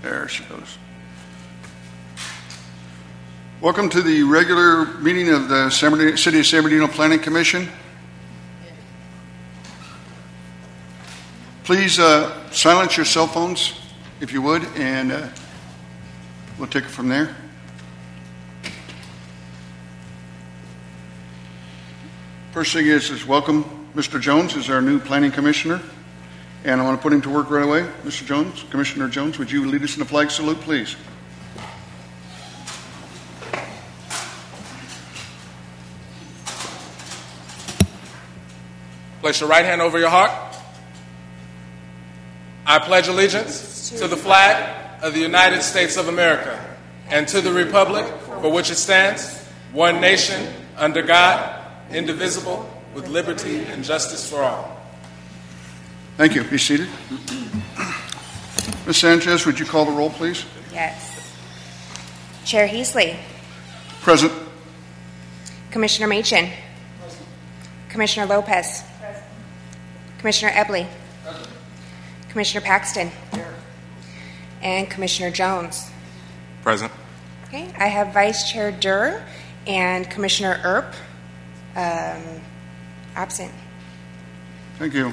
There she goes. Welcome to the regular meeting of the City of San Bernardino Planning Commission. Please silence your cell phones, if you would, and we'll take it from there. First thing is welcome Mr. Jones as our new planning commissioner, and I want to put him to work right away. Mr. Jones, Commissioner Jones, would you lead us in a flag salute, please? Place your right hand over your heart. I pledge allegiance to the flag of the United States of America and to the republic for which it stands, one nation, under God, indivisible, with liberty and justice for all. Thank you. Be seated. Ms. Sanchez, would you call the roll, please? Yes. Chair Heasley. Present. Commissioner Machen. Commissioner Lopez. Commissioner Ebley. Commissioner Paxton. And Commissioner Jones. Present. Okay, I have Vice Chair Durr and Commissioner Earp absent. Thank you.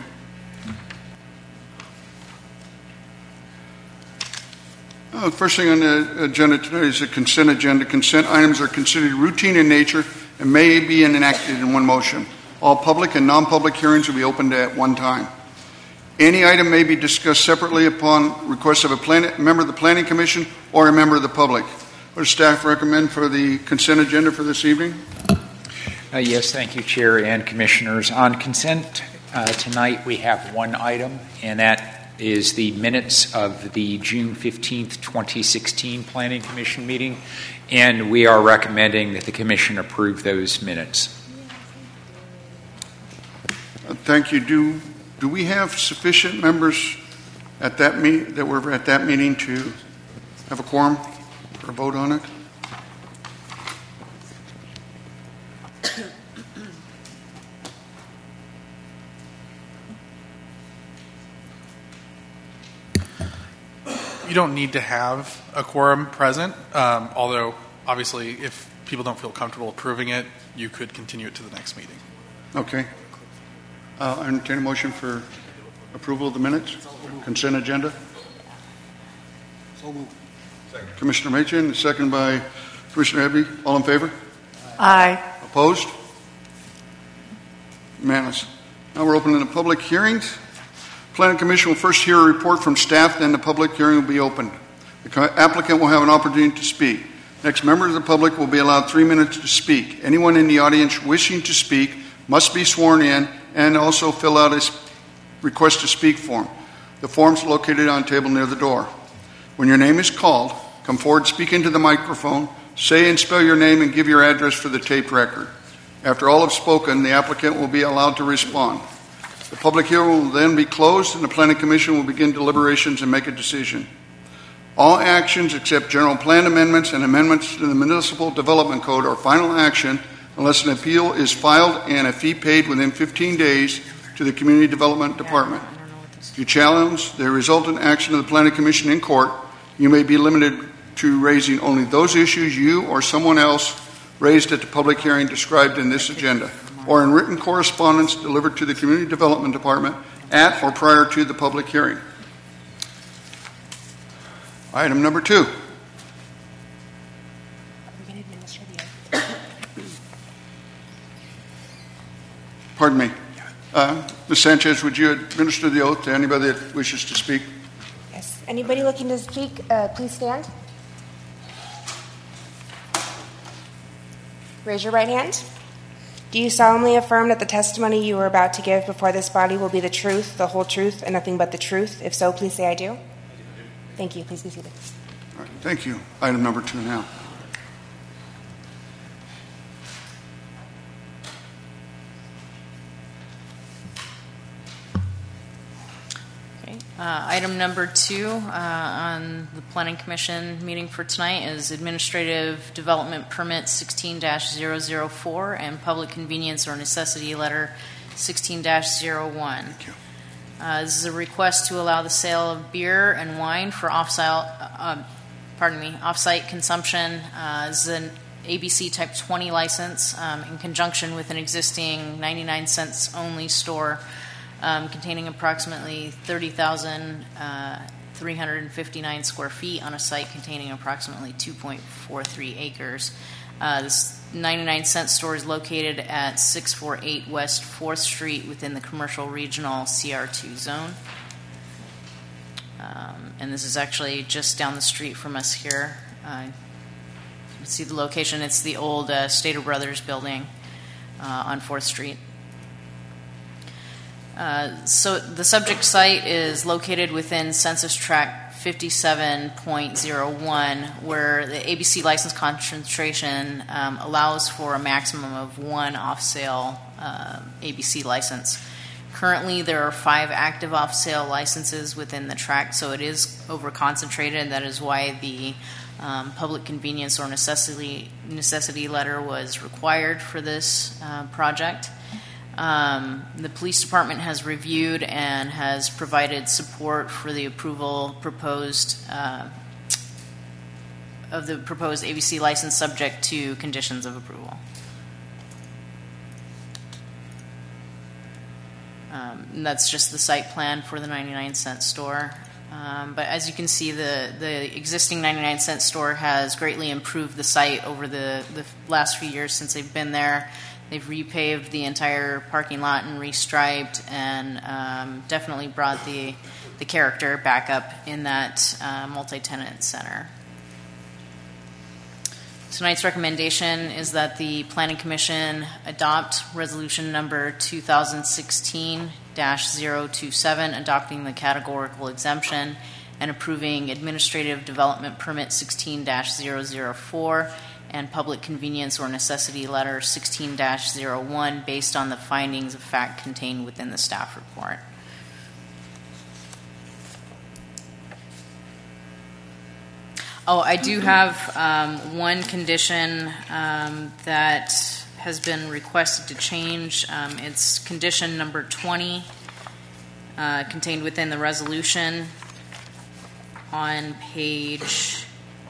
First thing on the agenda tonight is the consent agenda. Consent items are considered routine in nature and may be enacted in one motion. All public and non-public hearings will be opened at one time. Any item may be discussed separately upon request of a member of the Planning Commission or a member of the public. What does staff recommend for the consent agenda for this evening? Yes, thank you, Chair and Commissioners. On consent tonight, we have one item, and that is the minutes of the June 15th, 2016 Planning Commission meeting, and we are recommending that the Commission approve those minutes. Thank you. Do we have sufficient members at that that were at that meeting to have a quorum for a vote on it? You don't need to have a quorum present, although obviously if people don't feel comfortable approving it, you could continue it to the next meeting. Okay. I entertain a motion for approval of the minutes, consent agenda. Commissioner Machen, second by Commissioner Ebbie. All in favor? Aye. Opposed? Unanimous. Now we're opening the public hearings. Planning Commission will first hear a report from staff, then the public hearing will be opened. The applicant will have an opportunity to speak. Next, members of the public will be allowed 3 minutes to speak. Anyone in the audience wishing to speak must be sworn in and also fill out a request to speak form. The form's located on a table near the door. When your name is called, come forward, speak into the microphone, say and spell your name, and give your address for the taped record. After all have spoken, the applicant will be allowed to respond. The public hearing will then be closed, and the Planning Commission will begin deliberations and make a decision. All actions except general plan amendments and amendments to the Municipal Development Code are final action unless an appeal is filed and a fee paid within 15 days to the Community Development Department. If you challenge the resultant action of the Planning Commission in court, you may be limited to raising only those issues you or someone else raised at the public hearing described in this agenda, or in written correspondence delivered to the Community Development Department at or prior to the public hearing. Item number 2. Pardon me. Ms. Sanchez, would you administer the oath to anybody that wishes to speak? Yes. Anybody looking to speak, please stand. Raise your right hand. Do you solemnly affirm that the testimony you are about to give before this body will be the truth, the whole truth, and nothing but the truth? If so, please say I do. Thank you. Please be seated. All right, thank you. Item number 2 now. Item number 2 on the Planning Commission meeting for tonight is Administrative Development Permit 16-004 and Public Convenience or Necessity Letter 16-01. Thank you. This is a request to allow the sale of beer and wine for off-site consumption. This is an ABC Type 20 license in conjunction with an existing 99 cents only store containing approximately 30,359 square feet on a site containing approximately 2.43 acres. This 99 cent store is located at 648 West 4th Street within the Commercial Regional CR2 zone. And this is actually just down the street from us here. You can see the location. It's the old Stater Brothers building on 4th Street. So the subject site is located within Census Tract 57.01, where the ABC license concentration allows for a maximum of one off-sale ABC license. Currently, there are 5 active off-sale licenses within the tract, so it is over-concentrated. That is why the public convenience or necessity letter was required for this project. The police department has reviewed and has provided support for the approval proposed of the proposed ABC license subject to conditions of approval. And that's just the site plan for the 99 cent store. But as you can see, the existing 99 cent store has greatly improved the site over the last few years since they've been there. They've repaved the entire parking lot and restriped, and definitely brought the character back up in that multi-tenant center. Tonight's recommendation is that the Planning Commission adopt resolution number 2016-027, adopting the categorical exemption and approving administrative development permit 16-004 and public convenience or necessity letter 16-01 based on the findings of fact contained within the staff report. Oh, I do have one condition that has been requested to change. It's condition number 20 contained within the resolution on page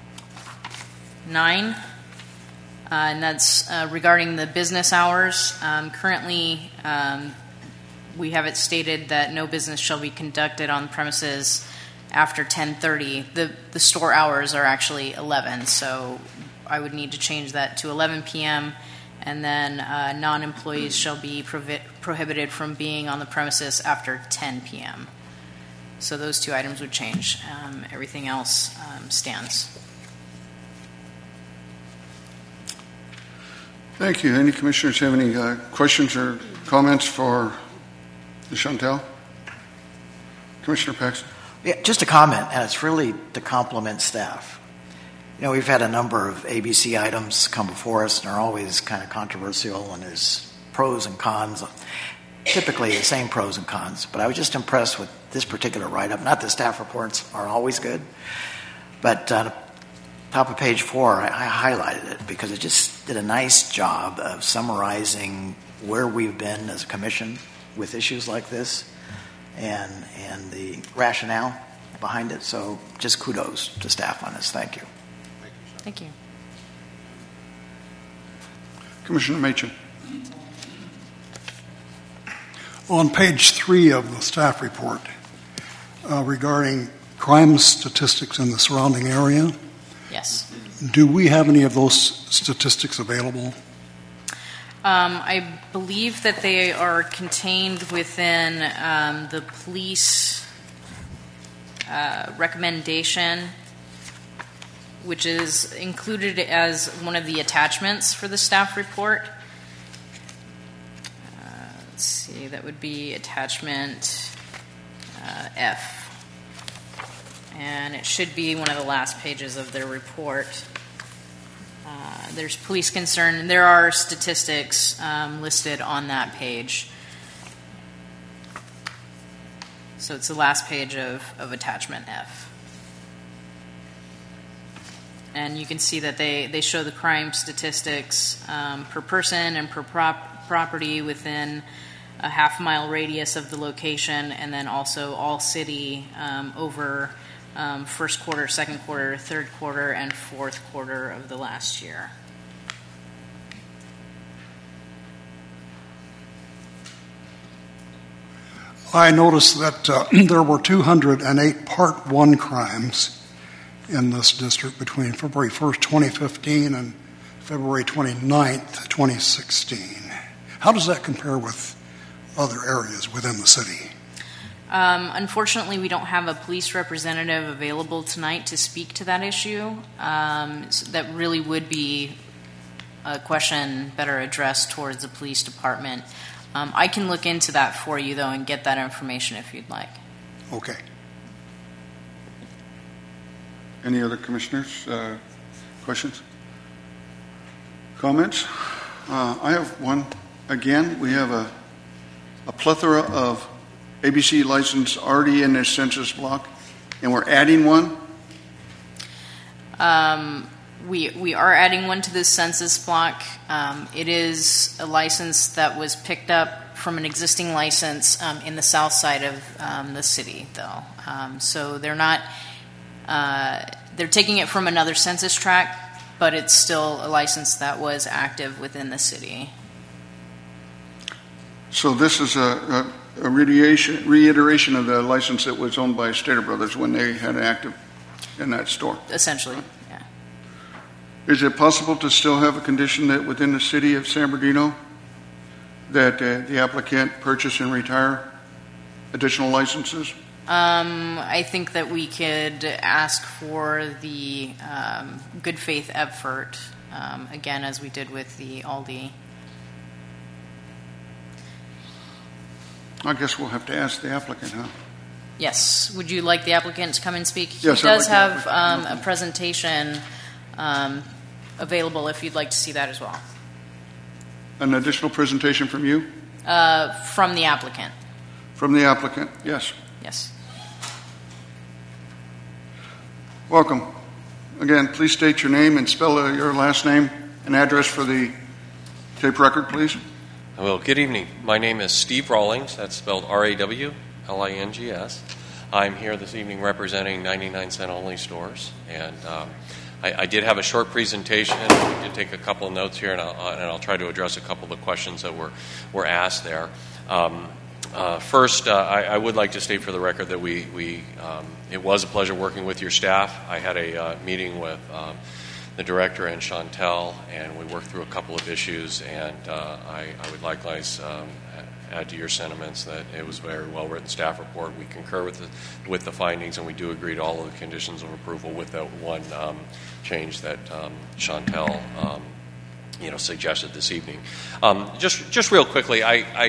9. And that's regarding the business hours. Currently, we have it stated that no business shall be conducted on premises after 10:30. The store hours are actually 11, so I would need to change that to 11 p.m. And then non-employees shall be prohibited from being on the premises after 10 p.m. So those 2 items would change. Everything else stands. Thank you. Any commissioners have any questions or comments for Chantel? Commissioner Paxton. Yeah, just a comment, and it's really to compliment staff. You know, we've had a number of ABC items come before us, and they're always kind of controversial, and there's pros and cons. Typically the same pros and cons, but I was just impressed with this particular write-up. Not that staff reports are always good, but top of page 4, I highlighted it because it just did a nice job of summarizing where we've been as a commission with issues like this and the rationale behind it. So just kudos to staff on this. Thank you. Thank you. Commissioner Machin. On page 3 of the staff report regarding crime statistics in the surrounding area, yes. Do we have any of those statistics available? I believe that they are contained within the police recommendation, which is included as one of the attachments for the staff report. Let's see, that would be attachment F. And it should be one of the last pages of their report. There's police concern, and there are statistics listed on that page. So it's the last page of attachment F. And you can see that they show the crime statistics per person and per property within a half-mile radius of the location, and then also all city over first quarter, second quarter, third quarter, and fourth quarter of the last year. I noticed that there were 208 Part 1 crimes in this district between February 1st, 2015 and February 29th, 2016. How does that compare with other areas within the city? Unfortunately, we don't have a police representative available tonight to speak to that issue. So that really would be a question better addressed towards the police department. I can look into that for you, though, and get that information if you'd like. Okay. Any other commissioners? Questions? Comments? I have one. Again, we have a plethora of ABC license already in this census block, and we're adding one? We are adding one to this census block. It is a license that was picked up from an existing license in the south side of the city, though. So they're not, they're taking it from another census tract, but it's still a license that was active within the city. So this is a reiteration of the license that was owned by Stater Brothers when they had it active in that store. Essentially, yeah. Is it possible to still have a condition that within the city of San Bernardino that the applicant purchase and retire additional licenses? I think that we could ask for the good faith effort, again, as we did with the Aldi. I guess we'll have to ask the applicant, huh? Yes. Would you like the applicant to come and speak? Yes, he does I'd like have a presentation available if you'd like to see that as well. An additional presentation from you? From the applicant. From the applicant, yes. Yes. Welcome. Again, please state your name and spell your last name and address for the tape record, please. Well, good evening. My name is Steve Rawlings. That's spelled Rawlings. I'm here this evening representing 99-cent only stores, and I did have a short presentation. I did take a couple of notes here, and I'll try to address a couple of the questions that were asked there. First, I would like to state for the record that it was a pleasure working with your staff. I had a meeting with the director and Chantel, and we worked through a couple of issues, and I would likewise add to your sentiments that it was a very well-written staff report. We concur with the findings, and we do agree to all of the conditions of approval with that one change that Chantel suggested this evening. Just real quickly,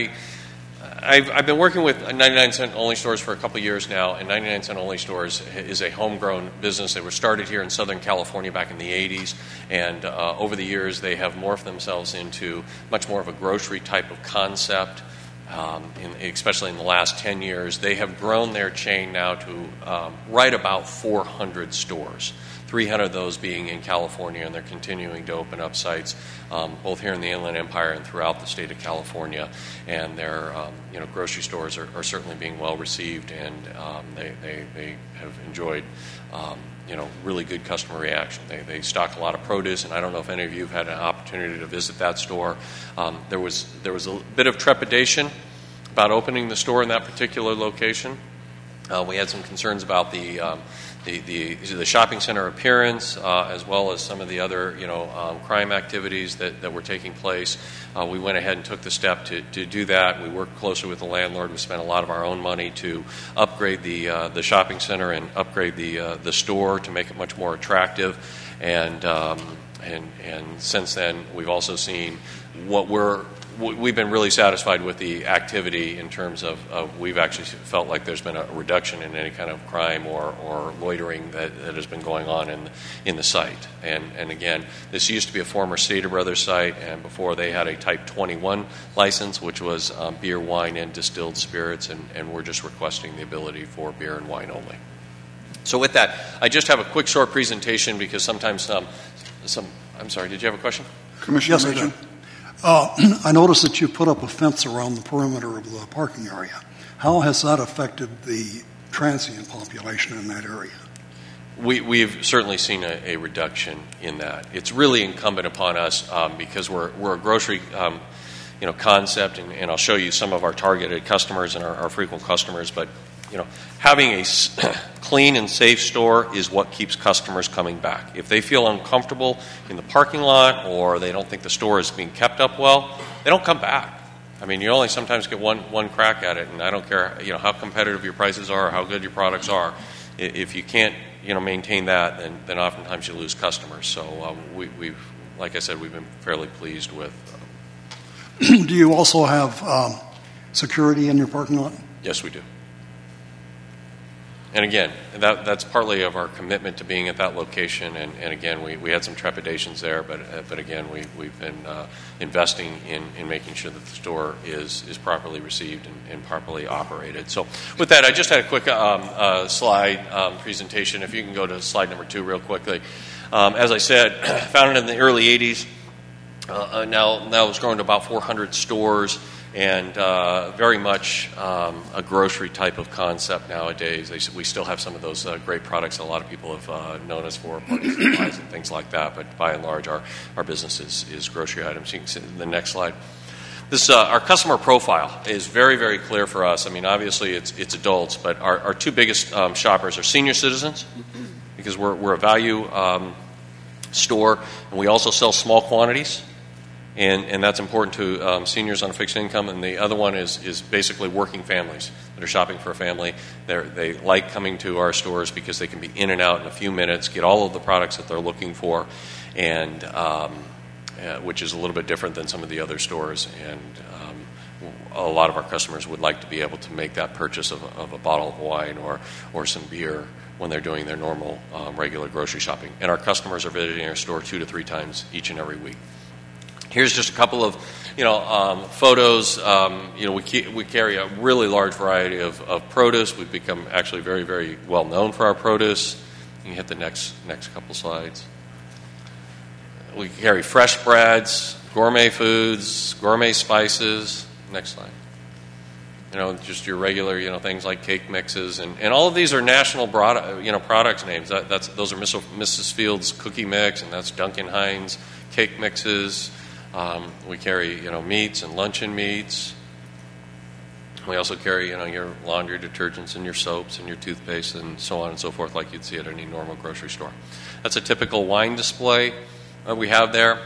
I've been working with 99-cent only stores for a couple of years now, and 99-cent only stores is a homegrown business. They were started here in Southern California back in the 80s, and over the years they have morphed themselves into much more of a grocery type of concept, especially in the last 10 years. They have grown their chain now to right about 400 stores. 300 of those being in California, and they're continuing to open up sites both here in the Inland Empire and throughout the state of California. And their grocery stores are certainly being well received, and they have enjoyed really good customer reaction. They stock a lot of produce, and I don't know if any of you have had an opportunity to visit that store. There was a bit of trepidation about opening the store in that particular location. We had some concerns about the shopping center appearance, as well as some of the other crime activities that were taking place. We went ahead and took the step to do that. We worked closely with the landlord. We spent a lot of our own money to upgrade the shopping center and upgrade the store to make it much more attractive. And since then, we've also seen we've been really satisfied with the activity in terms of we've actually felt like there's been a reduction in any kind of crime or loitering that has been going on in the site. And again, this used to be a former Stater Brothers site, and before they had a Type 21 license, which was beer, wine, and distilled spirits, and we're just requesting the ability for beer and wine only. So with that, I just have a quick short presentation because sometimes I'm sorry, did you have a question? Commissioner Yes, I Mason? do. I noticed that you put up a fence around the perimeter of the parking area. How has that affected the transient population in that area? We've certainly seen a reduction in that. It's really incumbent upon us because we're a grocery concept, and I'll show you some of our targeted customers and our frequent customers. But having a clean and safe store is what keeps customers coming back. If they feel uncomfortable in the parking lot or they don't think the store is being kept up well, they don't come back. I mean, you only sometimes get one crack at it, and I don't care how competitive your prices are or how good your products are. If you can't maintain that, then oftentimes you lose customers. So we've, like I said, we've been fairly pleased with. Do you also have security in your parking lot? Yes, we do. And again, that's partly of our commitment to being at that location. And again, we had some trepidations there, but again, we've been investing in making sure that the store is properly received and properly operated. So with that, I just had a quick slide presentation. If you can go to slide number 2 real quickly. As I said, founded in the early 80s. Now it's grown to about 400 stores. And very much a grocery type of concept nowadays. We still have some of those great products that a lot of people have known us for, party supplies and things like that. But by and large, our business is grocery items. You can see the next slide. This our customer profile is very, very clear for us. I mean, obviously it's adults, but our 2 biggest shoppers are senior citizens, because we're a value store, and we also sell small quantities. And that's important to seniors on a fixed income. And the other one is basically working families that are shopping for a family. They like coming to our stores because they can be in and out in a few minutes, get all of the products that they're looking for, and which is a little bit different than some of the other stores. And a lot of our customers would like to be able to make that purchase of a bottle of wine or some beer when they're doing their normal regular grocery shopping. And our customers are visiting our store 2 to 3 times each and every week. Here's just a couple of, photos. We carry a really large variety of produce. We've become actually very, very well known for our produce. You can hit the next couple slides. We carry fresh breads, gourmet foods, gourmet spices. Next slide. Just your regular, things like cake mixes, and all of these are national products names. Those are Mrs. Fields cookie mix, and that's Duncan Hines cake mixes. We carry, meats and luncheon meats. We also carry, your laundry detergents and your soaps and your toothpaste and so on and so forth, like you'd see at any normal grocery store. That's a typical wine display we have there.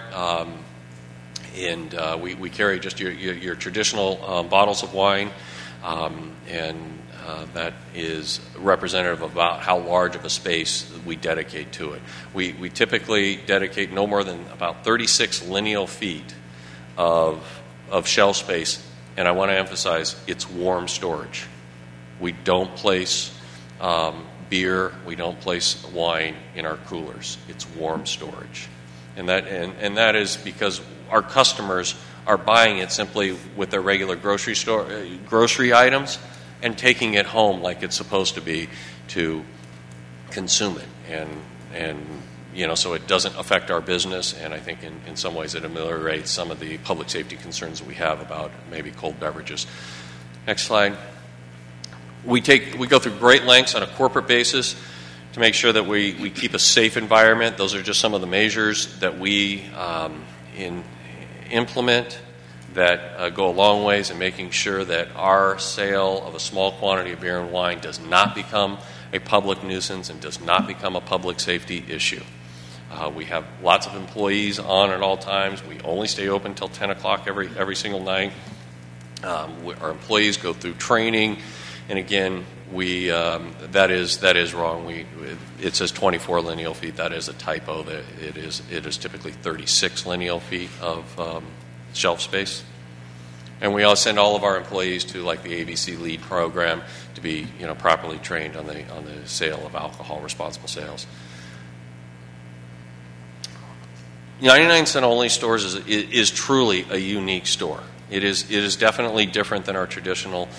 And we carry just your traditional bottles of wine, and that is representative of about how large of a space we dedicate to it. We typically dedicate no more than about 36 lineal feet of shelf space, and I want to emphasize it's warm storage. We don't place beer, we don't place wine in our coolers. It's warm storage, and that is because our customers are buying it simply with their regular grocery items and taking it home like it's supposed to be to consume it. And so it doesn't affect our business, and I think in some ways it ameliorates some of the public safety concerns that we have about maybe cold beverages. Next slide. We go through great lengths on a corporate basis to make sure that we keep a safe environment. Those are just some of the measures that we implement that go a long ways in making sure that our sale of a small quantity of beer and wine does not become a public nuisance and does not become a public safety issue. We have lots of employees on at all times. We only stay open until 10 o'clock every single night. Our employees go through training, and again, that is wrong. It says 24 lineal feet. That is a typo. It is typically 36 lineal feet of shelf space. And we also send all of our employees to like the ABC LEAD program to be properly trained on the sale of alcohol, responsible sales. 99 Cent Only Stores is truly a unique store. It is definitely different than our traditional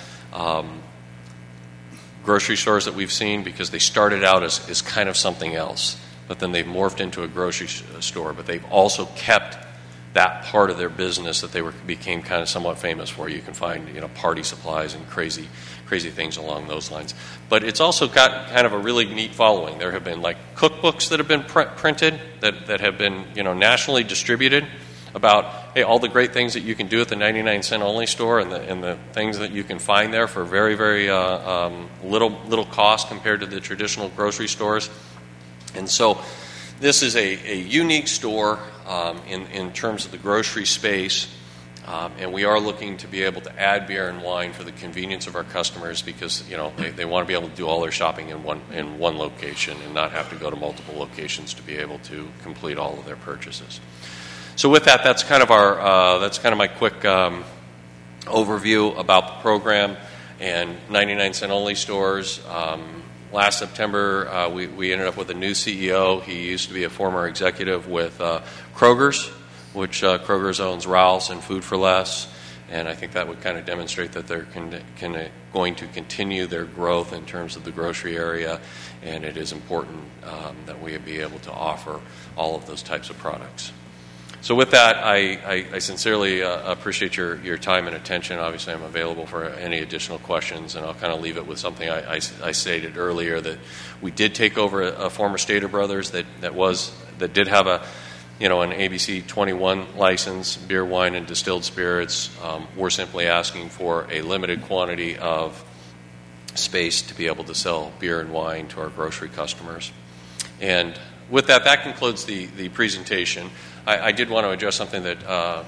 grocery stores that we've seen, because they started out as kind of something else, but then they've morphed into a grocery store. But they've also kept that part of their business that they became kind of somewhat famous for. You can find, party supplies and crazy things along those lines. But it's also got kind of a really neat following. There have been like cookbooks that have been printed that have been, nationally distributed about, hey, all the great things that you can do at the 99-cent only store and the things that you can find there for very, very little cost compared to the traditional grocery stores. And so this is a unique store in terms of the grocery space, and we are looking to be able to add beer and wine for the convenience of our customers because they want to be able to do all their shopping in one location and not have to go to multiple locations to be able to complete all of their purchases. So with that, that's kind of my quick overview about the program and 99-cent only stores. Last September, we ended up with a new CEO. He used to be a former executive with Kroger's, which Kroger's owns Ralph's and Food for Less, and I think that would kind of demonstrate that they're going to continue their growth in terms of the grocery area, and it is important that we be able to offer all of those types of products. So with that, I sincerely appreciate your time and attention. Obviously, I'm available for any additional questions, and I'll kind of leave it with something I stated earlier, that we did take over a former Stater Brothers that did have an ABC 21 license, beer, wine, and distilled spirits. We're simply asking for a limited quantity of space to be able to sell beer and wine to our grocery customers. And with that concludes the presentation. I did want to address something that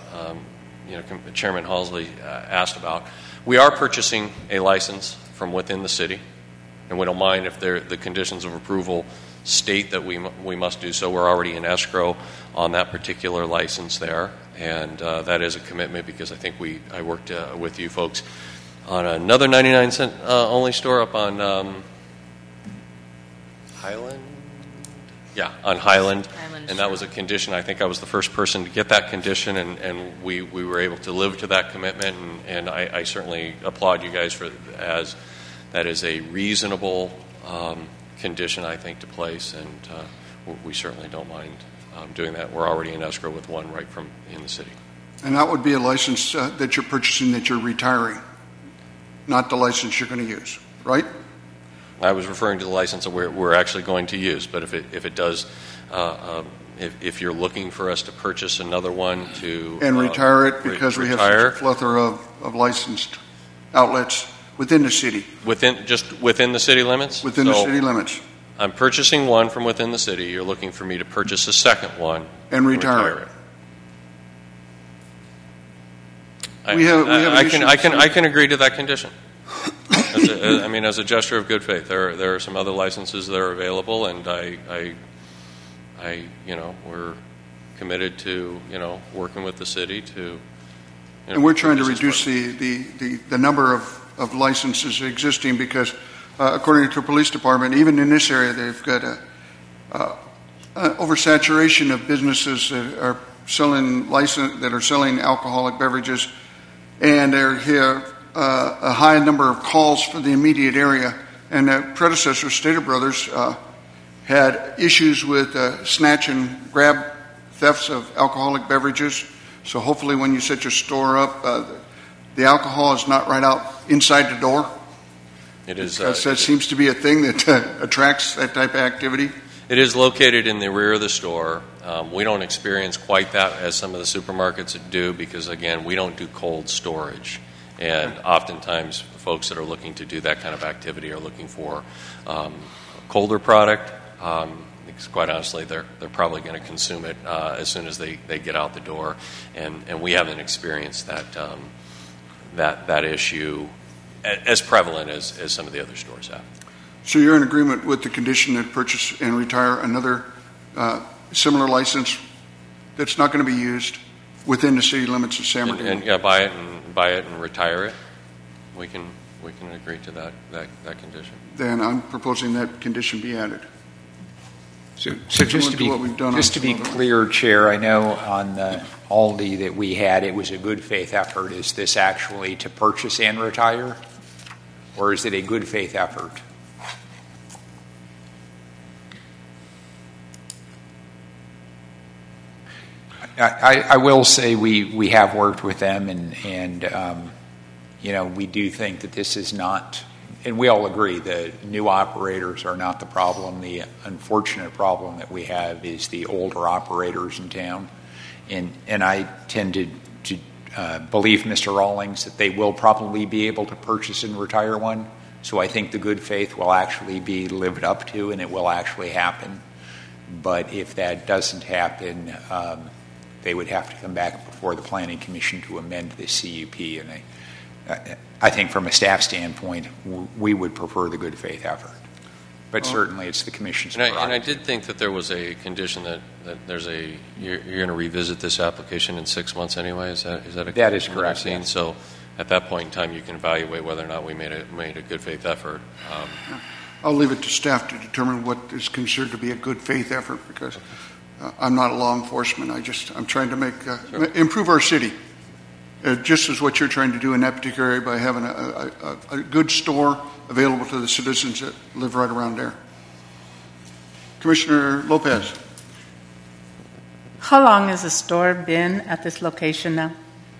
Chairman Halsley asked about. We are purchasing a license from within the city, and we don't mind if the conditions of approval state that we must do so. We're already in escrow on that particular license there, and that is a commitment because I think I worked with you folks on another 99-cent only store up on Highland. Yeah, on Highland, and that was a condition. I think I was the first person to get that condition, and we were able to live to that commitment, and I certainly applaud you guys as that is a reasonable condition, I think, to place, and we certainly don't mind doing that. We're already in escrow with one right from in the city. And that would be a license that you're purchasing that you're retiring, not the license you're going to use, right? I was referring to the license that we're actually going to use, but if it does, if you're looking for us to purchase another one to and retire it because we have such a plethora of licensed outlets within the city, within the city limits. Within the city limits, I'm purchasing one from within the city. You're looking for me to purchase a second one and retire it. I can agree to that condition. As a gesture of good faith, there are some other licenses that are available, and we're committed to working with the city to. And we're trying to reduce the number of licenses existing because, according to the police department, even in this area, they've got a oversaturation of businesses that are selling alcoholic beverages, and they're here. A high number of calls for the immediate area, and the predecessor, Stater Brothers, had issues with snatch and grab thefts of alcoholic beverages. So hopefully when you set your store up, the alcohol is not right out inside the door. It is. Because that seems to be a thing that attracts that type of activity. It is located in the rear of the store. We don't experience quite that as some of the supermarkets do because, again, we don't do cold storage. And oftentimes, folks that are looking to do that kind of activity are looking for colder product. Because quite honestly, they're probably going to consume it as soon as they get out the door. And we haven't experienced that issue as prevalent as some of the other stores have. So you're in agreement with the condition that purchase and retire another similar license that's not going to be used within the city limits of San Bernardino? And buy it and retire it. We can agree to that condition. Then I'm proposing that condition be added. So just to be clear, Chair, I know on the Aldi that we had, it was a good faith effort. Is this actually to purchase and retire, or is it a good faith effort? I will say we have worked with them, and we do think that this is not, and we all agree that new operators are not the problem. The unfortunate problem that we have is the older operators in town, and I tend to believe Mr. Rawlings that they will probably be able to purchase and retire one. So I think the good faith will actually be lived up to, and it will actually happen. But if that doesn't happen, they would have to come back before the Planning Commission to amend the CUP. And I think from a staff standpoint, we would prefer the good faith effort. But certainly it's the Commission's prerogative. And I did think that there was a condition that you're going to revisit this application in 6 months anyway. Is that a that is correct? Yes. So at that point in time, you can evaluate whether or not we made a good faith effort. I'll leave it to staff to determine what is considered to be a good faith effort, because I'm not a law enforcement. I'm trying to improve our city, just as what you're trying to do in that particular area by having a good store available to the citizens that live right around there. Commissioner Lopez. How long has the store been at this location now?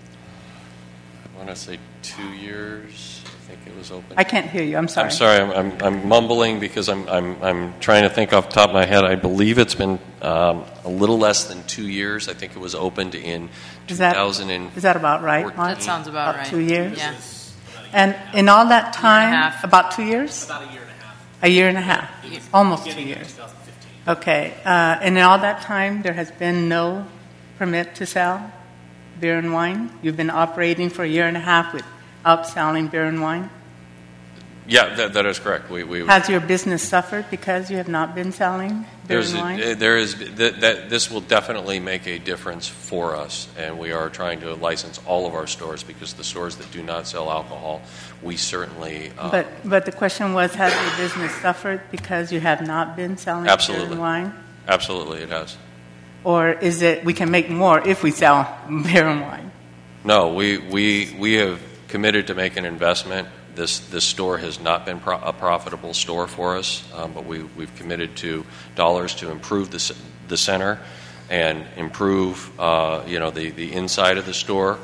I want to say 2 years. I think it was open. I can't hear you. I'm sorry. I'm sorry. I'm mumbling because I'm trying to think off the top of my head. I believe it's been a little less than 2 years. I think it was opened in 2014. Is that about right? That sounds about right. 2 years? Yeah. And in all that time, about 2 years? About a year and a half. A year and a half. Almost 2 years. 2015. Okay. And in all that time, there has been no permit to sell beer and wine? You've been operating for a year and a half without selling beer and wine? Yeah, that is correct. Has your business suffered because you have not been selling beer and wine? This will definitely make a difference for us, and we are trying to license all of our stores, because the stores that do not sell alcohol, we certainly... But the question was, has your business suffered because you have not been selling beer and wine? Absolutely, it has. Or is it we can make more if we sell beer and wine? No, we have committed to make an investment. This store has not been a profitable store for us, but we've committed to dollars to improve the center and improve the inside of the store.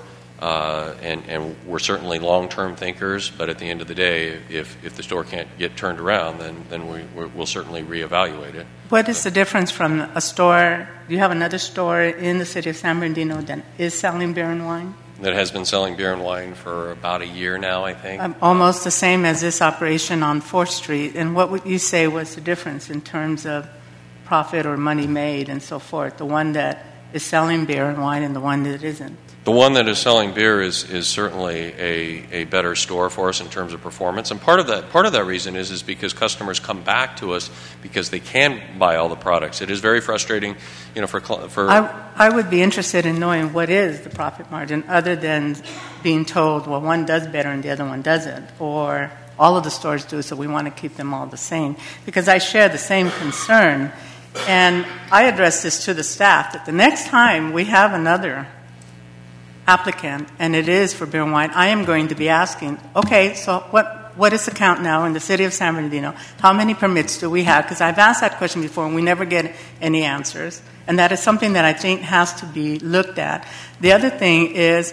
And we're certainly long-term thinkers, but at the end of the day, if the store can't get turned around, then we'll certainly reevaluate it. What is the difference from a store? Do you have another store in the city of San Bernardino that is selling beer and wine? That has been selling beer and wine for about a year now, I think. Almost the same as this operation on 4th Street. And what would you say was the difference in terms of profit or money made and so forth? The one that is selling beer and wine and the one that isn't? The one that is selling beer is certainly a better store for us in terms of performance, and part of that reason is because customers come back to us because they can buy all the products. It is very frustrating, for. I would be interested in knowing what is the profit margin, other than being told, well, one does better and the other one doesn't, or all of the stores do, so we want to keep them all the same. Because I share the same concern, and I address this to the staff that the next time we have another applicant, and it is for beer and wine, I am going to be asking, okay, so what is the count now in the city of San Bernardino? How many permits do we have? Because I've asked that question before, and we never get any answers. And that is something that I think has to be looked at. The other thing is,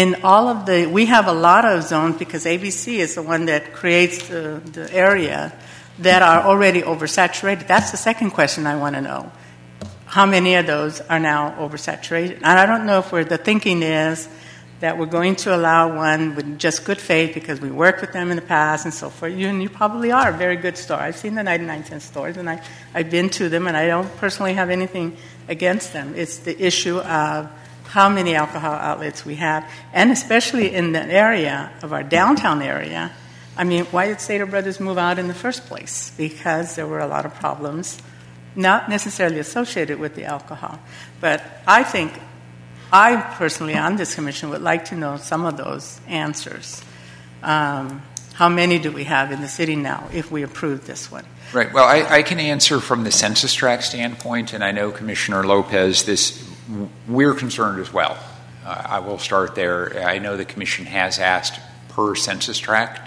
we have a lot of zones, because ABC is the one that creates the area, that are already oversaturated. That's the second question I want to know. How many of those are now oversaturated? And I don't know if the thinking is that we're going to allow one with just good faith because we worked with them in the past and so forth. You probably are a very good store. I've seen the 99-cent stores, and I've been to them, and I don't personally have anything against them. It's the issue of how many alcohol outlets we have, and especially in the area of our downtown area. I mean, why did Stater Brothers move out in the first place? Because there were a lot of problems, not necessarily associated with the alcohol. But I personally, on this commission, would like to know some of those answers. How many do we have in the city now if we approve this one? Right. Well, I can answer from the census tract standpoint, and I know Commissioner Lopez, we're concerned as well. I will start there. I know the commission has asked per census tract,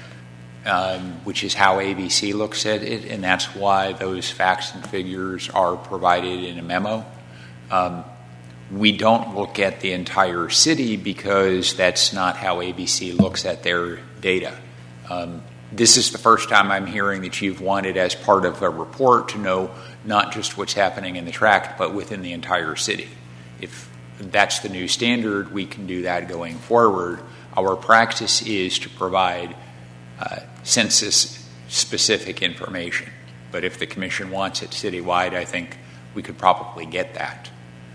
which is how ABC looks at it, and that's why those facts and figures are provided in a memo. we don't look at the entire city because that's not how ABC looks at their data. This is the first time I'm hearing that you've wanted, as part of a report, to know not just what's happening in the tract, but within the entire city. If that's the new standard, we can do that going forward. Our practice is to provide census-specific information. But if the Commission wants it citywide, I think we could probably get that.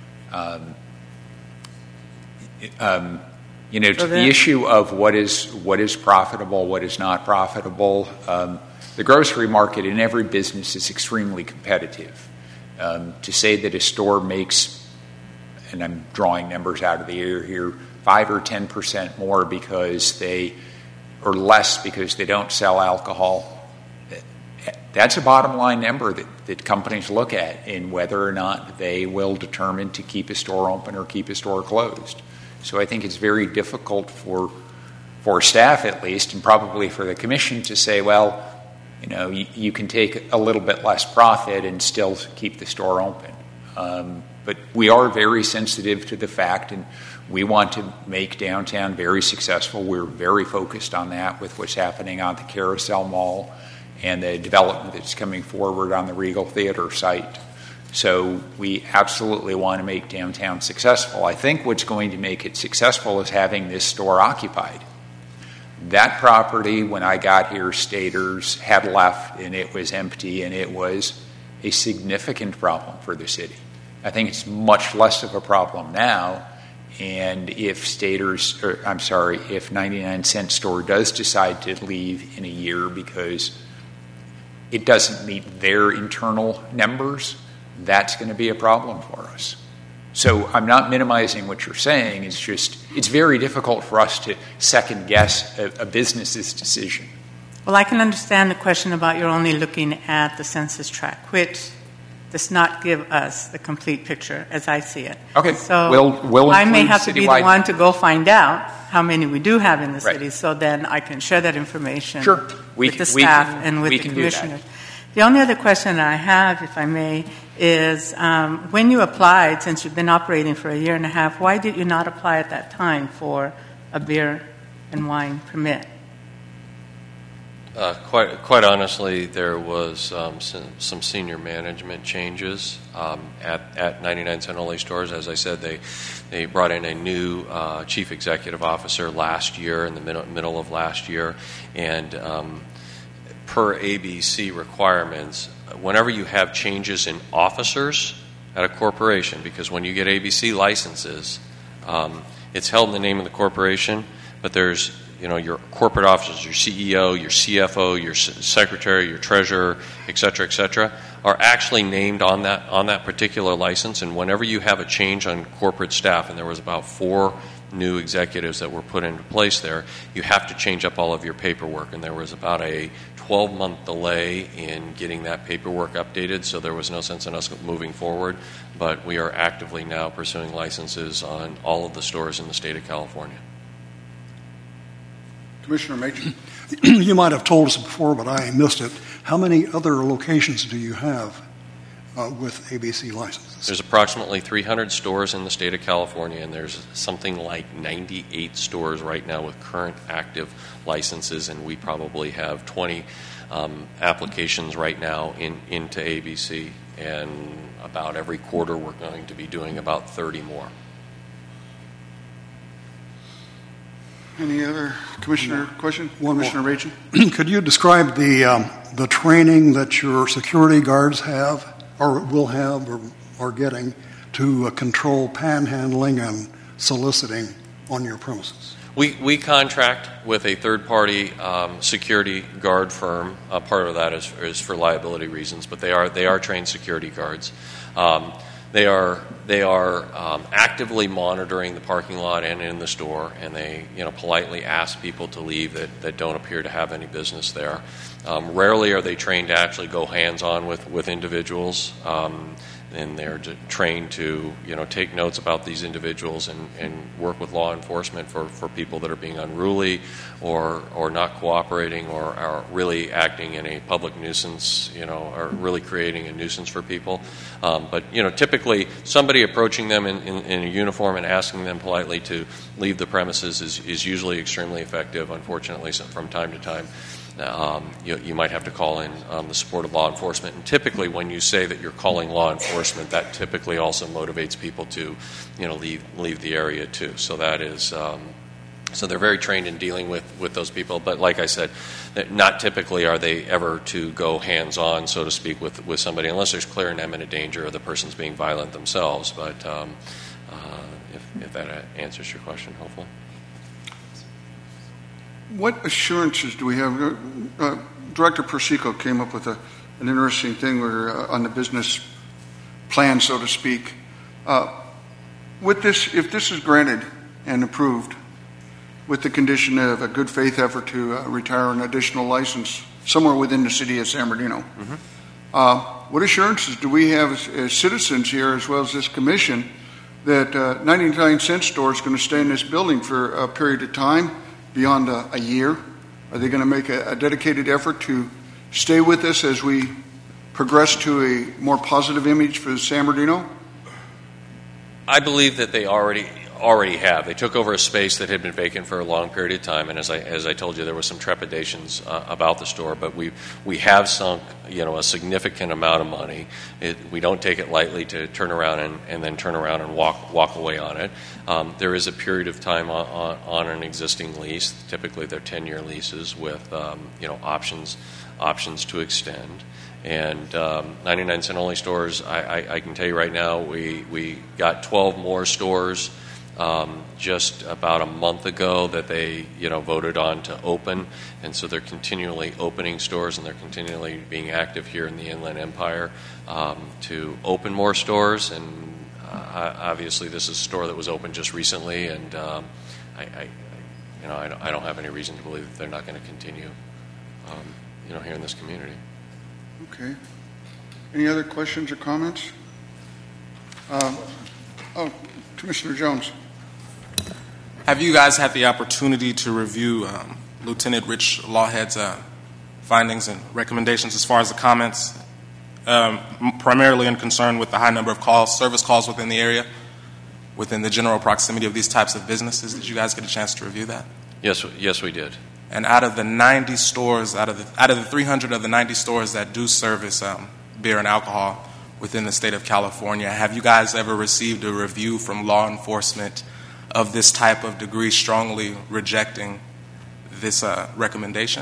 To the issue of what is profitable, what is not profitable, the grocery market in every business is extremely competitive. To say that a store makes, and I'm drawing numbers out of the air here, 5 or 10% more or less because they don't sell alcohol, that's a bottom line number that companies look at in whether or not they will determine to keep a store open or keep a store closed. So I think it's very difficult for staff, at least, and probably for the Commission, to say, well, you can take a little bit less profit and still keep the store open. But we are very sensitive to the fact, and we want to make downtown very successful. We're very focused on that with what's happening on the Carousel Mall and the development that's coming forward on the Regal Theater site. So we absolutely want to make downtown successful. I think what's going to make it successful is having this store occupied. That property, when I got here, Staters had left and it was empty, and it was a significant problem for the city. I think it's much less of a problem now, and if 99 Cent Store does decide to leave in a year because it doesn't meet their internal numbers, that's going to be a problem for us. So I'm not minimizing what you're saying. It's just, it's very difficult for us to second guess a business's decision. Well, I can understand the question about you're only looking at the census tract, which does not give us the complete picture as I see it. Okay. So we'll I may have to be the citywide one to go find out how many we do have in the Right. city, so then I can share that information We with the staff can- and with we the can do that. commissioners. The only other question I have, if I may, is when you applied, since you've been operating for a year and a half, why did you not apply at that time for a beer and wine permit? Quite honestly, there was some senior management changes at 99 Cent Only Stores. As I said, they brought in a new chief executive officer last year, in the middle of last year, and per ABC requirements, whenever you have changes in officers at a corporation, because when you get ABC licenses, it's held in the name of the corporation, but there's your corporate officers, your CEO, your CFO, your secretary, your treasurer, et cetera, are actually named on that particular license. And whenever you have a change on corporate staff, and there was about 4 new executives that were put into place there, you have to change up all of your paperwork. And there was about a 12-month delay in getting that paperwork updated, so there was no sense in us moving forward. But we are actively now pursuing licenses on all of the stores in the state of California. Commissioner Machen. You might have told us before, but I missed it. How many other locations do you have with ABC licenses? There's approximately 300 stores in the state of California, and there's something like 98 stores right now with current active licenses, and we probably have 20 applications right now into ABC, and about every quarter we're going to be doing about 30 more. Any other commissioner question? Commissioner Machen? Could you describe the training that your security guards have, or will have, or are getting to control panhandling and soliciting on your premises? We contract with a third-party security guard firm. Part of that is for liability reasons, but they are trained security guards. They are actively monitoring the parking lot and in the store, and they politely ask people to leave that don't appear to have any business there. Rarely are they trained to actually go hands-on with individuals, and they're trained to take notes about these individuals and work with law enforcement for people that are being unruly or not cooperating or are really acting in a public nuisance, or really creating a nuisance for people. But typically typically somebody approaching them in a uniform and asking them politely to leave the premises is usually extremely effective. Unfortunately, from time to time, you might have to call in the support of law enforcement. And typically, when you say that you're calling law enforcement, that typically also motivates people to, leave the area too. So that is. So they're very trained in dealing with those people, but like I said, not typically are they ever to go hands-on, so to speak, with somebody, unless there's clear and imminent danger of the person's being violent themselves. But if that answers your question, hopefully. What assurances do we have? Director Persico came up with an interesting thing where, on the business plan, so to speak. With this, if this is granted and approved, with the condition of a good faith effort to retire an additional license somewhere within the city of San Bernardino. What assurances do we have as citizens here, as well as this commission, that 99-cent store is going to stay in this building for a period of time beyond a year? Are they going to make a dedicated effort to stay with us as we progress to a more positive image for San Bernardino? I believe that they already have. They took over a space that had been vacant for a long period of time, and as I told you, there was some trepidations about the store. But we have sunk a significant amount of money. We don't take it lightly to turn around and then turn around and walk away on it. There is a period of time on an existing lease. Typically, they're 10-year leases with options to extend. And 99-cent only stores, I can tell you right now, we got 12 more stores just about a month ago that they voted on to open, and so they're continually opening stores, and they're continually being active here in the Inland Empire to open more stores. And obviously, this is a store that was opened just recently, and I don't have any reason to believe that they're not going to continue here in this community. Okay. Any other questions or comments? Commissioner Jones. Have you guys had the opportunity to review Lieutenant Rich Lawhead's findings and recommendations as far as the comments, primarily in concern with the high number of service calls within the area, within the general proximity of these types of businesses? Did you guys get a chance to review that? Yes, we did. And out of the 90 stores, out of the 300 of the 90 stores that do service beer and alcohol within the state of California, have you guys ever received a review from law enforcement of this type of degree strongly rejecting this recommendation?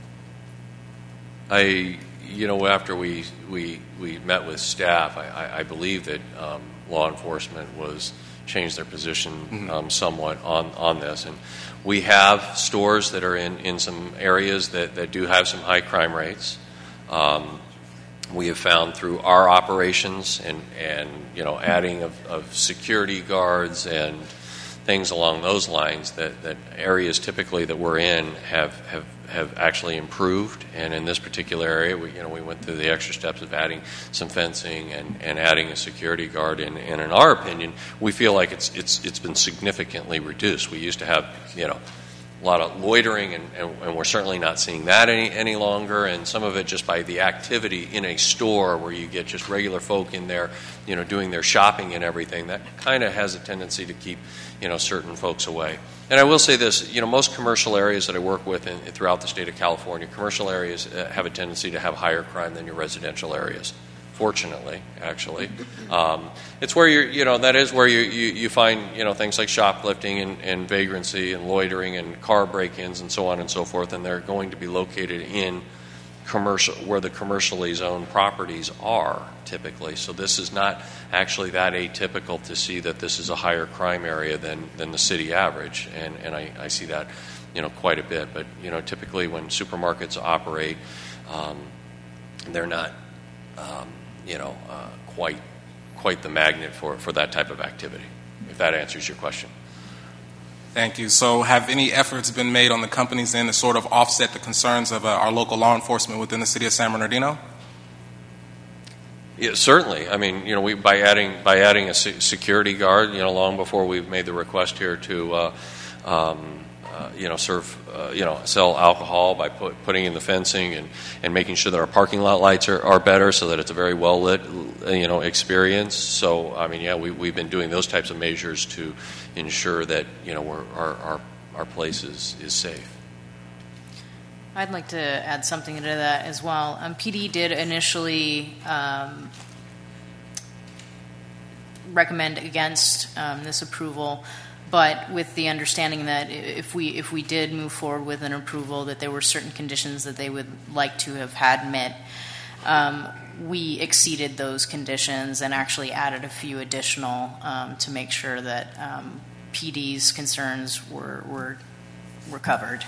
After we met with staff, I believe that law enforcement changed their position somewhat on this. And we have stores that are in some areas that do have some high crime rates. We have found through our operations and adding of security guards and things along those lines that areas typically that we're in have actually improved. And in this particular area, we went through the extra steps of adding some fencing and adding a security guard. And in our opinion, we feel like it's been significantly reduced. We used to have a lot of loitering, and we're certainly not seeing that any longer. And some of it just by the activity in a store where you get just regular folk in there, doing their shopping and everything. That kind of has a tendency to keep certain folks away. And I will say this, most commercial areas that I work with throughout the state of California, commercial areas have a tendency to have higher crime than your residential areas. Fortunately, actually, it's where that is where you find things like shoplifting and vagrancy and loitering and car break-ins and so on and so forth, and they're going to be located in where the commercially zoned properties are typically. So this is not actually that atypical to see that this is a higher crime area than the city average, and I see that quite a bit. But typically when supermarkets operate, they're not quite the magnet for that type of activity, if that answers your question. Thank you. So have any efforts been made on the company's end to sort of offset the concerns of our local law enforcement within the city of San Bernardino? Yeah, certainly. I mean, we by adding a security guard, long before we've made the request here to sell alcohol by putting in the fencing and making sure that our parking lot lights are better so that it's a very well lit, experience. So, we've been doing those types of measures to ensure that, our place is safe. I'd like to add something to that as well. PD did initially recommend against this approval, but with the understanding that if we did move forward with an approval, that there were certain conditions that they would like to have had met. We exceeded those conditions and actually added a few additional to make sure that PD's concerns were covered.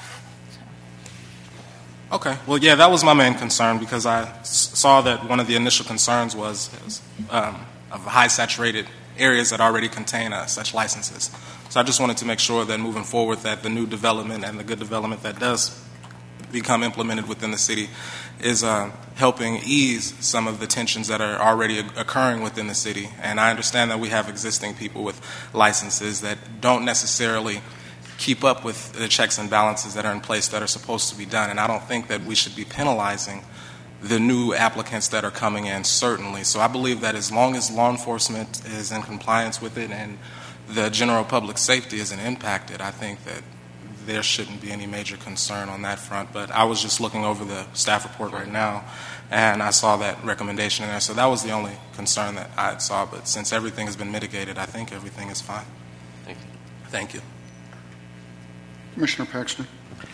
Okay. Well, yeah, that was my main concern because I saw that one of the initial concerns was of high saturated areas that already contain such licenses. So I just wanted to make sure that moving forward that the new development and the good development that does become implemented within the city is helping ease some of the tensions that are already occurring within the city. And I understand that we have existing people with licenses that don't necessarily keep up with the checks and balances that are in place that are supposed to be done. And I don't think that we should be penalizing the new applicants that are coming in, certainly. So I believe that as long as law enforcement is in compliance with it and the general public safety isn't impacted, I think that there shouldn't be any major concern on that front. But I was just looking over the staff report right now, and I saw that recommendation in there. So that was the only concern that I saw. But since everything has been mitigated, I think everything is fine. Thank you. Thank you. Commissioner Paxton.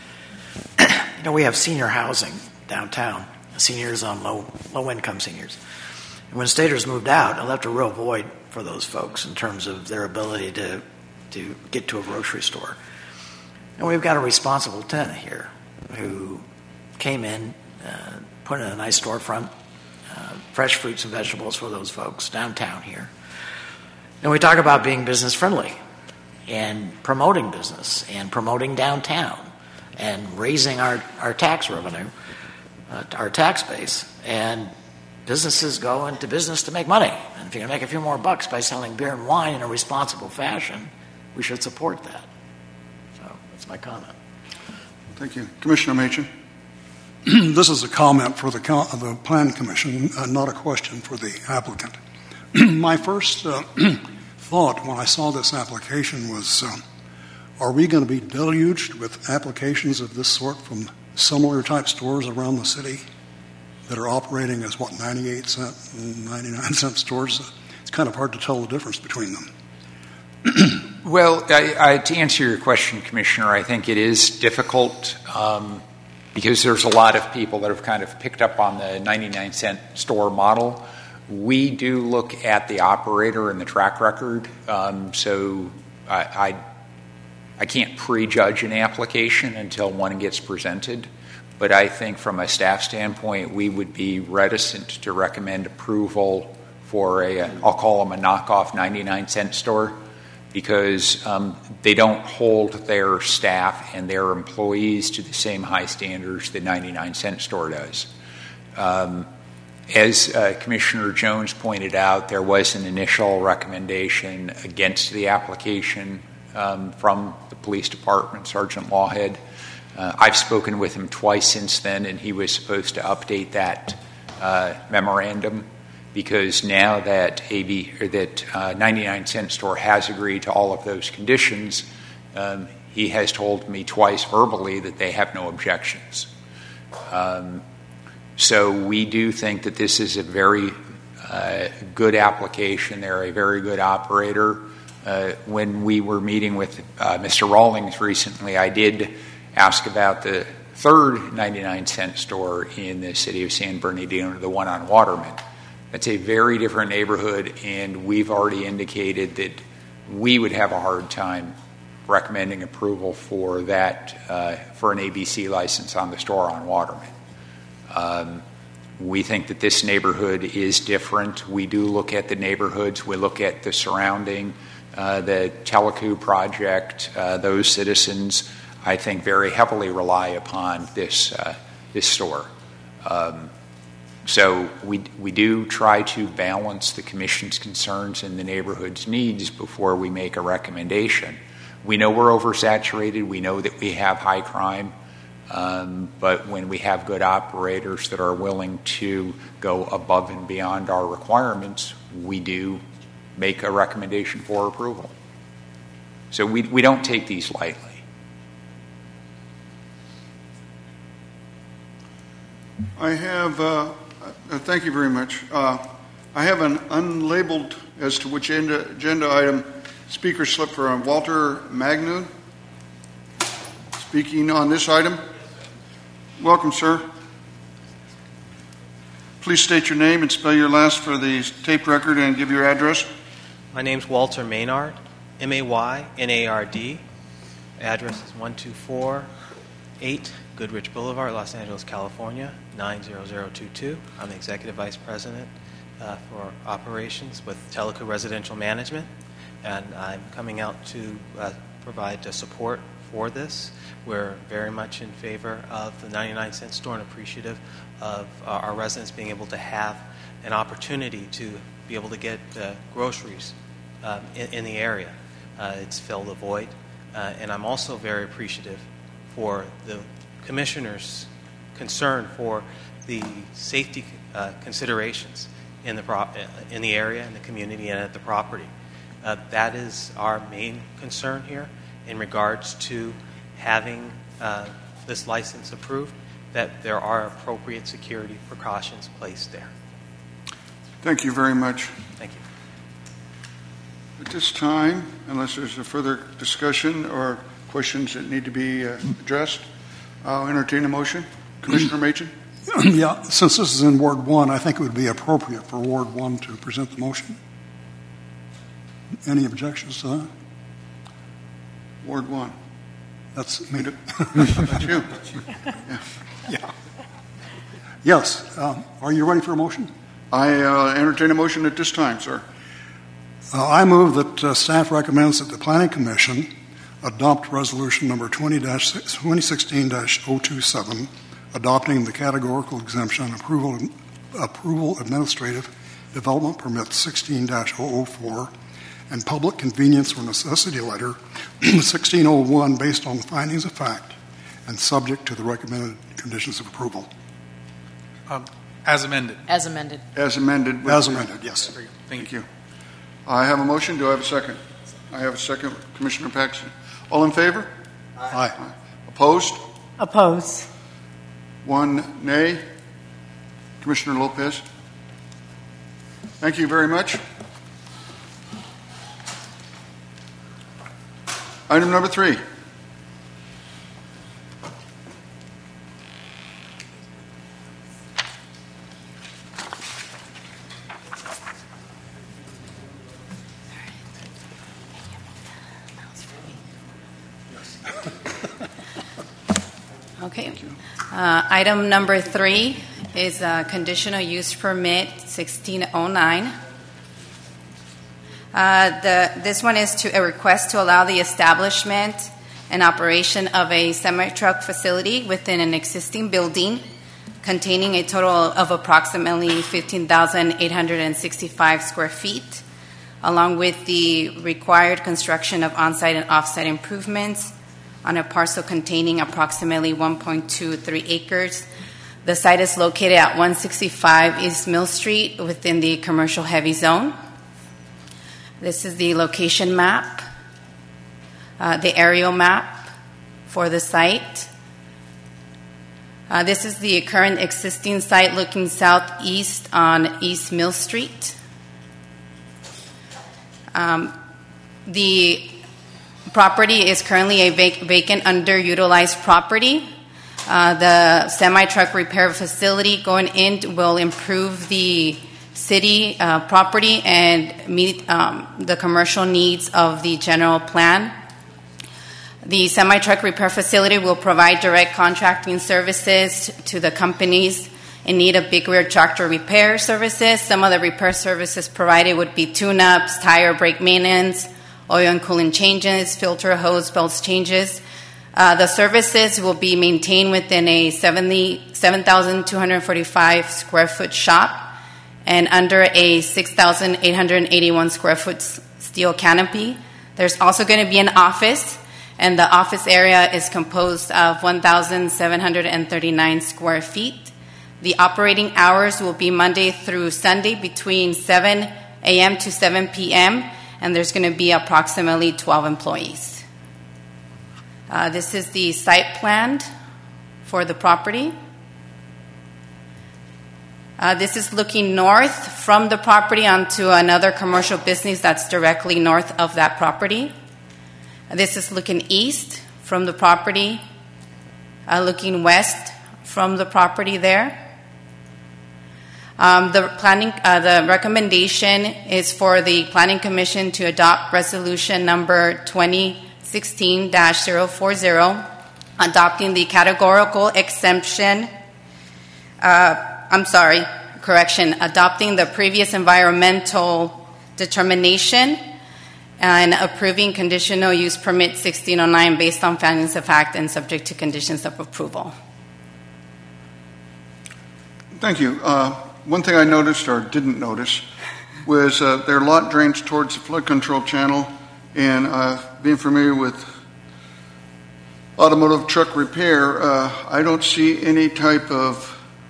We have senior housing downtown, seniors on low-income seniors. And when staters moved out, it left a real void for those folks in terms of their ability to get to a grocery store. And we've got a responsible tenant here who came in, put in a nice storefront, fresh fruits and vegetables for those folks downtown here. And we talk about being business friendly and promoting business and promoting downtown and raising our tax revenue, our tax base. And businesses go into business to make money. And if you're going to make a few more bucks by selling beer and wine in a responsible fashion, we should support that. So that's my comment. Thank you. Commissioner Machen. This is a comment for the Plan Commission, not a question for the applicant. My first thought when I saw this application was, are we going to be deluged with applications of this sort from similar type stores around the city that are operating as, 98-cent and 99-cent stores? It's kind of hard to tell the difference between them. Well, to answer your question, Commissioner, I think it is difficult because there's a lot of people that have kind of picked up on the 99-cent store model. We do look at the operator and the track record, so I can't prejudge an application until one gets presented. But I think from a staff standpoint, we would be reticent to recommend approval for I'll call them a knockoff 99-cent store, because they don't hold their staff and their employees to the same high standards the 99-cent store does. As Commissioner Jones pointed out, there was an initial recommendation against the application from the police department, Sergeant Lawhead. I've spoken with him twice since then, and he was supposed to update that memorandum, because now that 99-cent store has agreed to all of those conditions, he has told me twice verbally that they have no objections. So we do think that this is a very good application. They're a very good operator. When we were meeting with Mr. Rawlings recently, I did ask about the third 99-cent store in the city of San Bernardino, the one on Waterman. It's a very different neighborhood, and we've already indicated that we would have a hard time recommending approval for that, for an ABC license on the store on Waterman. We think that this neighborhood is different. We do look at the neighborhoods. We look at the surrounding, the Telecu project. Those citizens, I think, very heavily rely upon this store. So we do try to balance the Commission's concerns and the neighborhood's needs before we make a recommendation. We know we're oversaturated. We know that we have high crime. But when we have good operators that are willing to go above and beyond our requirements, we do make a recommendation for approval. So we don't take these lightly. I have, thank you very much. I have an unlabeled as to which agenda item speaker slip for Walter Magnoon. Speaking on this item. Welcome, sir. Please state your name and spell your last for the tape record and give your address. My name's Walter Maynard, Maynard. Address is 1248 Goodrich Boulevard, Los Angeles, California, 90022. I'm the Executive Vice President for Operations with Teleco Residential Management, and I'm coming out to provide support for this. We're very much in favor of the 99-cent store and appreciative of our residents being able to have an opportunity to be able to get groceries in the area. It's filled a void. And I'm also very appreciative for the Commissioner's concern for the safety considerations in the area, in the community, and at the property. That is our main concern here in regards to having this license approved, that there are appropriate security precautions placed there. Thank you very much. Thank you. At this time, unless there's a further discussion or questions that need to be addressed, I'll entertain a motion. Commissioner Machen? Yeah, since this is in Ward 1, I think it would be appropriate for Ward 1 to present the motion. Any objections to that? Ward 1. That's me. That's you. Yeah. Yes. Are you ready for a motion? I entertain a motion at this time, sir. I move that staff recommends that the Planning Commission adopt resolution number 2016-027, adopting the categorical exemption approval administrative development permit 16-004 and public convenience or necessity letter 1601 based on the findings of fact and subject to the recommended conditions of approval. As amended. As amended. As amended. As amended, yes. Thank you. I have a motion. Do I have a second? I have a second. Commissioner Paxton. All in favor? Aye. Opposed? Oppose. One nay. Commissioner Lopez. Thank you very much. Item number 3. Okay. Item number 3 is conditional use permit 1609. This one is a request to allow the establishment and operation of a semi-truck facility within an existing building containing a total of approximately 15,865 square feet, along with the required construction of on-site and off-site improvements on a parcel containing approximately 1.23 acres. The site is located at 165 East Mill Street within the commercial heavy zone. This is the location map, the aerial map for the site. This is the current existing site looking southeast on East Mill Street. The property is currently a vacant, underutilized property. The semi-truck repair facility going in will improve the city property and meet the commercial needs of the general plan. The semi-truck repair facility will provide direct contracting services to the companies in need of big rear tractor repair services. Some of the repair services provided would be tune-ups, tire brake maintenance, oil and coolant changes, filter hose belts changes. The services will be maintained within a 7,245 square foot shop and under a 6,881 square foot steel canopy. There's also going to be an office, and the office area is composed of 1,739 square feet. The operating hours will be Monday through Sunday between 7 a.m. to 7 p.m., and there's going to be approximately 12 employees. This is the site plan for the property. This is looking north from the property onto another commercial business that's directly north of that property. This is looking east from the property, looking west from the property there. The recommendation is for the Planning Commission to adopt resolution number 2016-040, adopting the categorical exemption. Adopting the previous environmental determination and approving conditional use permit 1609 based on findings of fact and subject to conditions of approval. Thank you. One thing I noticed or didn't notice was their lot drains towards the flood control channel, and being familiar with automotive truck repair, I don't see any type of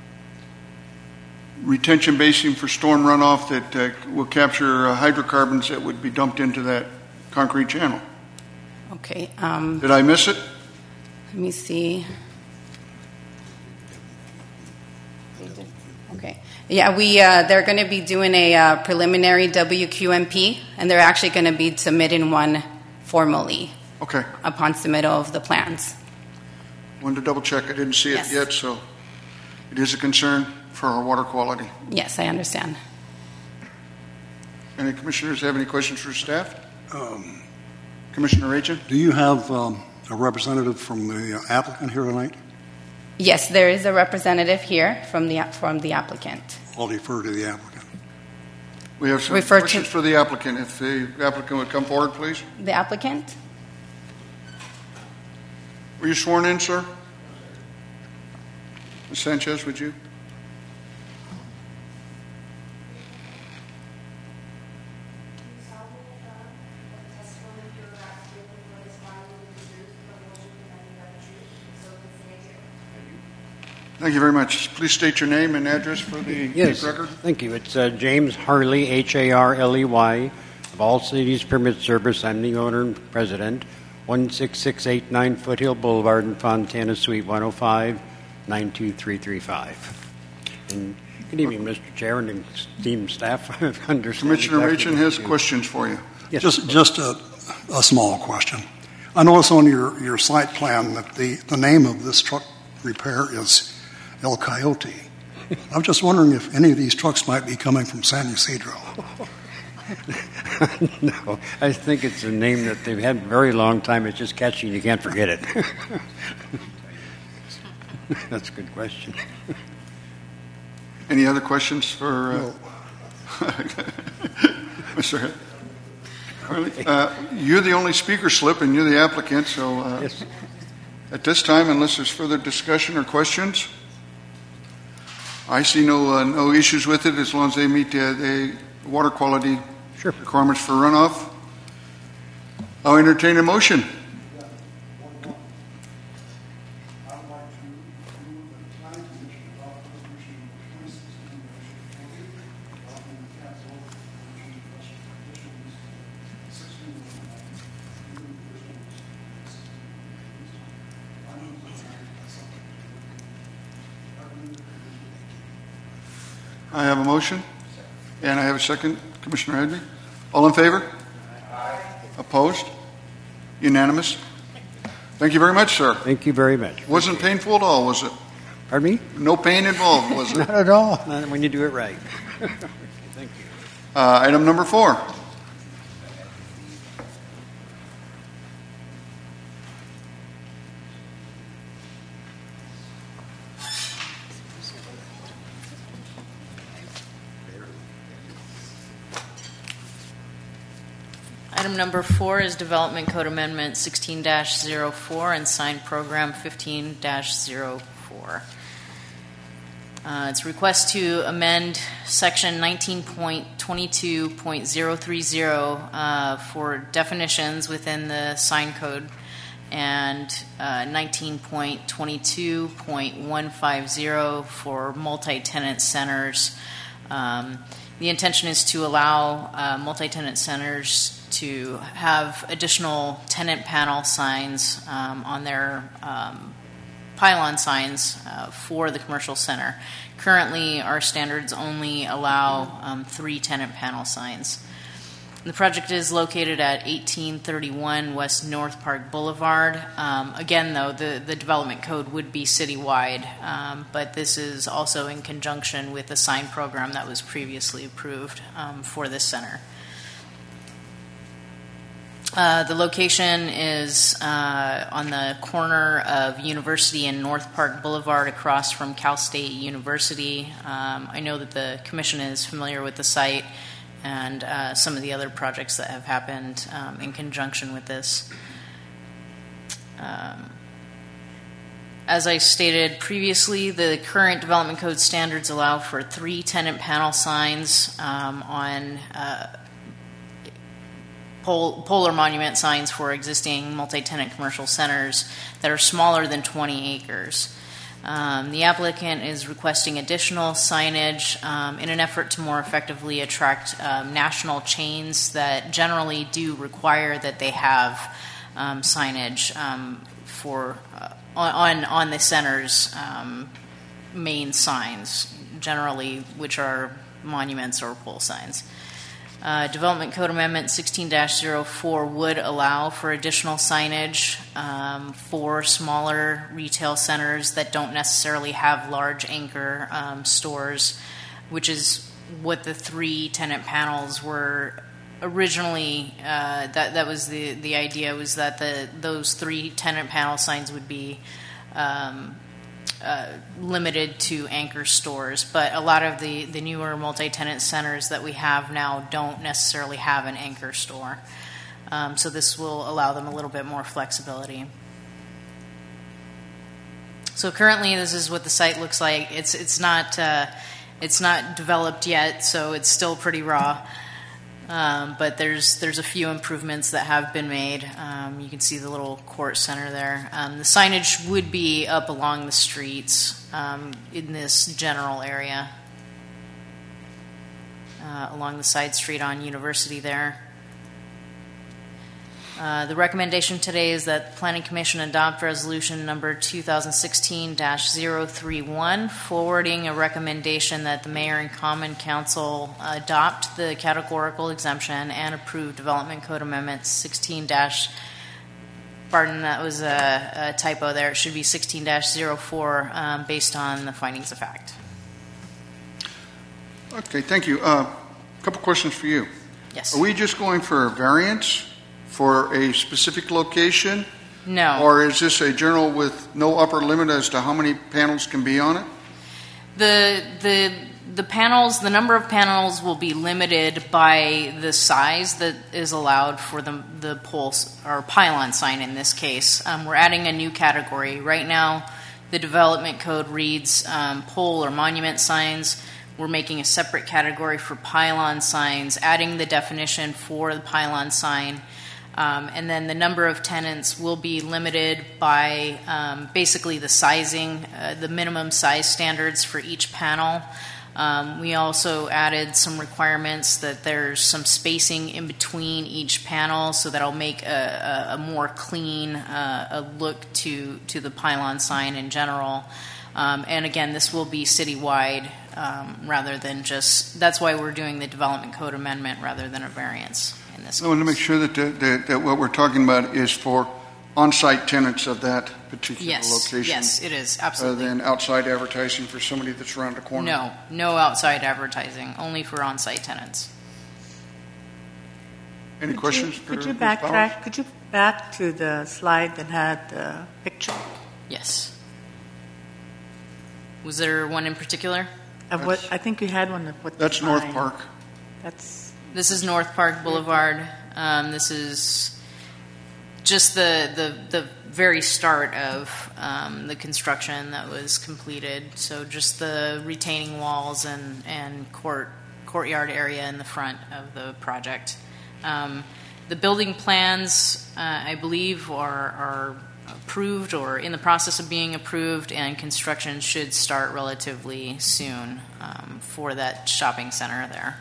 retention basin for storm runoff that will capture hydrocarbons that would be dumped into that concrete channel. Okay. Did I miss it? Let me see. Okay. Yeah, they're going to be doing a preliminary WQMP, and they're actually going to be submitting one formally. Okay. Upon submittal of the plans. Wanted to double check. I didn't see it yet, so it is a concern for our water quality. Yes, I understand. Any commissioners have any questions for staff? Commissioner Rachin? Do you have a representative from the applicant here tonight? Yes, there is a representative here from the applicant. I'll defer to the applicant. We have some questions for the applicant. If the applicant would come forward, please. The applicant? Were you sworn in, sir? Ms. Sanchez, would you? Thank you very much. Please state your name and address for the record. Thank you. It's James Harley, Harley, of All Cities Permit Service. I'm the owner and president. 16689 Foothill Boulevard in Fontana, Suite 105, 92335. And good evening, Mr. Chair and esteemed staff. Commissioner Rachin has questions for you. Yes. Just a small question. I notice on your site plan that the name of this truck repair is El Coyote. I'm just wondering if any of these trucks might be coming from San Ysidro. No, I think it's a name that they've had a very long time. It's just catchy and you can't forget it. That's a good question. Any other questions for Mr. Harley? You're the only speaker slip and you're the applicant, so yes. At this time, unless there's further discussion or questions, I see no issues with it as long as they meet the water quality requirements for runoff. I'll entertain a motion. I have a motion, and I have a second. Commissioner Hadley. All in favor? Aye. Opposed? Unanimous? Thank you very much, sir. Thank you very much. Wasn't painful at all, was it? Pardon me? No pain involved, was it? Not at all. Not when you do it right. Thank you. Item number 4. Item number 4 is Development Code Amendment 16-04 and Sign Program 15-04. It's a request to amend section 19.22.030 for definitions within the sign code and 19.22.150 for multi-tenant centers. The intention is to allow multi-tenant centers to have additional tenant panel signs on their pylon signs for the commercial center. Currently, our standards only allow 3 tenant panel signs. The project is located at 1831 West North Park Boulevard. Again, though, the development code would be citywide, but this is also in conjunction with the sign program that was previously approved for this center. The location is on the corner of University and North Park Boulevard across from Cal State University. I know that the Commission is familiar with the site and some of the other projects that have happened in conjunction with this. As I stated previously, the current development code standards allow for 3 tenant panel signs on pole or monument signs for existing multi-tenant commercial centers that are smaller than 20 acres. The applicant is requesting additional signage in an effort to more effectively attract national chains that generally do require that they have signage for on the center's main signs, generally which are monuments or pole signs. Development Code Amendment 16-04 would allow for additional signage for smaller retail centers that don't necessarily have large anchor stores, which is what the 3 tenant panels were originally. That was the idea, was that those 3 tenant panel signs would be limited to anchor stores, but a lot of the newer multi-tenant centers that we have now don't necessarily have an anchor store. So this will allow them a little bit more flexibility. So currently, this is what the site looks like. It's not developed yet, so it's still pretty raw. But there's a few improvements that have been made. You can see the little court center there. The signage would be up along the streets in this general area, along the side street on University there. The recommendation today is that the Planning Commission adopt resolution number 2016-031, forwarding a recommendation that the Mayor and Common Council adopt the categorical exemption and approve Development Code Amendment 16- pardon, that was a typo there. It should be 16-04 based on the findings of fact. Okay, thank you. A couple questions for you. Yes. Are we just going for a variance for a specific location? No. Or is this a general with no upper limit as to how many panels can be on it? The panels, the number of panels will be limited by the size that is allowed for the pole or pylon sign in this case. We're adding a new category. Right now, the development code reads pole or monument signs. We're making a separate category for pylon signs, adding the definition for the pylon sign. And then the number of tenants will be limited by basically the sizing, the minimum size standards for each panel. We also added some requirements that there's some spacing in between each panel, so that'll make a more clean a look to the pylon sign in general. And again, this will be citywide rather than just, that's why we're doing the development code amendment rather than a variance in this case. I want to make sure that what we're talking about is for on-site tenants of that particular location. Yes, it is, absolutely. Rather than outside advertising for somebody that's around the corner. No outside advertising, only for on-site tenants. Any questions? Could you backtrack? Could you back to the slide that had the picture? Yes. Was there one in particular? I think you had one. That's North Park. This is North Park Boulevard. This is Just the very start of the construction that was completed. So just the retaining walls and courtyard area in the front of the project. The building plans, I believe, are approved or in the process of being approved, and construction should start relatively soon for that shopping center there.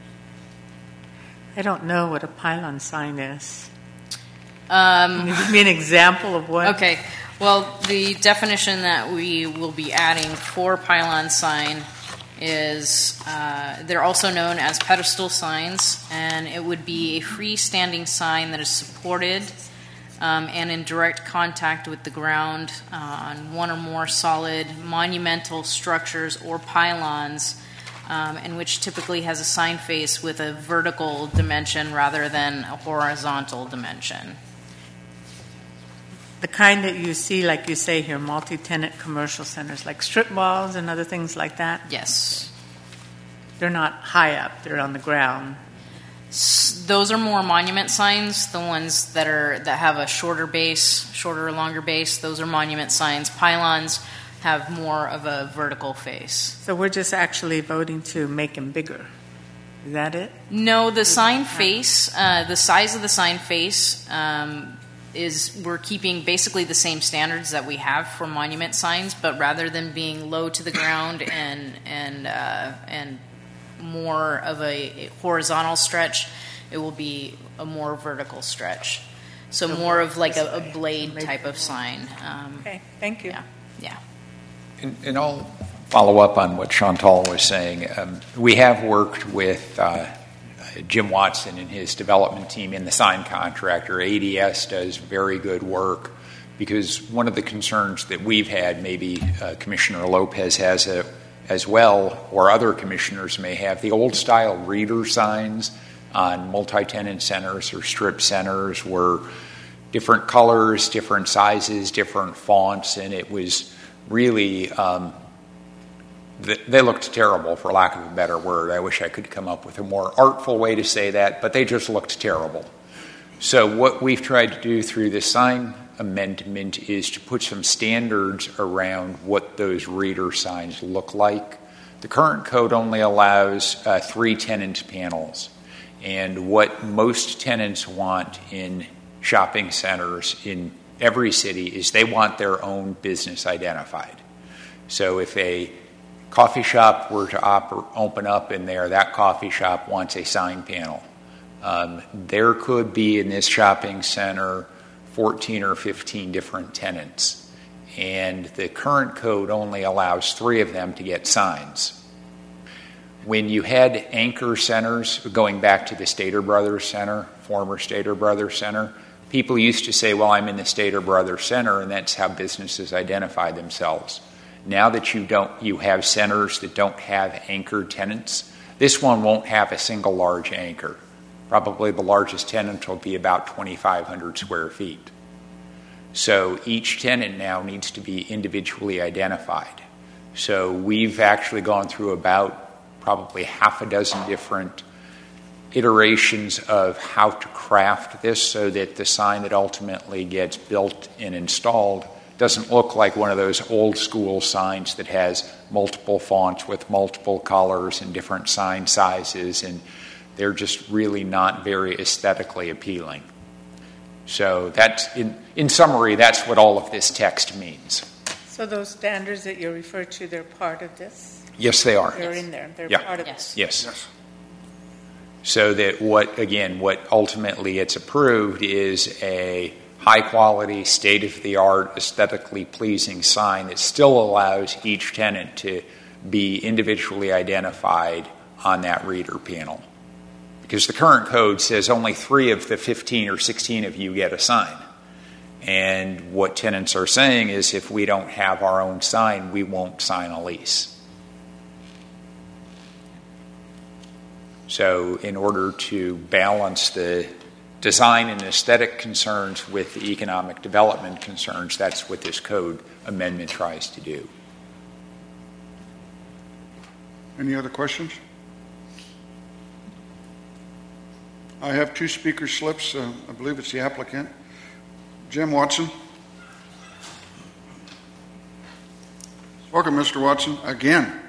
I don't know what a pylon sign is. Can you give me an example of what? Okay. Well, the definition that we will be adding for pylon sign is they're also known as pedestal signs, and it would be a freestanding sign that is supported and in direct contact with the ground on one or more solid monumental structures or pylons, and which typically has a sign face with a vertical dimension rather than a horizontal dimension. The kind that you see, like you say here, multi-tenant commercial centers, like strip malls and other things like that? Yes. They're not high up, they're on the ground. Those are more monument signs. The ones that have a shorter or longer base, those are monument signs. Pylons have more of a vertical face. So we're just actually voting to make them bigger. Is that it? No, the sign face, the size of the sign face we're keeping basically the same standards that we have for monument signs, but rather than being low to the ground and more of a horizontal stretch, it will be a more vertical stretch. So more of like a blade type of sign. Okay, thank you. Yeah. And I'll follow up on what Chantal was saying. We have worked with Jim Watson and his development team in the sign contractor. ADS does very good work, because one of the concerns that we've had, maybe Commissioner Lopez has as well, or other commissioners may have, the old style reader signs on multi-tenant centers or strip centers were different colors, different sizes, different fonts, and it was really they looked terrible, for lack of a better word. I wish I could come up with a more artful way to say that, but they just looked terrible. So what we've tried to do through this sign amendment is to put some standards around what those reader signs look like. The current code only allows 3 tenant panels, and what most tenants want in shopping centers in every city is they want their own business identified. So if a coffee shop were to open up in there, that coffee shop wants a sign panel. There could be in this shopping center 14 or 15 different tenants, and the current code only allows 3 of them to get signs. When you had anchor centers, going back to the Stater Brothers Center, former Stater Brothers Center, people used to say, well, I'm in the Stater Brothers Center, and that's how businesses identify themselves. Now that you have centers that don't have anchored tenants, this one won't have a single large anchor. Probably the largest tenant will be about 2,500 square feet. So each tenant now needs to be individually identified. So we've actually gone through about probably half a dozen different iterations of how to craft this so that the sign that ultimately gets built and installed doesn't look like one of those old school signs that has multiple fonts with multiple colors and different sign sizes, and they're just really not very aesthetically appealing. So that's, in summary, that's what all of this text means. So those standards that you refer to, they're part of this? Yes, they are. They're in there. They're part of this. Yes. So that what ultimately gets approved is a high-quality, state-of-the-art, aesthetically pleasing sign that still allows each tenant to be individually identified on that reader panel. Because the current code says only 3 of the 15 or 16 of you get a sign. And what tenants are saying is if we don't have our own sign, we won't sign a lease. So in order to balance the design and aesthetic concerns with the economic development concerns, that's what this code amendment tries to do. Any other questions? I have 2 speaker slips. I believe it's the applicant. Jim Watson. Welcome, Mr. Watson, again.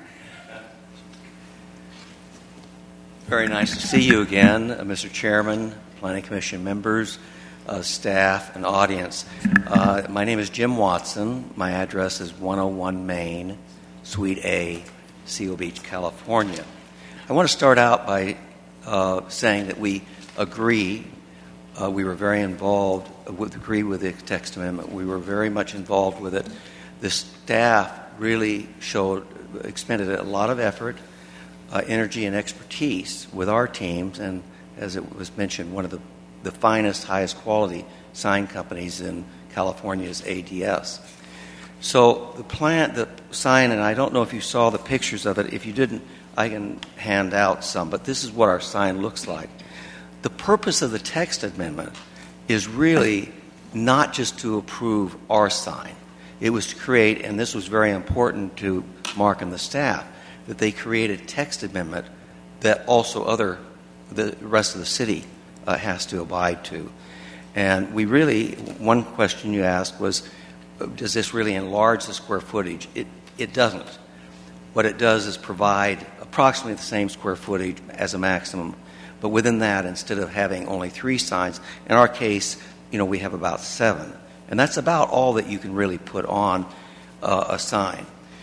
Very nice to see you again, Mr. Chairman, Planning Commission members, staff, and audience. My name is Jim Watson. My address is 101 Main, Suite A, Seal Beach, California. I want to start out by saying that we agree. We were very involved, agree with the text amendment. We were very much involved with it. The staff really expended a lot of effort, energy, and expertise with our teams, and as it was mentioned, one of the finest, highest quality sign companies in California is ADS. So the sign, and I don't know if you saw the pictures of it. If you didn't, I can hand out some, but this is what our sign looks like. The purpose of the text amendment is really not just to approve our sign. It was to create, and this was very important to Mark and the staff, that they created a text amendment that also the rest of the city has to abide to. And we really, one question you asked was, does this really enlarge the square footage? It doesn't. What it does is provide approximately the same square footage as a maximum, but within that, instead of having only 3 signs, in our case, we have about 7. And that's about all that you can really put on a sign.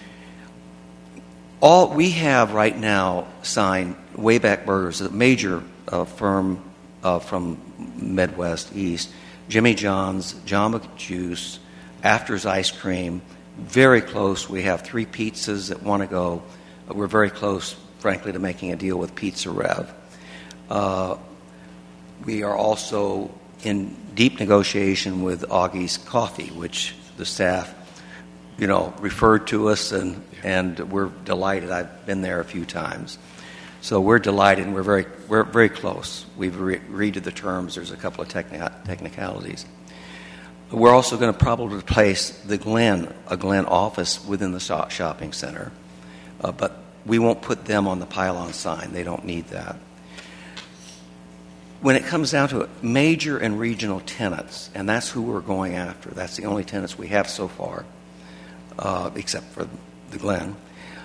All we have right now signed, Wayback Burgers, a major firm from Midwest East, Jimmy John's, Jamba Juice, After's Ice Cream, very close. We have 3 pizzas that want to go. We're very close, frankly, to making a deal with Pizza Rev. We are also in deep negotiation with Augie's Coffee, which the staff, referred to us, and we're delighted. I've been there a few times, so we're delighted, and we're very close. We've agreed to the terms. There's a couple of technicalities. We're also going to probably replace a Glen office within the shopping center, but we won't put them on the pylon sign. They don't need that. When it comes down to it, major and regional tenants, and that's who we're going after. That's the only tenants we have so far, except for the Glen.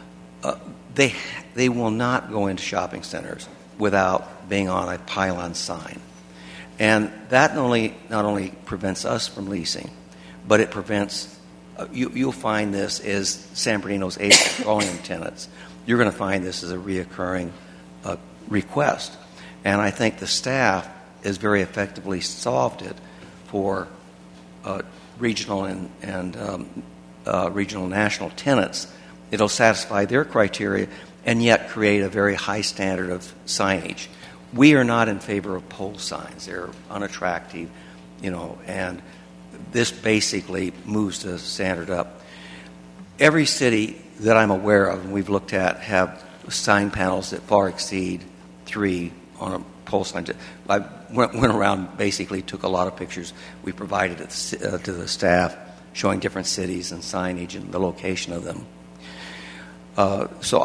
They will not go into shopping centers without being on a pylon sign. And that not only prevents us from leasing, but it prevents, you'll find this as San Bernardino's petroleum tenants. You're going to find this as a reoccurring request. And I think the staff has very effectively solved it for regional and regional national tenants. It'll satisfy their criteria and yet create a very high standard of signage. We are not in favor of pole signs. They're unattractive, and this basically moves the standard up. Every city that I'm aware of and we've looked at have sign panels that far exceed 3 on a pole sign. I went around, basically took a lot of pictures. We provided it to the staff, showing different cities and signage and the location of them. So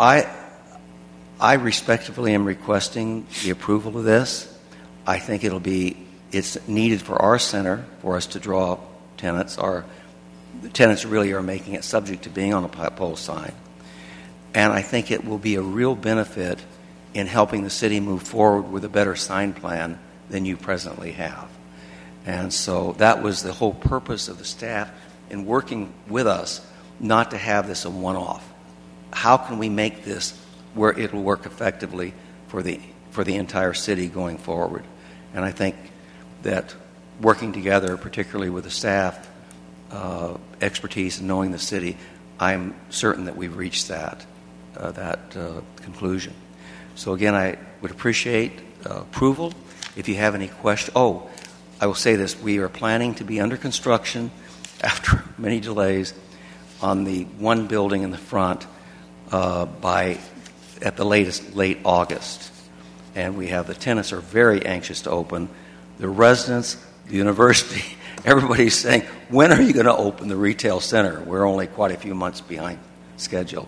I respectfully am requesting the approval of this. I think it's needed for our center for us to draw tenants. The tenants really are making it subject to being on a pole sign. And I think it will be a real benefit in helping the city move forward with a better sign plan than you presently have. And so that was the whole purpose of the staff in working with us, not to have this a one-off. How can we make this where it will work effectively for the entire city going forward? And I think that working together, particularly with the staff expertise and knowing the city, I'm certain that we've reached that conclusion. So again, I would appreciate approval. If you have any questions, I will say this: we are planning to be under construction after many delays on the one building in the front at the latest late August, and we have the tenants are very anxious to open. The residents, the university, everybody's saying, when are you going to open the retail center? We're only quite a few months behind schedule.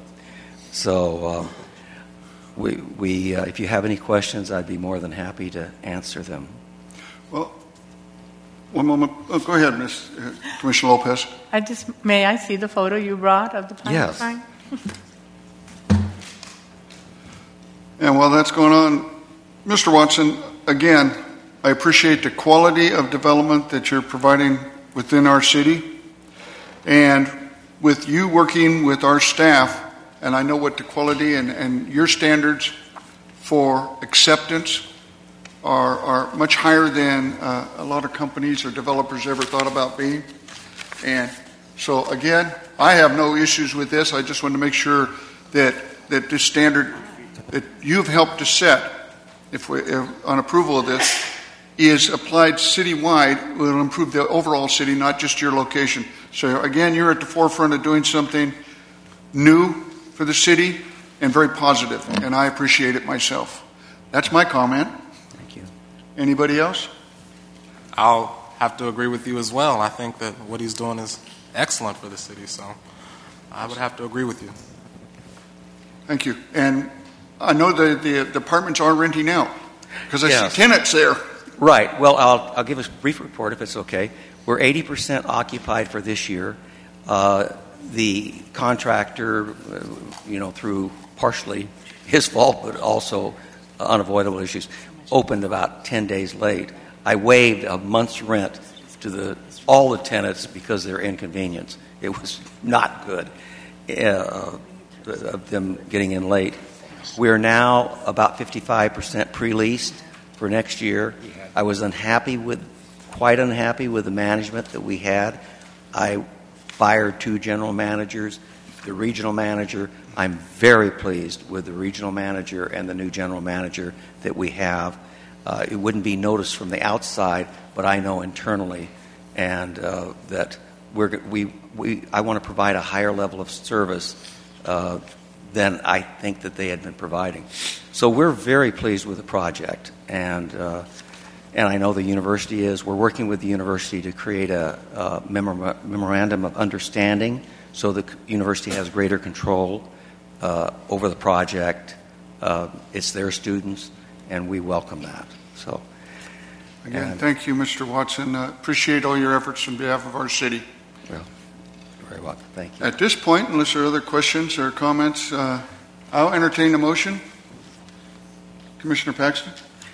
So if you have any questions, I'd be more than happy to answer them. Well, One moment. Oh, go ahead, Ms. Commissioner Lopez. May I see the photo you brought of the pilot Yes. sign? And while that's going on, Mr. Watson, again, I appreciate the quality of development that you're providing within our city. And with you working with our staff, and I know what the quality and your standards for acceptance are much higher than a lot of companies or developers ever thought about being. And so, again, I have no issues with this. I just want to make sure that this standard that you've helped to set, if on approval of this, is applied citywide, will improve the overall city, not just your location. So again, you're at the forefront of doing something new for the city and very positive, and I appreciate it myself. That's my comment. Thank you. Anybody else? I'll have to agree with you as well. I think that what he's doing is excellent for the city, so I would have to agree with you. Thank you. And I know that the apartments are renting out because I Yes. see tenants there. Right. Well, I'll give a brief report if it's okay. We're 80% occupied for this year. The contractor, through partially his fault, but also unavoidable issues, opened about 10 days late. I waived a month's rent to all the tenants because of their inconvenience. It was not good of them getting in late. We're now about 55% pre-leased for next year. I was quite unhappy with the management that we had. I fired 2 general managers, the regional manager. I'm very pleased with the regional manager and the new general manager that we have. It wouldn't be noticed from the outside, but I know internally, and that I want to provide a higher level of service than I think that they had been providing. So we're very pleased with the project, and I know the university is. We're working with the university to create a memorandum of understanding so the university has greater control over the project. It's their students, and we welcome that. So, Again, thank you, Mr. Watson. Appreciate all your efforts on behalf of our city. Well, very welcome. Thank you. At this point, unless there are other questions or comments, I'll entertain a motion. Commissioner Paxton?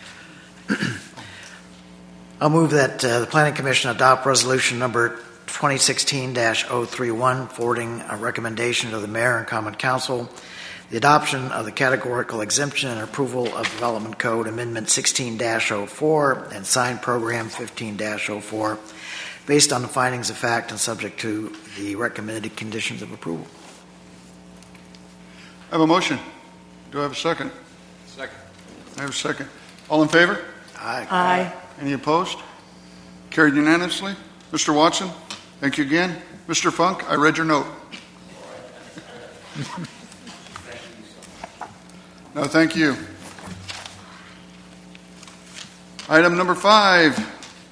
I'll move that the Planning Commission adopt resolution number 2016-031, forwarding a recommendation to the Mayor and Common Council, the adoption of the categorical exemption and approval of Development Code Amendment 16-04 and Sign Program 15-04, based on the findings of fact and subject to the recommended conditions of approval. I have a motion. Do I have a second? Second. I have a second. All in favor? Aye. Aye. Any opposed? Carried unanimously. Mr. Watson, thank you again. Mr. Funk, I read your note. No, thank you. Item number 5.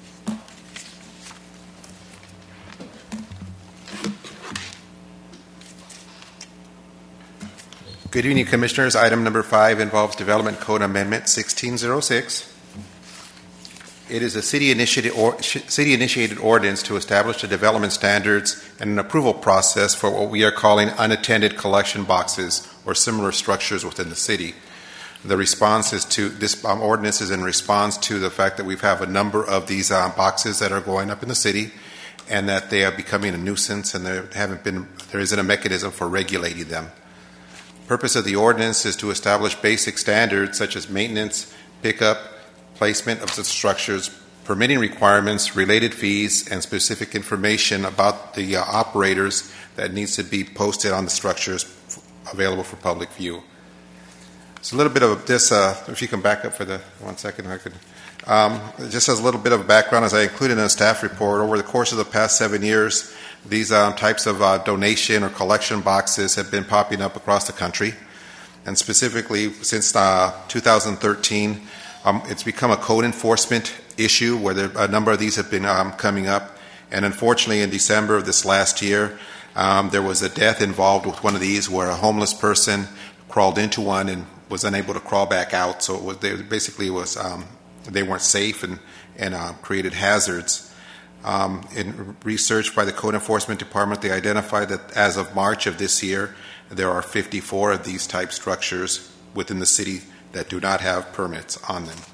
Good evening, Commissioners. Item number 5 involves Development Code Amendment 1606. It is a city-initiated ordinance to establish the development standards and an approval process for what we are calling unattended collection boxes or similar structures within the city. The response is to this ordinance is in response to the fact that we have a number of these boxes that are going up in the city, and that they are becoming a nuisance, and there isn't a mechanism for regulating them. The purpose of the ordinance is to establish basic standards such as maintenance, pickup, placement of the structures, permitting requirements, related fees, and specific information about the operators that needs to be posted on the structures available for public view. So a little bit of this, if you can back up for 1 second, I could. Just as a little bit of background, as I included in a staff report, over the course of the past 7 years, these types of donation or collection boxes have been popping up across the country. And specifically, since 2013, it's become a code enforcement issue where a number of these have been coming up. And unfortunately, in December of this last year, there was a death involved with one of these where a homeless person crawled into one and was unable to crawl back out. So they weren't safe and created hazards. In research by the Code Enforcement Department, they identified that as of March of this year, there are 54 of these type structures within the city that do not have permits on them.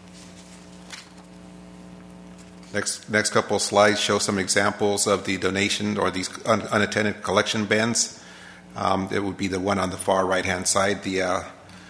Next couple of slides show some examples of the donation or these unattended collection bins. It would be the one on the far right-hand side, the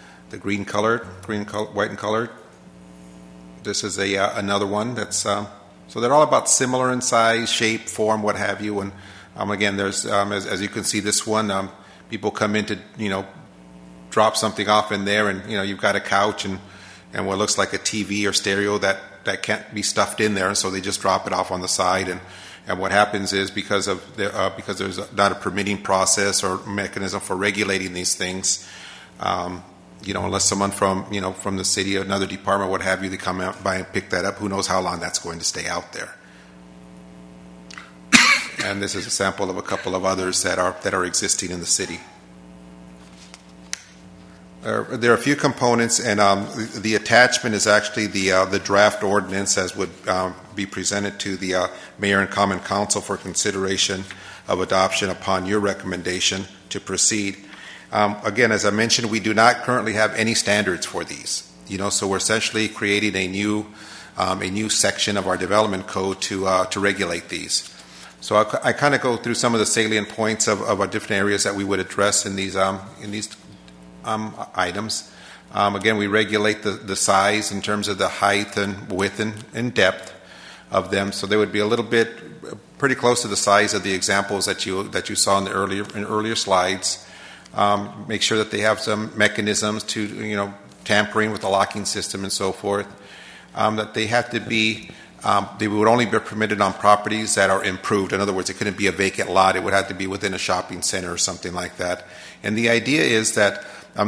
white and colored. This is another one that's so they're all about similar in size, shape, form, what have you. And again, there's as you can see, this one people come in to drop something off in there, and you've got a couch and what looks like a TV or stereo that can't be stuffed in there, so they just drop it off on the side. And what happens is because there's not a permitting process or mechanism for regulating these things, unless someone from the city, another department, what have you, they come out by and pick that up. Who knows how long that's going to stay out there? And this is a sample of a couple of others that are existing in the city. There are a few components, and the attachment is actually the draft ordinance as would be presented to the Mayor and Common Council for consideration of adoption upon your recommendation to proceed. Again, as I mentioned, we do not currently have any standards for these. So we're essentially creating a new section of our development code to regulate these. So I kind of go through some of the salient points of our different areas that we would address in these items. Again, we regulate the size in terms of the height and width and depth of them, so they would be a little bit pretty close to the size of the examples that you saw in earlier slides. Make sure that they have some mechanisms to tampering with the locking system and so forth. That they have to be. They would only be permitted on properties that are improved. In other words, it couldn't be a vacant lot. It would have to be within a shopping center or something like that. And the idea is that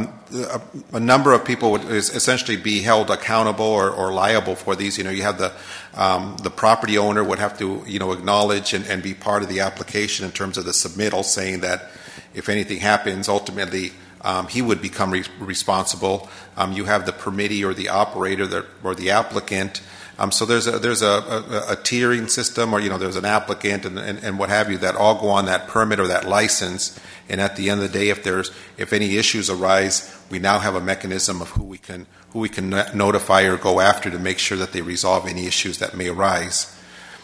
a number of people would essentially be held accountable or liable for these. You have the property owner would have to acknowledge and be part of the application in terms of the submittal, saying that if anything happens, ultimately he would become responsible. You have the permittee or the operator or the applicant. So there's a tiering system, or there's an applicant and what have you, that all go on that permit or that license. And at the end of the day, if any issues arise, we now have a mechanism of who we can notify or go after to make sure that they resolve any issues that may arise.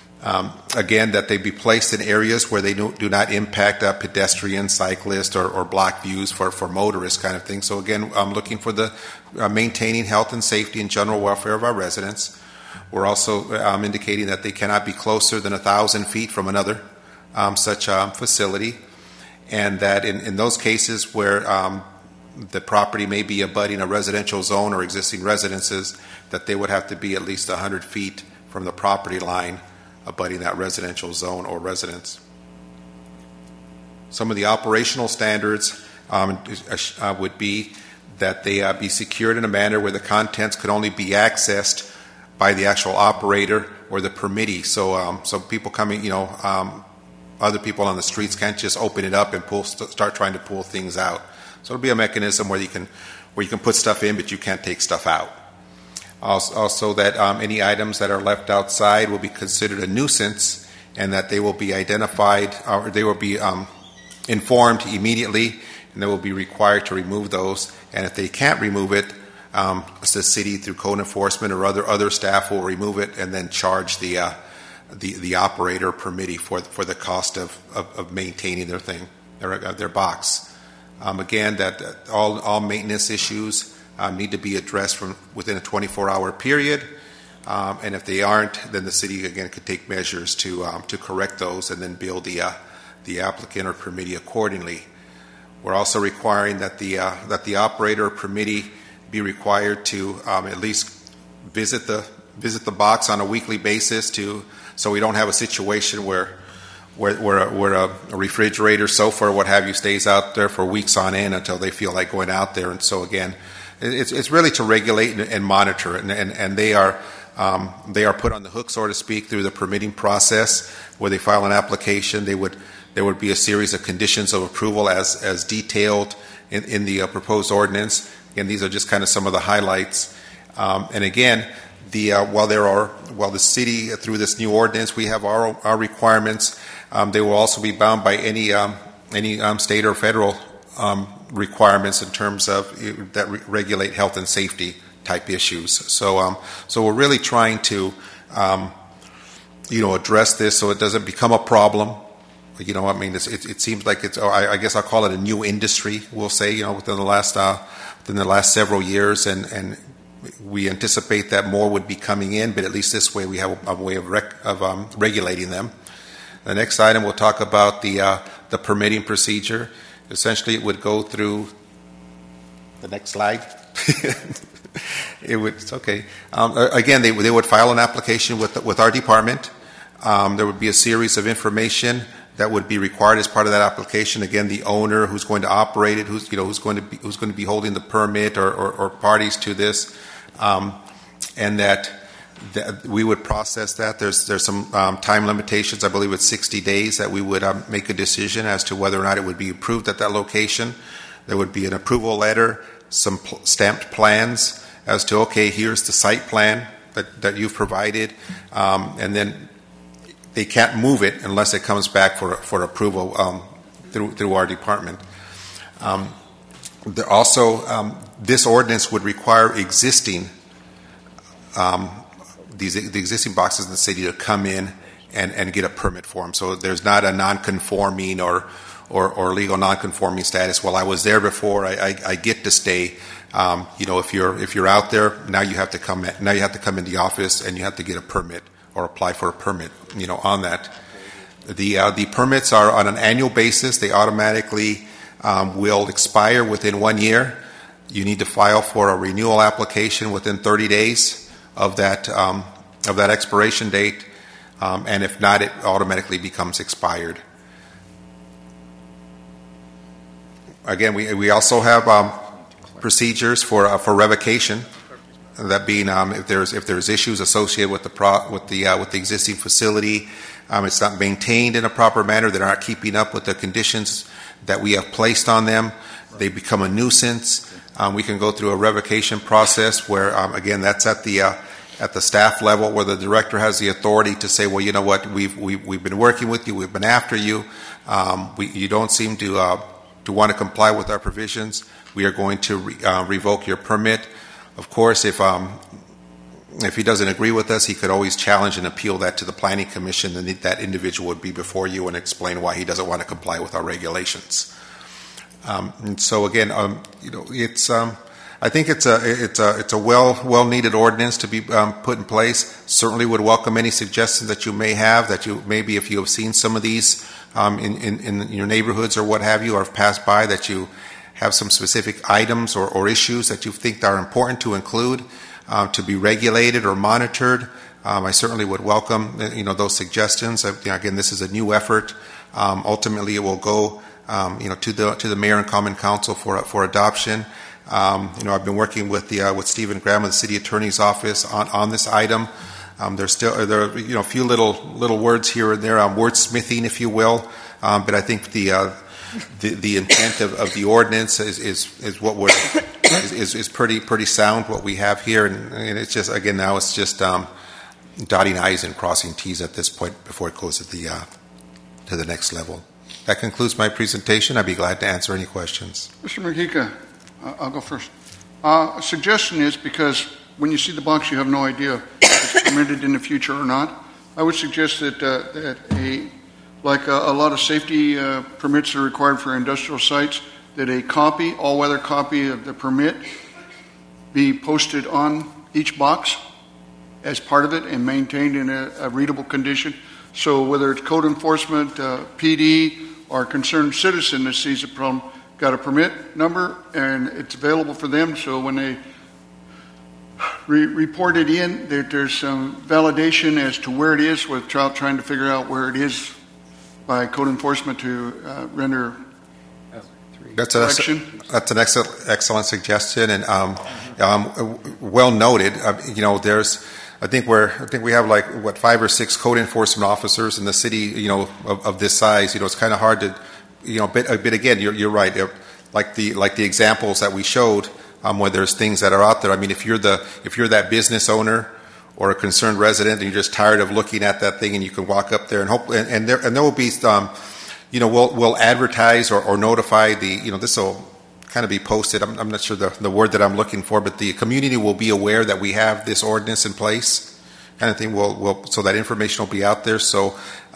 Again, that they be placed in areas where they do not impact pedestrian, cyclist, or block views for motorists, kind of thing. So again, I'm looking for the maintaining health and safety and general welfare of our residents. We're also indicating that they cannot be closer than 1,000 feet from another such facility, and that in those cases where the property may be abutting a residential zone or existing residences, that they would have to be at least 100 feet from the property line abutting that residential zone or residence. Some of the operational standards would be that they be secured in a manner where the contents could only be accessed by the actual operator or the permittee. So people coming, other people on the streets can't just open it up and start trying to pull things out. So it'll be a mechanism where you can put stuff in, but you can't take stuff out. Also that any items that are left outside will be considered a nuisance, and that they will be identified, or they will be informed immediately, and they will be required to remove those. And if they can't remove it, the city, through code enforcement or other staff, will remove it and then charge the operator permittee for the cost of maintaining their box. Again, that all maintenance issues need to be addressed from within a 24-hour period, and if they aren't, then the city again could take measures to correct those and then bill the applicant or permittee accordingly. We're also requiring that the operator or permittee be required to at least visit the box on a weekly basis, so we don't have a situation where a refrigerator, sofa, or what have you stays out there for weeks on end until they feel like going out there. And so again, it's really to regulate and monitor, and they are put on the hook, so to speak, through the permitting process where they file an application. There would be a series of conditions of approval as detailed in the proposed ordinance. Again, these are just kind of some of the highlights. And again, while there are while the city, through this new ordinance, we have our requirements, they will also be bound by any state or federal requirements in terms of that regulate health and safety type issues. So we're really trying to address this so it doesn't become a problem. It seems like I guess I'll call it a new industry. We'll say within the last several years, and we anticipate that more would be coming in. But at least this way, we have a way of regulating them. The next item, we'll talk about the permitting procedure. Essentially, it would go through the next slide. It's okay. Again, they would file an application with our department. There would be a series of information that would be required as part of that application. Again, the owner, who's going to operate it, who's going to be holding the permit or parties to this, and that we would process that. There's some time limitations. I believe it's 60 days that we would make a decision as to whether or not it would be approved at that location. There would be an approval letter, some stamped plans as to, okay, here's the site plan that you've provided, and then they can't move it unless it comes back for approval through our department. This ordinance would require the existing boxes in the city to come in and get a permit for them. So there's not a non-conforming or legal non-conforming status. Well, I was there before. I get to stay. If you're out there, now you have to come in the office and you have to get a permit or apply for a permit. On that, the permits are on an annual basis. They automatically will expire within 1 year. You need to file for a renewal application within 30 days of that expiration date, and if not, it automatically becomes expired. Again, we also have procedures for revocation. That being, if there's issues associated with the existing facility, it's not maintained in a proper manner, they're not keeping up with the conditions that we have placed on them, they become a nuisance. We can go through a revocation process where, again, that's at the staff level, where the director has the authority to say, well, you know what, we've been working with you, we've been after you, you don't seem to want to comply with our provisions. We are going to revoke your permit. Of course, if he doesn't agree with us, he could always challenge and appeal that to the Planning Commission, and that individual would be before you and explain why he doesn't want to comply with our regulations. And so again, it's I think it's a well needed ordinance to be put in place. Certainly would welcome any suggestions that you may have, that you maybe, if you have seen some of these in your neighborhoods or what have you, or have passed by, that you have some specific items or issues that you think are important to include, to be regulated or monitored. I certainly would welcome those suggestions. Again, this is a new effort. Ultimately, it will go to the mayor and common council for adoption. I've been working with Stephen Graham of the city attorney's office on this item. There are a few little words here and there, wordsmithing, if you will. But I think the intent of the ordinance is what is pretty sound, what we have here, and it's just, again, now it's just dotting I's and crossing T's at this point before it goes to the next level. That concludes my presentation. I'd be glad to answer any questions. Mr. Mujica, I'll go first. A suggestion is, because when you see the box, you have no idea if it's permitted in the future or not. I would suggest that a lot of safety permits are required for industrial sites, that a copy, all-weather copy of the permit be posted on each box as part of it and maintained in a readable condition. So whether it's code enforcement, PD, or concerned citizen that sees a problem, got a permit number, and it's available for them. So when they report it in, there's some validation as to where it is, with trying to figure out where it is by code enforcement to render correction. That's an excellent suggestion, and well noted. I think we have 5 or 6 code enforcement officers in the city, of this size. It's kind of hard to, but again, you're right. Like the examples that we showed, where there's things that are out there. I mean, if you're that business owner, or a concerned resident, and you're just tired of looking at that thing, and you can walk up there and hope, and there will be, we'll advertise or notify this will kind of be posted. I'm not sure the word that I'm looking for, but the community will be aware that we have this ordinance in place, kind of thing. So that information will be out there. So,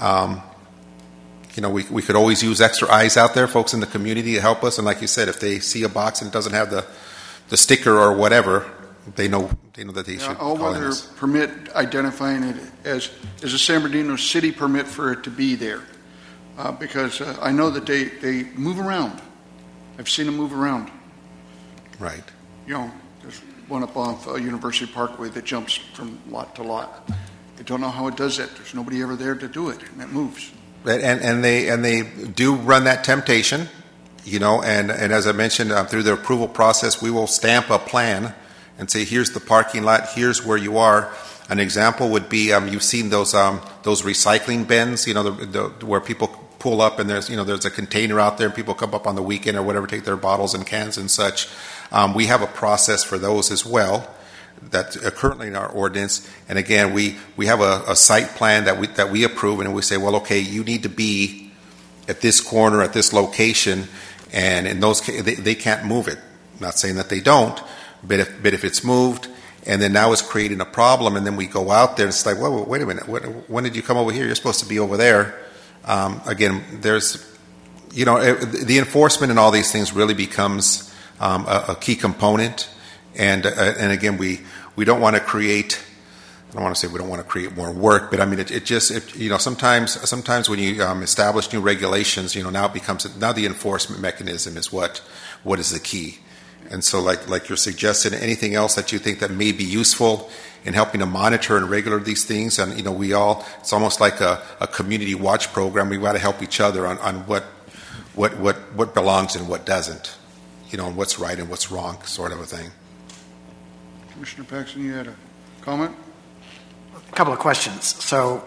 we could always use extra eyes out there, folks in the community, to help us. And like you said, if they see a box and it doesn't have the sticker or whatever, they know that they should I'll call in whether us. permit identifying it as a San Bernardino city permit for it to be there, because I know that they move around. I've seen them move around. Right. There's one up off University Parkway that jumps from lot to lot. I don't know how it does that. There's nobody ever there to do it, and it moves. And they do run that temptation, and as I mentioned, through the approval process, we will stamp a plan and say, here's the parking lot, here's where you are. An example would be, you've seen those recycling bins, where people pull up and there's a container out there and people come up on the weekend or whatever, take their bottles and cans and such. We have a process for those as well that's currently in our ordinance. And again, we have a site plan that we approve, and we say, well, okay, you need to be at this corner, at this location, and in those cases, they can't move it. I'm not saying that they don't, but if it's moved, and then now it's creating a problem, and then we go out there and it's like, well, wait a minute, when did you come over here? You're supposed to be over there. Again, there's, the enforcement and all these things really becomes a key component, and again, we don't want to create. I don't want to say we don't want to create more work, but I mean, sometimes when you establish new regulations, now the enforcement mechanism is what is the key. And so, like you're suggesting, anything else that you think that may be useful in helping to monitor and regulate these things, and it's almost like a community watch program. We've got to help each other on what belongs and what doesn't, and what's right and what's wrong, sort of a thing. Commissioner Paxton, you had a comment? A couple of questions. So,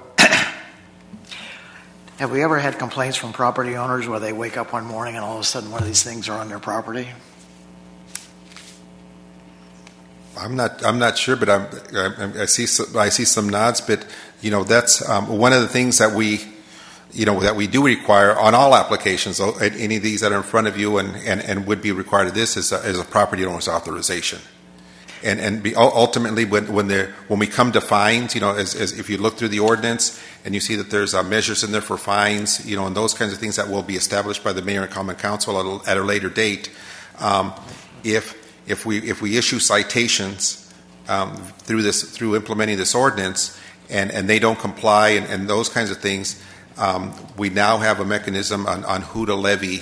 have we ever had complaints from property owners where they wake up one morning and all of a sudden one of these things are on their property? I'm not sure, but I see some nods. But that's one of the things that we do require on all applications. Any of these that are in front of you and would be required of this is a property owner's authorization. And ultimately, when we come to fines, as if you look through the ordinance and you see that there's measures in there for fines, and those kinds of things that will be established by the mayor and common council at a later date. If we issue citations through implementing this ordinance and they don't comply and those kinds of things, we now have a mechanism on who to levy,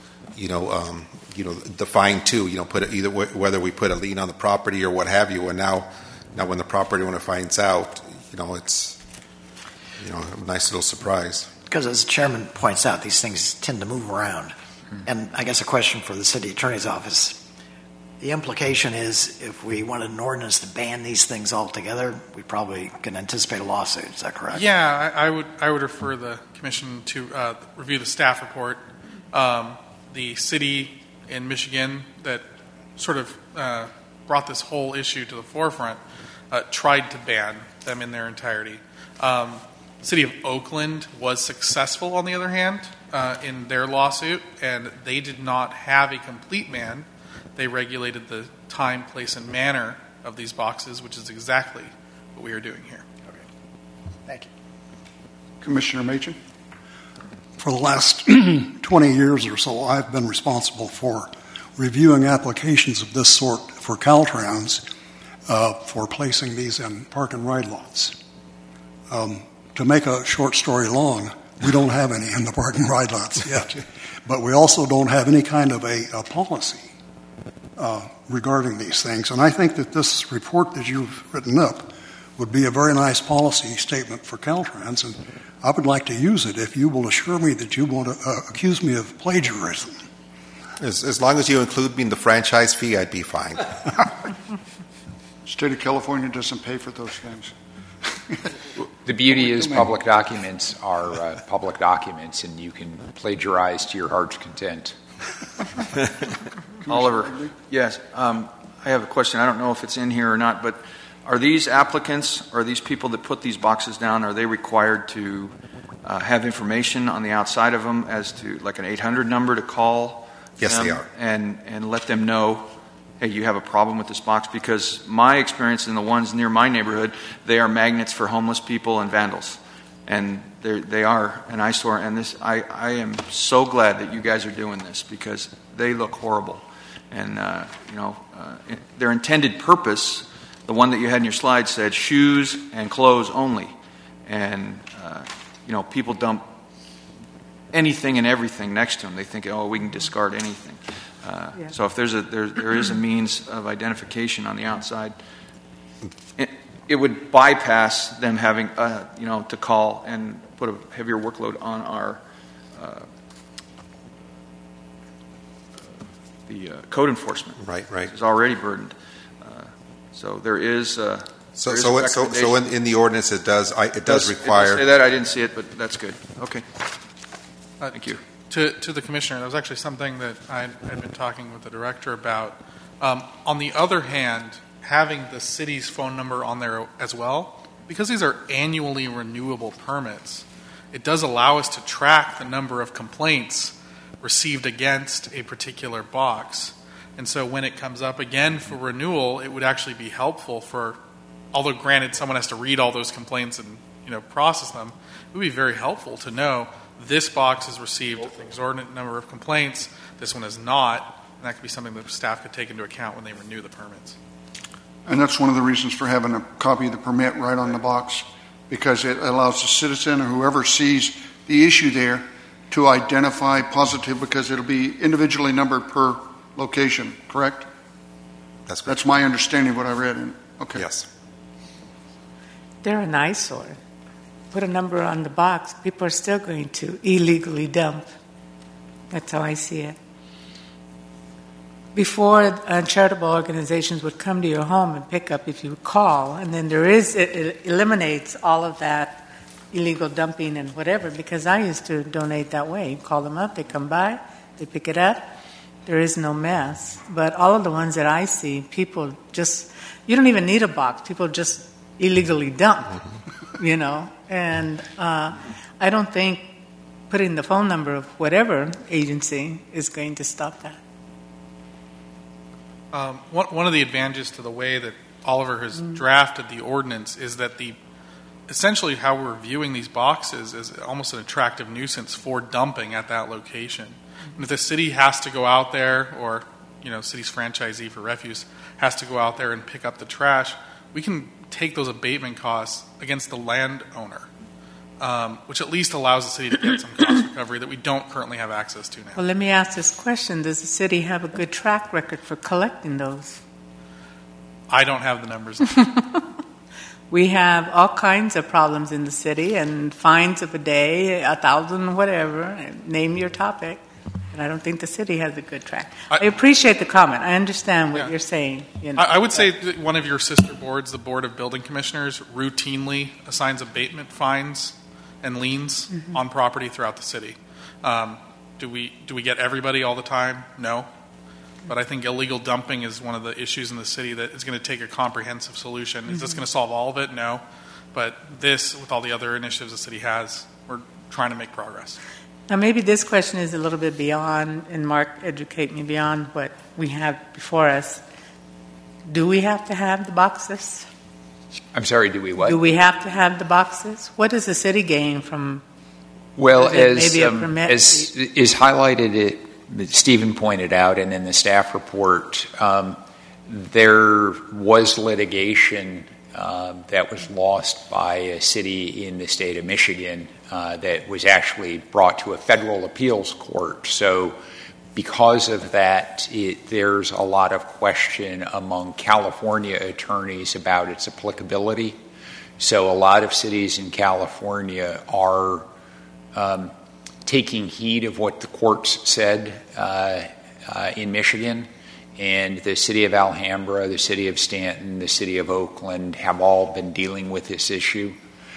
the fine to, either whether we put a lien on the property or what have you. And now when the property owner finds out, it's a nice little surprise. Because as the chairman points out, these things tend to move around. And I guess a question for the city attorney's office. The implication is if we wanted an ordinance to ban these things altogether, we probably can anticipate a lawsuit. Is that correct? Yeah, I would refer the commission to review the staff report. The city in Michigan that sort of brought this whole issue to the forefront tried to ban them in their entirety. The city of Oakland was successful, on the other hand, in their lawsuit, and they did not have a complete ban. They regulated the time, place, and manner of these boxes, which is exactly what we are doing here. Okay. Thank you. Commissioner Machen? For the last 20 years or so, I've been responsible for reviewing applications of this sort for Caltrans for placing these in park and ride lots. To make a short story long, we don't have any in the park and ride lots yet, but we also don't have any kind of a policy regarding these things. And I think that this report that you've written up would be a very nice policy statement for Caltrans, and I would like to use it if you will assure me that you won't accuse me of plagiarism. As long as you include me in the franchise fee, I'd be fine. State of California doesn't pay for those things. The beauty is public documents are public documents, and you can plagiarize to your heart's content. Oliver, yes. I have a question. I don't know if it's in here or not, but Are these applicants, are these people that put these boxes down, are they required to have information on the outside of them as to like an 800 number to call Yes, them they are. and let them know, hey, you have a problem with this box? Because my experience in the ones near my neighborhood, they are magnets for homeless people and vandals. And they are an eyesore. And this, I am so glad that you guys are doing this because they look horrible. And, their intended purpose, the one that you had in your slide said shoes and clothes only. And, people dump anything and everything next to them. They think, oh, we can discard anything. So if there is a means of identification on the outside, it would bypass them having, to call and put a heavier workload on our the code enforcement. Right. Is already burdened. So there is. So in the ordinance it does require. It does say that. I didn't see it, but that's good. Okay. Thank you. To the Commissioner, that was actually something that I had been talking with the Director about. On the other hand, having the city's phone number on there as well, because these are annually renewable permits, it does allow us to track the number of complaints received against a particular box. And so when it comes up again for renewal, it would actually be helpful for, although granted someone has to read all those complaints and process them, it would be very helpful to know this box has received an exorbitant number of complaints, this one has not, and that could be something that staff could take into account when they renew the permits. And that's one of the reasons for having a copy of the permit right on the box, because it allows the citizen or whoever sees the issue there to identify positive, because it'll be individually numbered per location, correct? That's correct. That's my understanding of what I read. Okay. Yes. They're an eyesore. Put a number on the box, people are still going to illegally dump. That's how I see it. Before, charitable organizations would come to your home and pick up if you call, and then it eliminates all of that illegal dumping and whatever, because I used to donate that way. You call them up, they come by, they pick it up, there is no mess. But all of the ones that I see, people just, you don't even need a box, people just illegally dump, and I don't think putting the phone number of whatever agency is going to stop that. One of the advantages to the way that Oliver has drafted the ordinance is that essentially how we're viewing these boxes is almost an attractive nuisance for dumping at that location. And if the city has to go out there, or city's franchisee for refuse has to go out there and pick up the trash, we can take those abatement costs against the landowner, which at least allows the city to get some cost recovery that we don't currently have access to now. Well, let me ask this question. Does the city have a good track record for collecting those? I don't have the numbers. We have all kinds of problems in the city, and fines of a day, 1,000, whatever, name your topic. And I don't think the city has a good track. I appreciate the comment. I understand what you're saying. I would say that one of your sister boards, the Board of Building Commissioners, routinely assigns abatement fines and liens on property throughout the city. Do we get everybody all the time? No. But I think illegal dumping is one of the issues in the city that is going to take a comprehensive solution. Is this going to solve all of it? No. But this, with all the other initiatives the city has, we're trying to make progress. Now, maybe this question is a little bit beyond, and Mark, educate me, beyond what we have before us. Do we have to have the boxes? I'm sorry, do we what? Do we have to have the boxes? What does the city gain from? Well, as maybe a permit? As is highlighted, Stephen pointed out, and in the staff report, there was litigation that was lost by a city in the state of Michigan that was actually brought to a federal appeals court. So because of that, there's a lot of question among California attorneys about its applicability. So a lot of cities in California are taking heed of what the courts said in Michigan. And the city of Alhambra, the city of Stanton, the city of Oakland have all been dealing with this issue.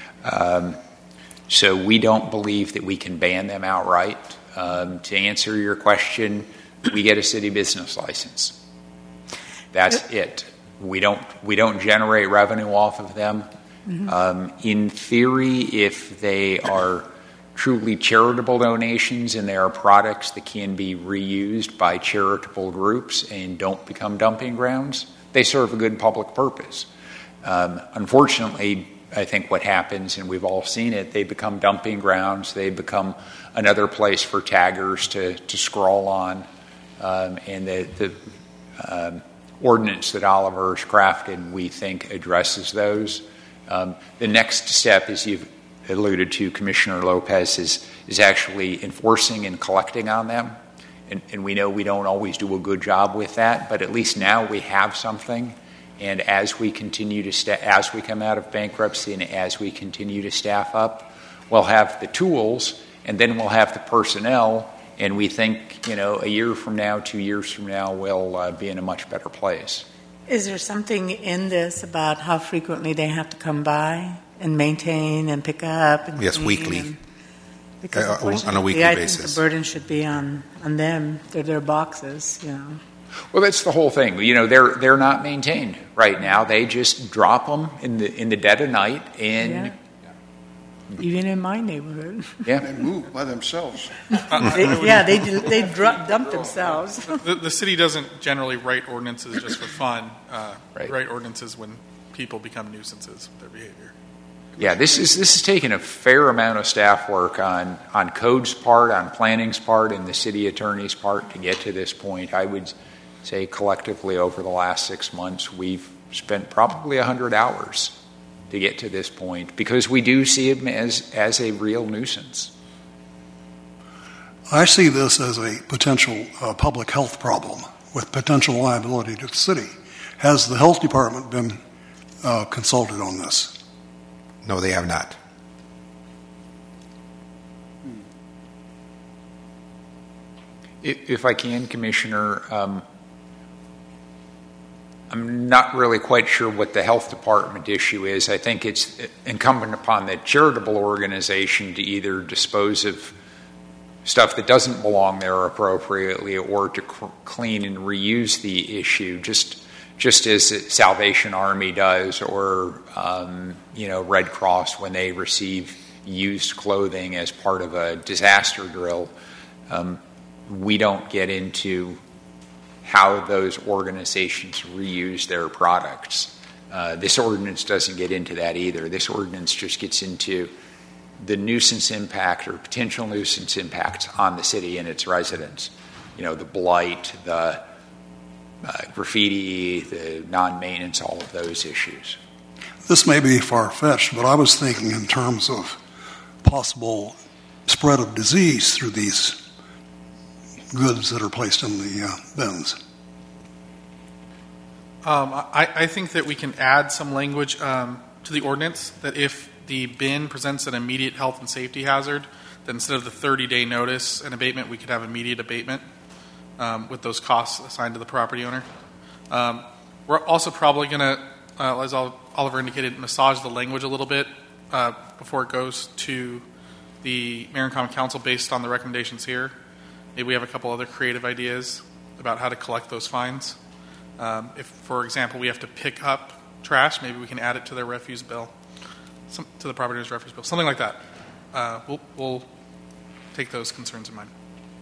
So we don't believe that we can ban them outright. To answer your question, we get a city business license. That's it. We don't generate revenue off of them. In theory, if they are truly charitable donations and they are products that can be reused by charitable groups and don't become dumping grounds, they serve a good public purpose. Unfortunately, I think what happens, and we've all seen it, they become dumping grounds, they become another place for taggers to scroll on, and the ordinance that Oliver has crafted, we think, addresses those. The next step, as you've alluded to, Commissioner Lopez, is actually enforcing and collecting on them. And we know we don't always do a good job with that, but at least now we have something. And as we continue to as we come out of bankruptcy and as we continue to staff up, we'll have the tools, and then we'll have the personnel. And we think, a year from now, 2 years from now, we'll be in a much better place. Is there something in this about how frequently they have to come by and maintain and pick up? And yes, weekly. Because on a weekly basis. I think the burden should be on them. They're their boxes, Well, that's the whole thing. They're not maintained right now. They just drop them in the dead of night, and even in my neighborhood, they move by themselves. they dump themselves. The city doesn't generally write ordinances just for fun. Write ordinances when people become nuisances with their behavior. Yeah, this is taking a fair amount of staff work on code's part, on planning's part, and the city attorney's part to get to this point. I would say collectively over the last 6 months, we've spent probably 100 hours to get to this point because we do see them as a real nuisance. I see this as a potential public health problem with potential liability to the city. Has the health department been consulted on this? No, they have not. If I can, Commissioner, I'm not really quite sure what the health department issue is. I think it's incumbent upon the charitable organization to either dispose of stuff that doesn't belong there appropriately or to clean and reuse the issue, just as Salvation Army does or Red Cross when they receive used clothing as part of a disaster drill. We don't get into how those organizations reuse their products. This ordinance doesn't get into that either. This ordinance just gets into the nuisance impact or potential nuisance impacts on the city and its residents. The blight, the graffiti, the non-maintenance, all of those issues. This may be far-fetched, but I was thinking in terms of possible spread of disease through these goods that are placed in the bins. I think that we can add some language to the ordinance that if the bin presents an immediate health and safety hazard, that instead of the 30-day notice and abatement, we could have immediate abatement with those costs assigned to the property owner. We're also probably going to, as Oliver indicated, massage the language a little bit before it goes to the Mayor and Common Council based on the recommendations here. Maybe we have a couple other creative ideas about how to collect those fines. If, for example, we have to pick up trash, maybe we can add it to their refuse bill, to the property owner's refuse bill, something like that. We'll take those concerns in mind.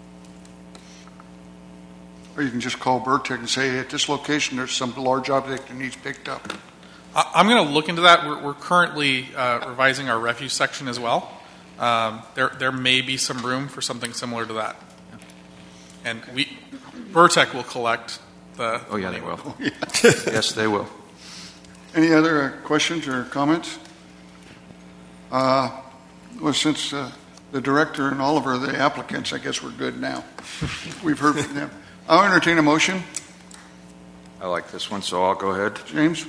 Or you can just call Burtech and say, at this location, there's some large object that needs picked up. I'm going to look into that. We're currently revising our refuse section as well. There may be some room for something similar to that. And Burtech will collect the... Oh, yeah, they will. Yes, they will. Any other questions or comments? Well, since the director and Oliver are the applicants, I guess we're good now. We've heard from them. I'll entertain a motion. I like this one, so I'll go ahead. James?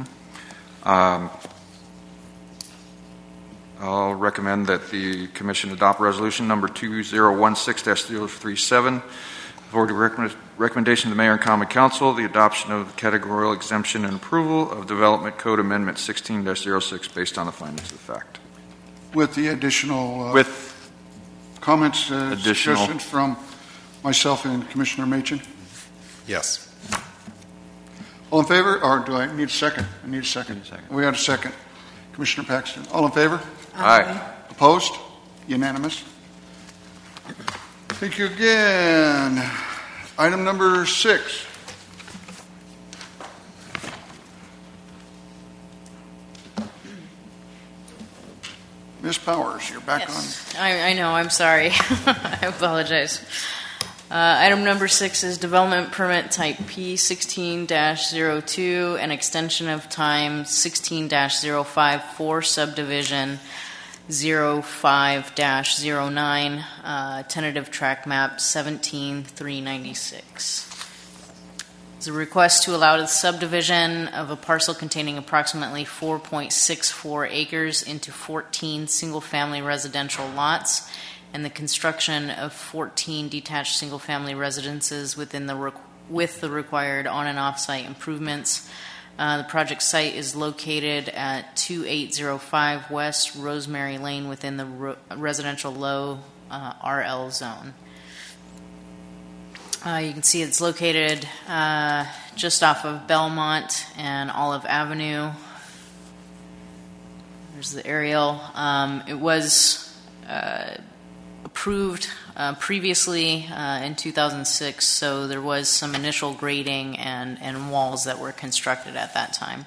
I'll recommend that the Commission adopt resolution number 2016-037 for the recommendation of the Mayor and Common Council, the adoption of the categorical exemption and approval of Development Code Amendment 16-06 based on the findings of fact. With the additional comments, suggestions from myself and Commissioner Machen? Yes. All in favor? Or do I need a second? I need a second. We had a second. Commissioner Paxton. All in favor? Aye. Opposed? Unanimous. Thank you again. Item number 6. Ms. Powers, you're back on. I know, I'm sorry. I apologize. Item number 6 is development permit type P16-02, an extension of time 16-05 for subdivision 05-09, tentative track map 17-396. It's a request to allow the subdivision of a parcel containing approximately 4.64 acres into 14 single-family residential lots and the construction of 14 detached single-family residences with the required on- and off-site improvements. The project site is located at 2805 West Rosemary Lane within the residential low RL zone. You can see it's located just off of Belmont and Olive Avenue. There's the aerial. It was approved previously in 2006, so there was some initial grading and walls that were constructed at that time.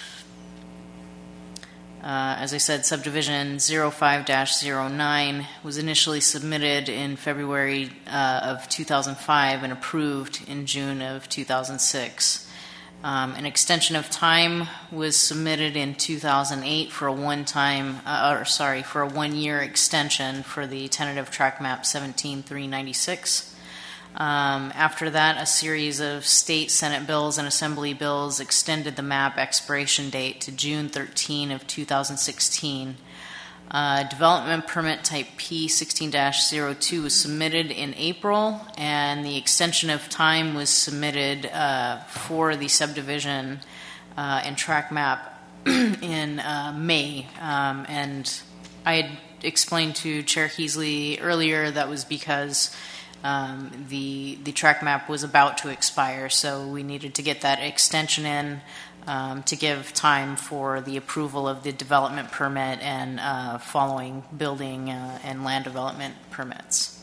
As I said, subdivision 05-09 was initially submitted in February of 2005 and approved in June of 2006. An extension of time was submitted in 2008 for a one-year extension for the tentative track map 17-396. After that, a series of state Senate bills and Assembly bills extended the map expiration date to June 13 of 2016. Development permit type P16-02 was submitted in April, and the extension of time was submitted for the subdivision and track map in May. And I had explained to Chair Heasley earlier that was because the track map was about to expire, so we needed to get that extension in to give time for the approval of the development permit and following building and land development permits.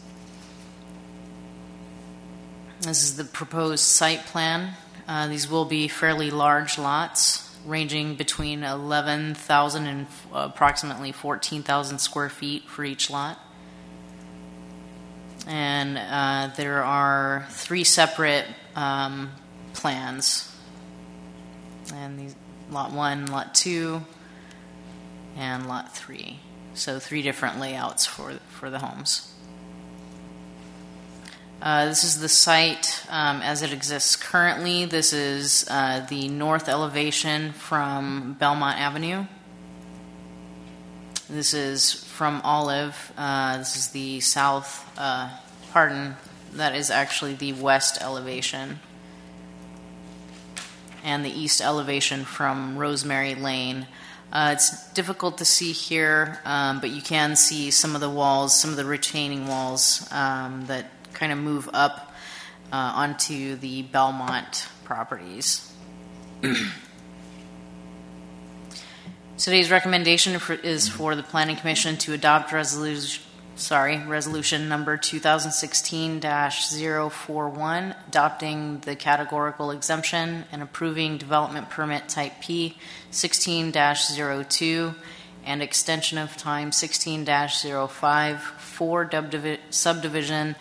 This is the proposed site plan. These will be fairly large lots, ranging between 11,000 and approximately 14,000 square feet for each lot. And there are 3 separate plans. And these, lot 1, lot 2, and lot 3. So 3 different layouts for the homes. This is the site as it exists currently. This is the north elevation from Belmont Avenue. This is from Olive. This is the south, that is actually the west elevation. And the east elevation from Rosemary Lane. It's difficult to see here, but you can see some of the walls, some of the retaining walls that kind of move up onto the Belmont properties. Today's recommendation is for the Planning Commission to adopt resolution number 2016-041, adopting the categorical exemption and approving development permit type P 16-02 and extension of time 16-05 for subdivision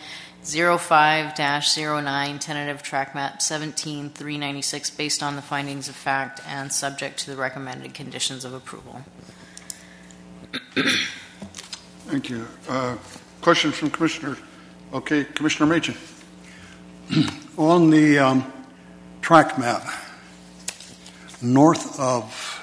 05-09 tentative track map 17-396 based on the findings of fact and subject to the recommended conditions of approval. Thank you. Questions from commissioners? Okay, Commissioner Machen. On the track map, north of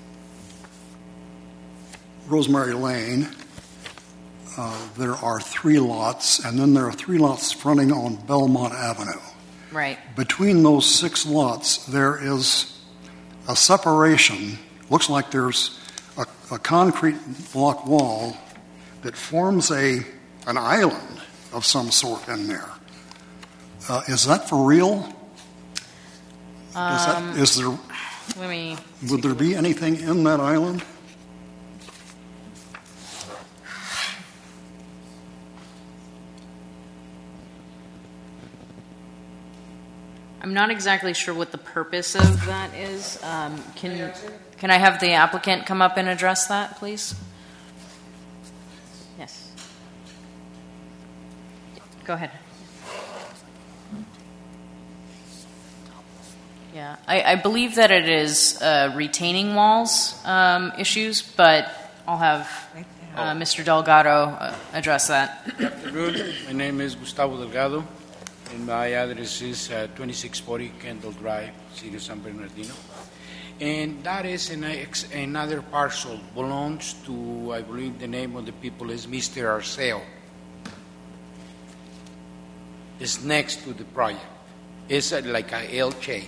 Rosemary Lane, there are 3 lots, and then there are 3 lots fronting on Belmont Avenue. Right. Between those 6 lots, there is a separation. Looks like there's a concrete block wall that forms an island of some sort in there. Is that for real? Would there be anything in that island? I'm not exactly sure what the purpose of that is. Can I have the applicant come up and address that, please? Yes. Go ahead. Yeah, I believe that it is retaining walls issues, but I'll have Mr. Delgado address that. Good afternoon. My name is Gustavo Delgado, and my address is 2640 Kendall Drive, City of San Bernardino. And that is another parcel, belongs to, I believe the name of the people is Mr. Arceo. It's next to the project. It's like a L shape.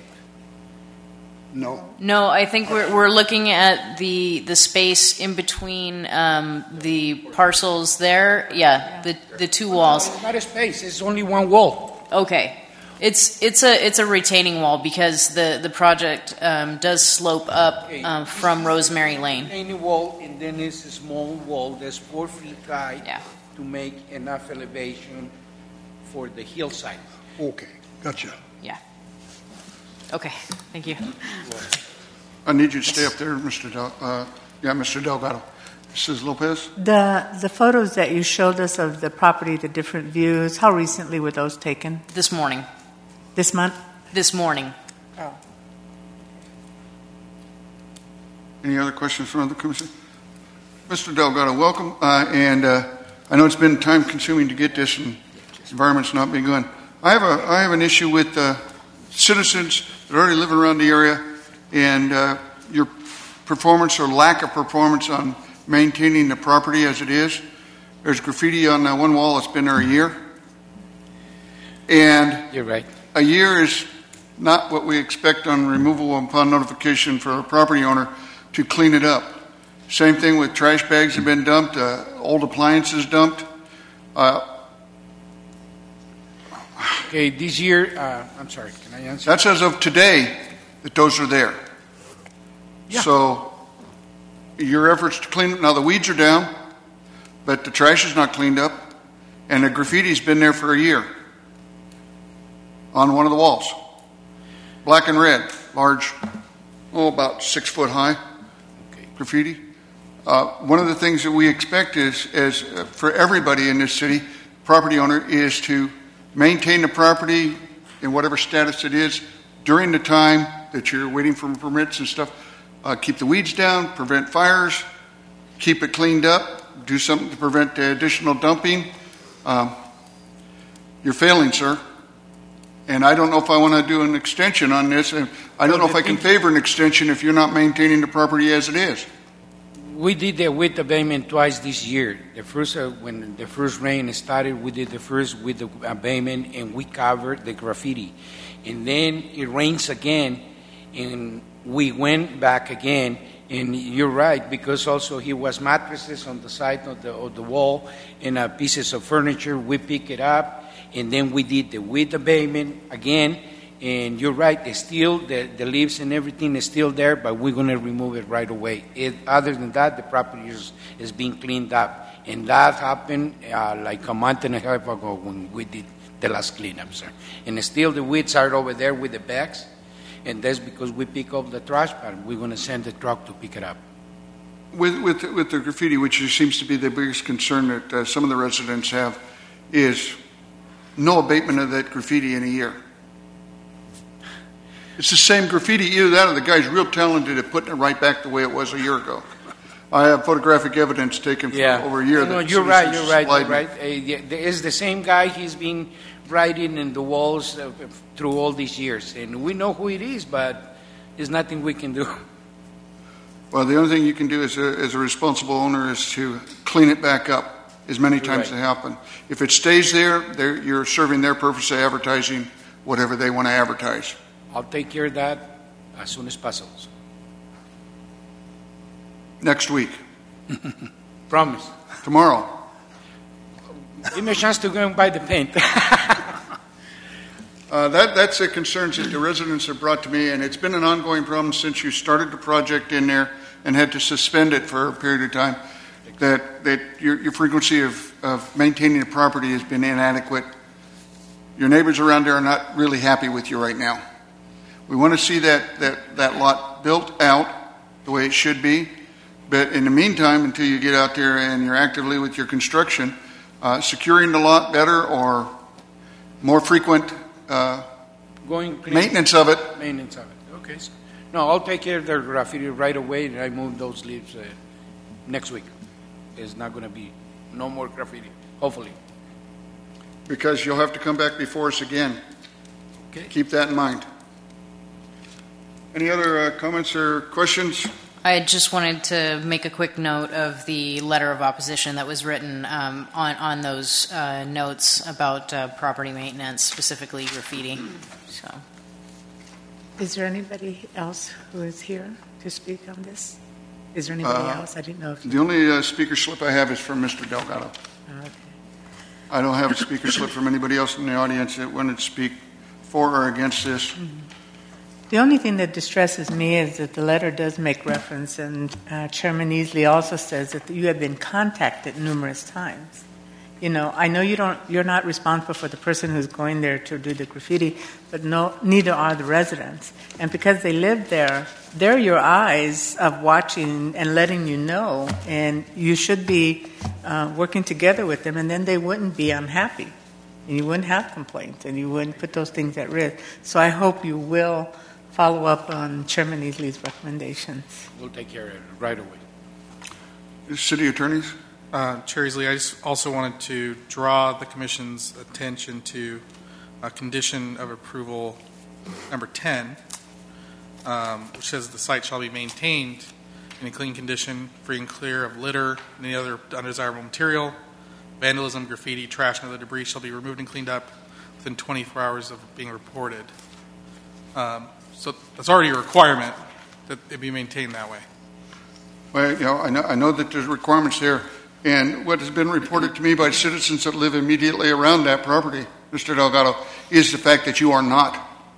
No, I think we're looking at the space in between the parcels there. Yeah, the two walls. It's not a space. It's only one wall. Okay, it's a retaining wall because the project does slope up from Rosemary Lane. Retaining wall, and then it's a small wall that's 4 feet high to make enough elevation for the hillside. Okay, gotcha. Yeah. Okay, thank you. I need you to stay up there, Mr. Delgado. Mrs. Lopez? The photos that you showed us of the property, the different views, how recently were those taken? This morning. This month? This morning. Oh. Any other questions from the commission? Mr. Delgado, welcome. And I know it's been time consuming to get this, and the environment's not been good. I have an issue with citizens that already live around the area, and your performance or lack of performance on maintaining the property as it is. There's graffiti on that one wall that's been there a year. And you're right. A year is not what we expect on removal upon notification for a property owner to clean it up. Same thing with trash bags have been dumped, old appliances dumped. Okay, this year, I'm sorry, can I answer? That's as of today that those are there. Yeah. So your efforts to clean, now the weeds are down, but the trash is not cleaned up, and the graffiti's been there for a year on one of the walls. Black and red, large, about 6 foot high graffiti. One of the things that we expect is for everybody in this city, property owner, is to maintain the property in whatever status it is during the time that you're waiting for permits and stuff. Keep the weeds down, prevent fires, keep it cleaned up, do something to prevent the additional dumping. You're failing, sir. And I don't know if I want to do an extension on this. I don't know if I can favor an extension if you're not maintaining the property as it is. We did the width abatement twice this year. The first, when the first rain started, we did the first width abatement and we covered the graffiti. And then it rains again, and we went back again. And you're right, because also he was mattresses on the side of the wall and pieces of furniture. We pick it up, and then we did the width abatement again. And you're right, it's still, the leaves and everything is still there, but we're going to remove it right away. Other than that, the property is being cleaned up. And that happened like a month and a half ago when we did the last cleanup, sir. And still the weeds are over there with the bags, and that's because we pick up the trash, but we're going to send the truck to pick it up. With the graffiti, which seems to be the biggest concern that some of the residents have, is no abatement of that graffiti in a year. It's the same graffiti. Either that or the guy's real talented at putting it right back the way it was a year ago. I have photographic evidence taken for over a year. No, you're right. It's the same guy. He's been writing in the walls through all these years. And we know who it is, but there's nothing we can do. Well, the only thing you can do as a responsible owner is to clean it back up as many times as it happens. If it stays there, you're serving their purpose of advertising whatever they want to advertise. I'll take care of that as soon as possible. Next week. Promise. Tomorrow. Give me a chance to go and buy the paint. That's the concerns that the residents have brought to me, and it's been an ongoing problem since you started the project in there and had to suspend it for a period of time, that your frequency of maintaining the property has been inadequate. Your neighbors around there are not really happy with you right now. We want to see that lot built out the way it should be, but in the meantime, until you get out there and you're actively with your construction, securing the lot better or more frequent maintenance of it. Maintenance of it. Okay. No, I'll take care of the graffiti right away, and I move those leaves next week. It's not going to be no more graffiti, hopefully. Because you'll have to come back before us again. Okay. Keep that in mind. Any other comments or questions? I just wanted to make a quick note of the letter of opposition that was written on those notes about property maintenance, specifically graffiti. So, is there anybody else who is here to speak on this? Is there anybody else? I didn't know if the only speaker slip I have is from Mr. Delgado. Okay. I don't have a speaker slip from anybody else in the audience that wanted to speak for or against this. Mm-hmm. The only thing that distresses me is that the letter does make reference, and Chairman Easley also says that you have been contacted numerous times. You know, I know you're not responsible for the person who's going there to do the graffiti, but neither are the residents. And because they live there, they're your eyes of watching and letting you know, and you should be working together with them, and then they wouldn't be unhappy, and you wouldn't have complaints, and you wouldn't put those things at risk. So I hope you will follow up on Chairman Easley's recommendations. We'll take care of it right away. City attorneys? Chair Easley, I just also wanted to draw the Commission's attention to a condition of approval number 10, which says the site shall be maintained in a clean condition, free and clear of litter and any other undesirable material. Vandalism, graffiti, trash, and other debris shall be removed and cleaned up within 24 hours of being reported. So that's already a requirement that it be maintained that way. Well, you know, I know that there's requirements there, and what has been reported to me by citizens that live immediately around that property, Mr. Delgado, is the fact that you are not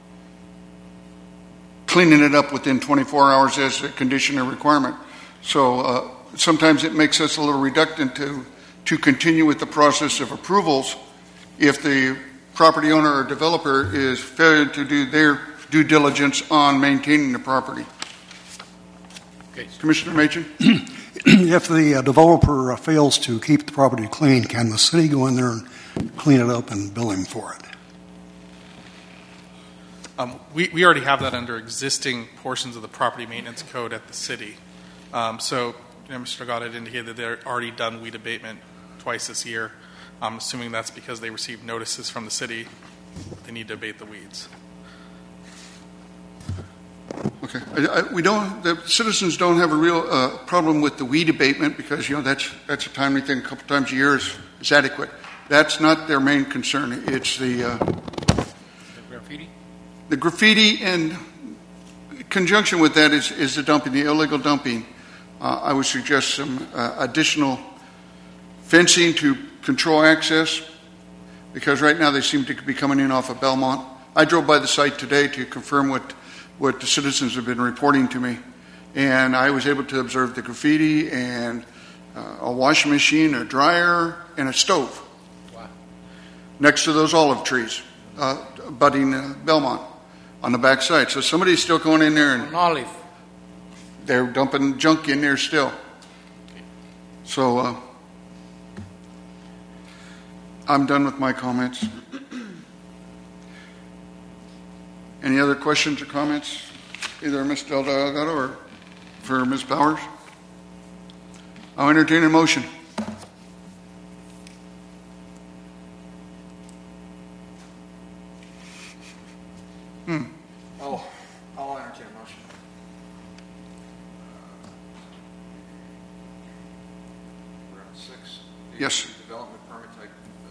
cleaning it up within 24 hours as a condition or requirement. So sometimes it makes us a little reluctant to continue with the process of approvals if the property owner or developer is failing to do their due diligence on maintaining the property. Okay. Commissioner Machen? If the developer fails to keep the property clean, can the city go in there and clean it up and bill him for it? We already have that under existing portions of the property maintenance code at the city. So, Mr. Delgado had indicated that they're already done weed abatement twice this year. I'm assuming that's because they received notices from the city they need to abate the weeds. Okay. The citizens don't have a real problem with the weed abatement because, that's a timely thing. A couple times a year is adequate. That's not their main concern. It's the graffiti? The graffiti, and in conjunction with that is the dumping, the illegal dumping. I would suggest some additional fencing to control access, because right now they seem to be coming in off of Belmont. I drove by the site today to confirm what the citizens have been reporting to me, and I was able to observe the graffiti and a washing machine, a dryer, and a stove. Wow. Next to those olive trees, budding Belmont on the back side. So somebody's still going in there and an olive. They're dumping junk in there still. So I'm done with my comments. Any other questions or comments, either Ms. Delgado or for Ms. Powers? I'll entertain a motion. I'll entertain a motion. We're on 6. Yes. Development permit type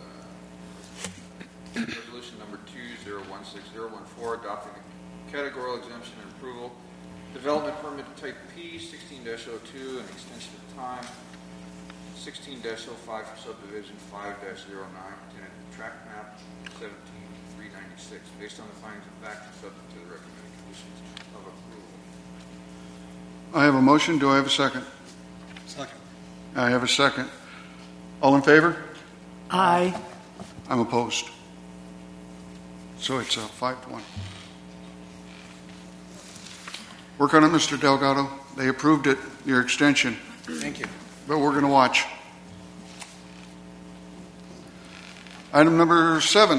resolution number 2016014, adopting a categorical exemption and approval. Development permit type P 16-02, an extension of time. 16-05 for subdivision 5-09, tenant tract map 17 3-9 96, based on the findings of fact and subject to the recommended conditions of approval. I have a motion. Do I have a second? Second. I have a second. All in favor? Aye. I'm opposed. So it's 5-1. Work on it, Mr. Delgado. They approved it, your extension. Thank you. But we're going to watch. Item number 7.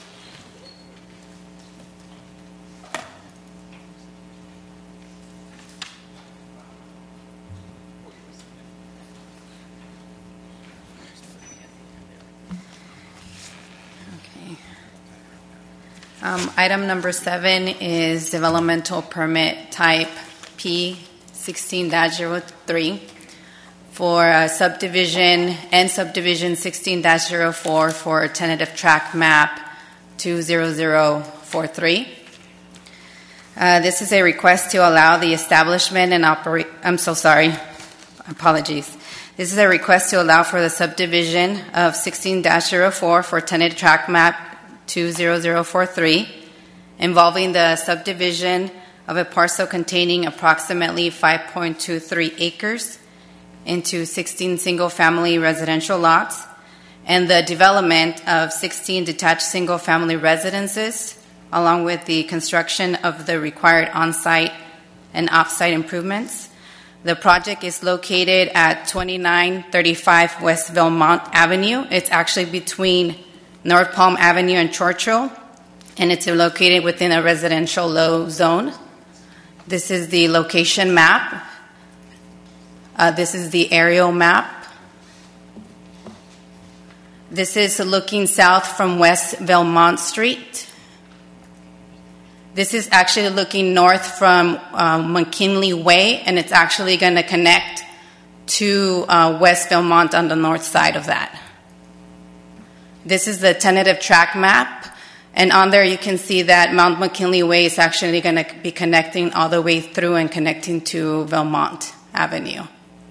Item number 7 is developmental permit type P16-03 for subdivision and subdivision 16-04 for tentative tract map 20043. This is a request to allow the establishment and apologies. This is a request to allow for the subdivision of 16-04 for tentative tract map 20043, involving the subdivision of a parcel containing approximately 5.23 acres into 16 single-family residential lots, and the development of 16 detached single-family residences, along with the construction of the required on-site and off-site improvements. The project is located at 2935 West Belmont Avenue. It's actually between North Palm Avenue and Churchill, and it's located within a residential low zone. This is the location map. This is the aerial map. This is looking south from West Belmont Street. This is actually looking north from McKinley Way, and it's actually going to connect to West Belmont on the north side of that. This is the tentative tract map, and on there you can see that Mount McKinley Way is actually going to be connecting all the way through and connecting to Belmont Avenue.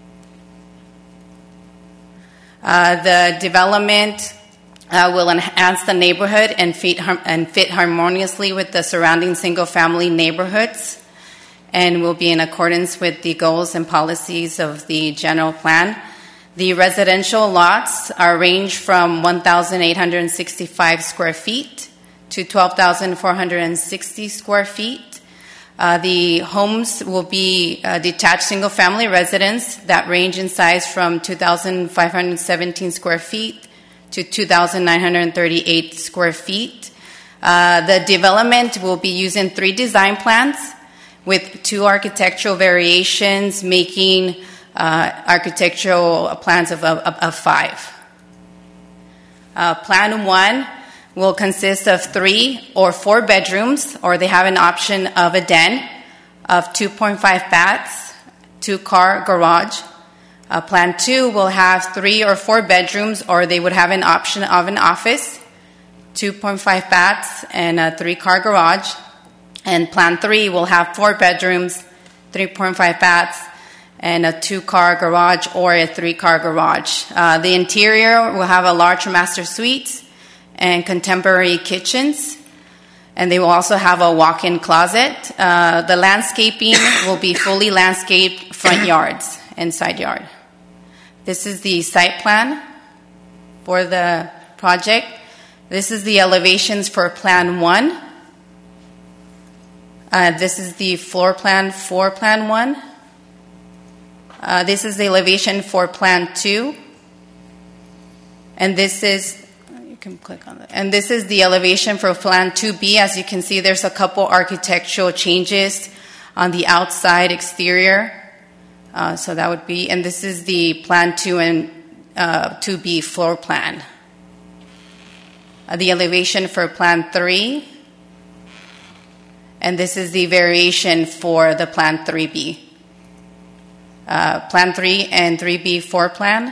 The development will enhance the neighborhood and fit harmoniously with the surrounding single-family neighborhoods, and will be in accordance with the goals and policies of the general plan. The residential lots range from 1,865 square feet to 12,460 square feet. The homes will be detached single-family residence that range in size from 2,517 square feet to 2,938 square feet. The development will be using 3 design plans with 2 architectural variations, making architectural plans of 5. Plan 1 will consist of 3 or 4 bedrooms, or they have an option of a den of 2.5 baths, 2-car garage. Plan 2 will have 3 or 4 bedrooms, or they would have an option of an office, 2.5 baths, and a 3-car garage. And Plan 3 will have 4 bedrooms, 3.5 baths, and a 2-car garage or a 3-car garage. The interior will have a large master suite and contemporary kitchens, and they will also have a walk-in closet. The landscaping will be fully landscaped front yards and side yard. This is the site plan for the project. This is the elevations for Plan 1. This is the floor plan for Plan 1. This is the elevation for Plan 2. And this is, you can click on that. And this is the elevation for Plan 2B. As you can see, there's a couple architectural changes on the outside exterior. So that would be, and this is the Plan 2 and 2B floor plan. The elevation for Plan 3. And this is the variation for the Plan 3B. Plan 3 and 3B floor plan.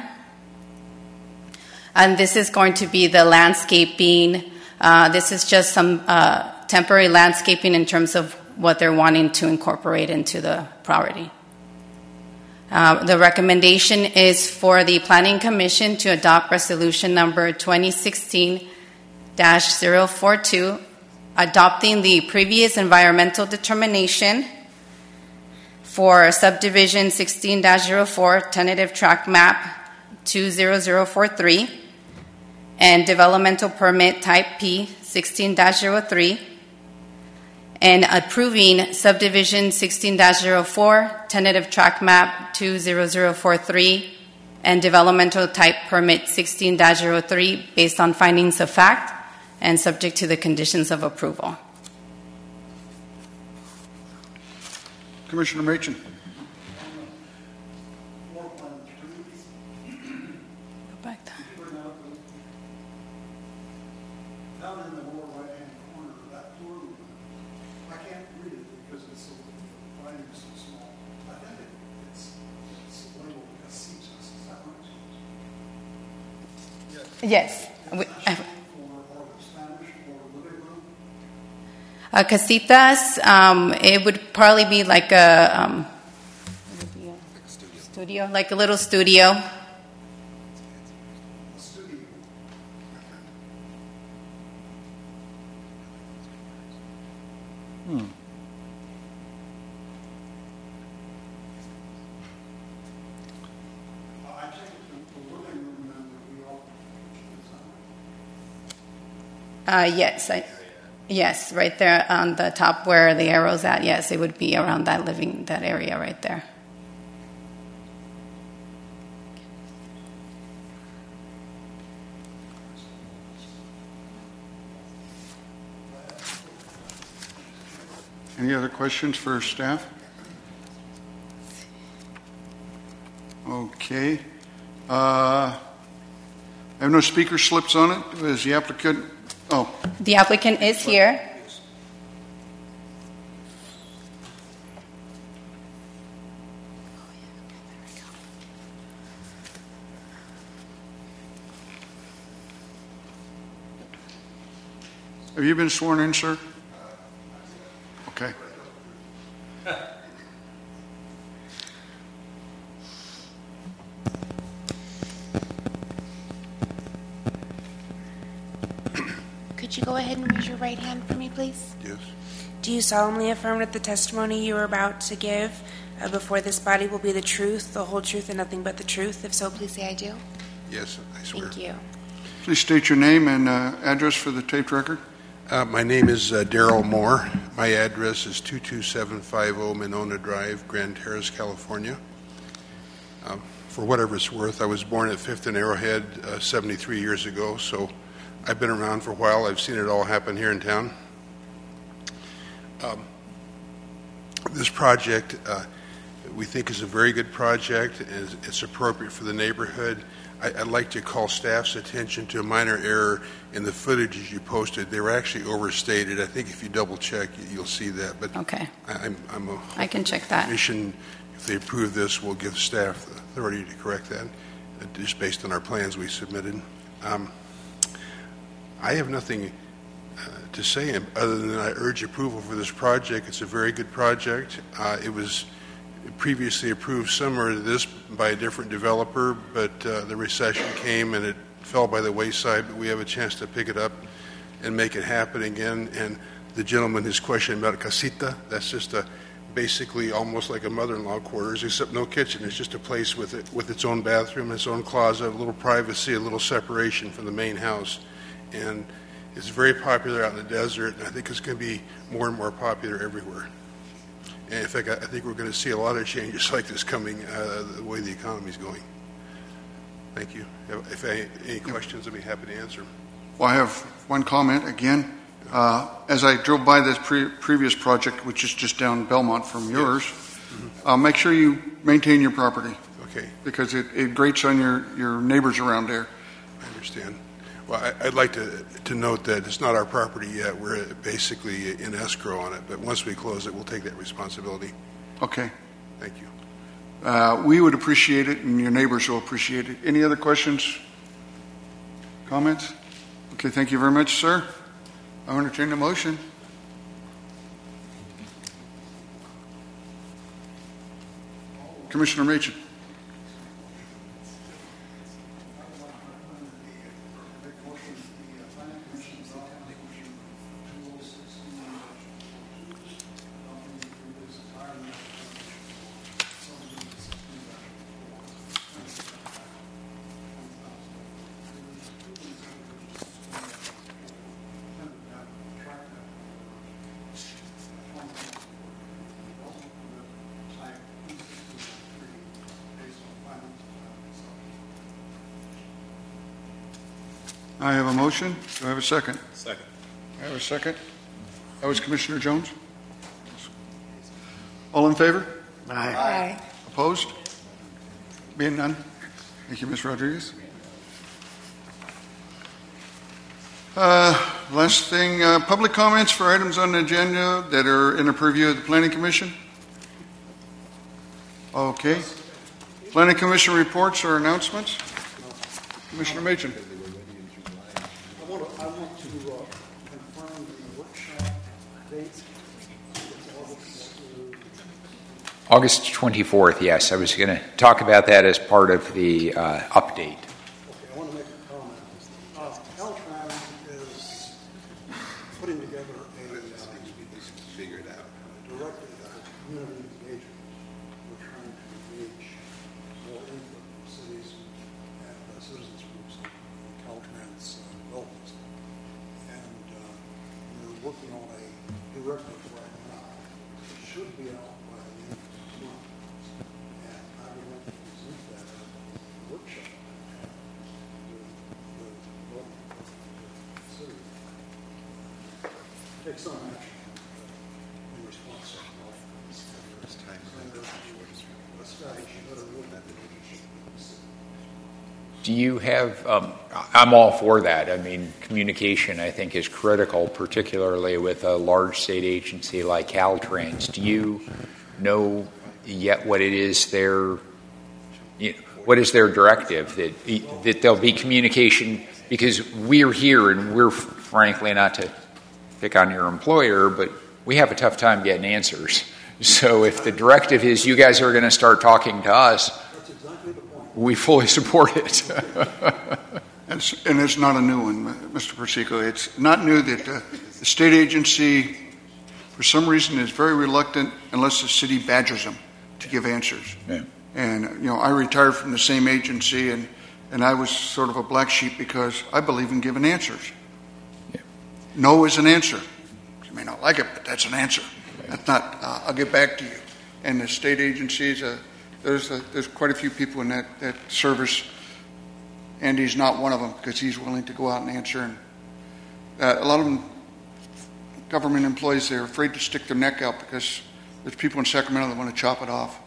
And this is going to be the landscaping. This is just some temporary landscaping in terms of what they're wanting to incorporate into the property. The recommendation is for the Planning Commission to adopt resolution number 2016-042 adopting the previous environmental determination for subdivision 16-04, tentative track map 20043, and developmental permit type P 16-03, and approving subdivision 16-04, tentative track map 20043, and developmental type permit 16-03 based on findings of fact and subject to the conditions of approval. Commissioner Machen. Yes. Casitas, it would probably be like a studio, like a little studio. Yes, right there on the top where the arrow's at. Yes, it would be around that area right there. Any other questions for staff? Okay. I have no speaker slips on it. Is the applicant? Oh. The applicant is here. Have you been sworn in, sir? Okay. Could you go ahead and raise your right hand for me, please? Yes. Do you solemnly affirm that the testimony you are about to give before this body will be the truth, the whole truth, and nothing but the truth? If so, please say I do. Yes, I swear. Thank you. Please state your name and address for the taped record. My name is Darrell Moore. My address is 22750 Monona Drive, Grand Terrace, California. For whatever it's worth, I was born at 5th and Arrowhead 73 years ago, so I've been around for a while. I've seen it all happen here in town. This project we think is a very good project, and it's appropriate for the neighborhood. I'd like to call staff's attention to a minor error in the footage you posted. They were actually overstated. I think if you double check, you'll see that. But okay, I can check that. Commission, if they approve this, will give staff the authority to correct that, just based on our plans we submitted. I have nothing to say other than I urge approval for this project. It's a very good project. It was previously approved similar to this by a different developer, but the recession came and it fell by the wayside, but we have a chance to pick it up and make it happen again. And the gentleman, his question about a casita, that's just basically almost like a mother-in-law quarters, except no kitchen. It's just a place with its own bathroom, its own closet, a little privacy, a little separation from the main house. And it's very popular out in the desert, and I think it's going to be more and more popular everywhere. And in fact, I think we're going to see a lot of changes like this coming the way the economy is going. Thank you. If any questions, I'd be happy to answer. Well, I have one comment again. As I drove by this previous project, which is just down Belmont from yours, yes. Make sure you maintain your property. Okay. Because it grates on your neighbors around there. I understand. Well, I'd like to note that it's not our property yet. We're basically in escrow on it, but once we close it, we'll take that responsibility. Okay. Thank you. We would appreciate it, and your neighbors will appreciate it. Any other questions? Comments? Okay, thank you very much, sir. I'll entertain the motion. Commissioner Machen. I have a motion. Do I have a second? Second. I have a second. That was Commissioner Jones. All in favor? Aye. Opposed? Being none. Thank you, Ms. Rodriguez. Last thing, public comments for items on the agenda that are in the purview of the Planning Commission. Okay. Planning Commission reports or announcements? Commissioner Machen. I want to confirm the workshop date. August 24th, yes. I was going to talk about that as part of the update. Okay, I want to make a comment. Caltrans is putting together a directive of community engagement. We're trying to engage more input from cities and citizens groups on Caltrans developments. And we're working on a directive right now. It should be out by the end of this month. And I would like to present that at a workshop. Take some action in response to Do you have, I'm all for that. I mean, communication, I think, is critical, particularly with a large state agency like Caltrans. Do you know yet what it is what is their directive? That there'll be communication, because we're here and we're, frankly, not to pick on your employer, but we have a tough time getting answers. So if the directive is you guys are going to start talking to us, we fully support it. And it's not a new one, Mr. Persico. It's not new that the state agency, for some reason, is very reluctant unless the city badgers them to give answers. Yeah. And, I retired from the same agency, and I was sort of a black sheep because I believe in giving answers. Yeah. No is an answer. You may not like it, but that's an answer. That's not, I'll get back to you. And the state agencies, there's quite a few people in that service. Andy's not one of them because he's willing to go out and answer. And a lot of them, government employees, they're afraid to stick their neck out because there's people in Sacramento that want to chop it off.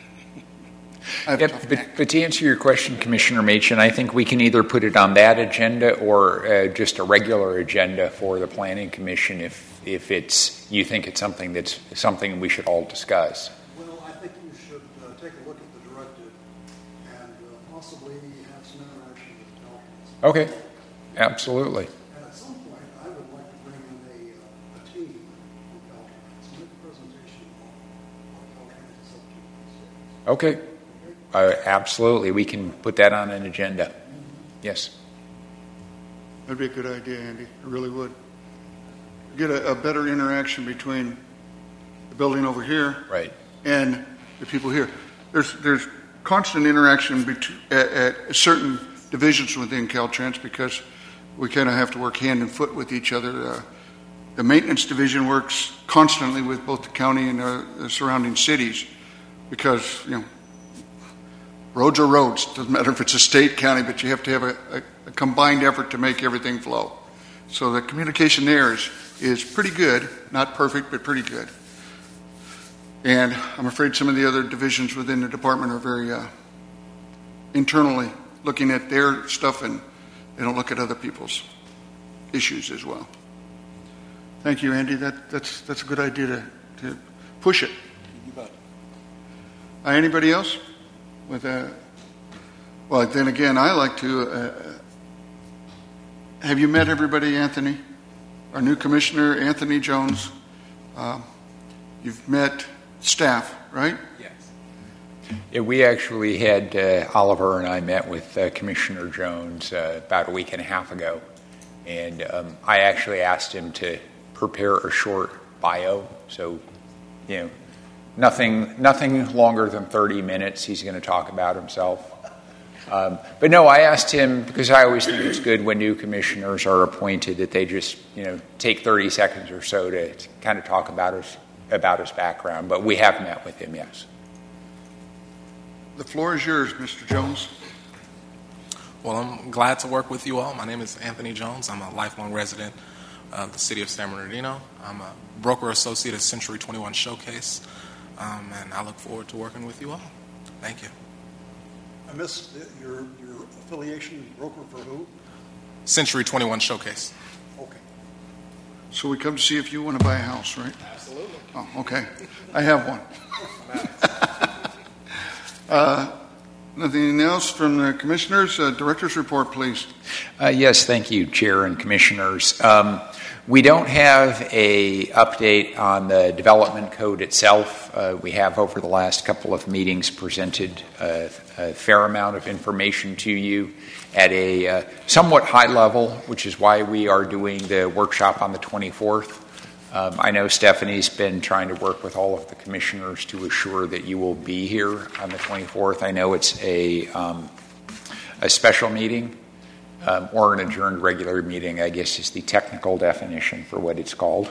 But to answer your question, Commissioner Machen, I think we can either put it on that agenda or just a regular agenda for the Planning Commission if you think it's something we should all discuss. Well, I think you should take a look at the directive and possibly have some interaction with Caltrans. Okay, absolutely. And at some point, I would like to bring in a team from Caltrans and make a presentation on what Caltrans is up to these days. Okay. Absolutely. We can put that on an agenda. Yes. That'd be a good idea, Andy. It really would. Get a better interaction between the building over here and the people here. There's constant interaction at certain divisions within Caltrans because we kind of have to work hand and foot with each other. The maintenance division works constantly with both the county and the surrounding cities because, roads are roads. Doesn't matter if it's a state, county, but you have to have a combined effort to make everything flow. So the communication there is pretty good. Not perfect, but pretty good. And I'm afraid some of the other divisions within the department are very internally looking at their stuff, and they don't look at other people's issues as well. Thank you, Andy. That's a good idea to push it. Anybody else? Well, then again, I like to. Have you met everybody, Anthony? Our new commissioner, Anthony Jones. You've met staff, right? Yes. Yeah, we actually had Oliver and I met with Commissioner Jones about a week and a half ago, and I actually asked him to prepare a short bio. So, Nothing longer than 30 minutes. He's going to talk about himself. But no, I asked him, because I always think it's good when new commissioners are appointed that they just, take 30 seconds or so to kind of talk about his background. But we have met with him, yes. The floor is yours, Mr. Jones. Well, I'm glad to work with you all. My name is Anthony Jones. I'm a lifelong resident of the city of San Bernardino. I'm a broker associate at Century 21 Showcase, and I look forward to working with you all. Thank you. I missed your affiliation, broker for who? Century 21 Showcase. Okay. So we come to see if you want to buy a house, right? Absolutely. Oh, okay. I have one. Nothing else from the commissioners? Director's report, please. Yes, thank you, Chair and Commissioners. We don't have a update on the development code itself. We have, over the last couple of meetings, presented a fair amount of information to you at a somewhat high level, which is why we are doing the workshop on the 24th. I know Stephanie's been trying to work with all of the commissioners to assure that you will be here on the 24th. I know it's a special meeting, or an adjourned regular meeting, I guess is the technical definition for what it's called.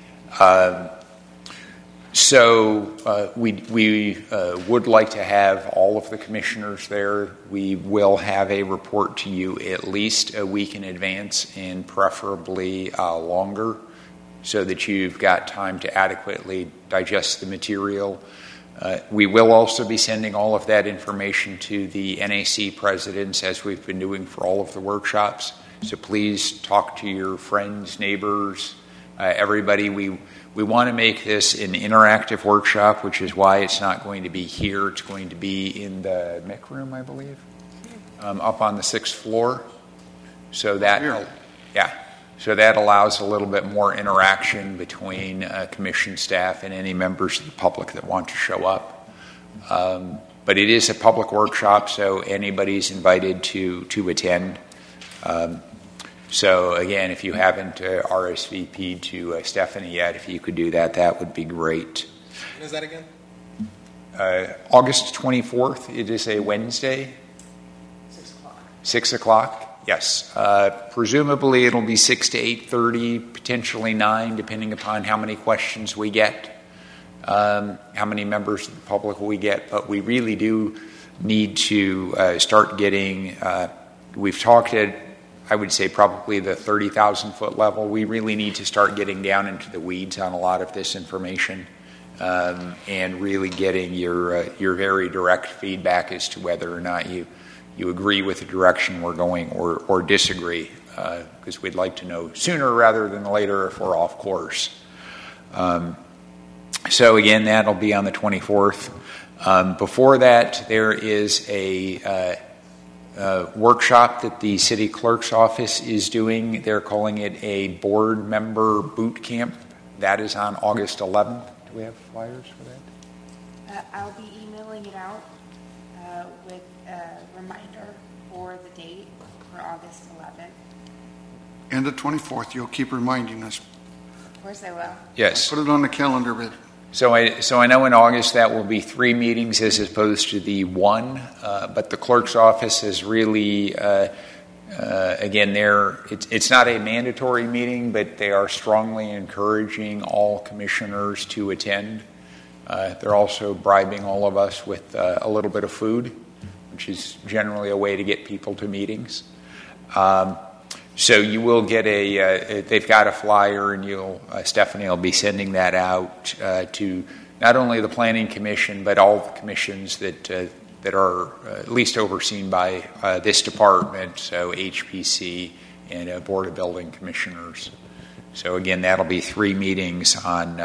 So we would like to have all of the commissioners there. We will have a report to you at least a week in advance, and preferably longer, so that you've got time to adequately digest the material. We will also be sending all of that information to the NAC presidents, as we've been doing for all of the workshops. So please talk to your friends, neighbors, everybody. We want to make this an interactive workshop, which is why it's not going to be here. It's going to be in the MIC room, I believe, up on the 6th floor. So that, So that allows a little bit more interaction between commission staff and any members of the public that want to show up. But it is a public workshop, so anybody's invited to attend. So again, if you haven't RSVP'd to Stephanie yet, if you could do that, that would be great. When is that again? August 24th. It is a Wednesday. 6 o'clock. 6 o'clock. Yes. Presumably it'll be 6 to 8:30, potentially 9, depending upon how many questions we get, how many members of the public we get. But we really do need to start getting, we've talked at, I would say, probably the 30,000-foot level. We really need to start getting down into the weeds on a lot of this information, and really getting your very direct feedback as to whether or not you agree with the direction we're going or disagree, because we'd like to know sooner rather than later if we're off course. So again, that'll be on the 24th. Before that, there is a workshop that the city clerk's office is doing. They're calling it a board member boot camp. That is on August 11th. Do we have flyers for that? I'll be emailing it out with a reminder for the date for August 11th. And the 24th, you'll keep reminding us. Of course I will. Yes. Put it on the calendar, but So I know in August that will be 3 meetings as opposed to the 1, but the clerk's office is really, again, it's not a mandatory meeting, but they are strongly encouraging all commissioners to attend. They're also bribing all of us with a little bit of food, which is generally a way to get people to meetings. So you will get they've got a flyer, and Stephanie will be sending that out to not only the Planning Commission, but all the commissions that are at least overseen by this department, so HPC and Board of Building Commissioners. So again, that'll be 3 meetings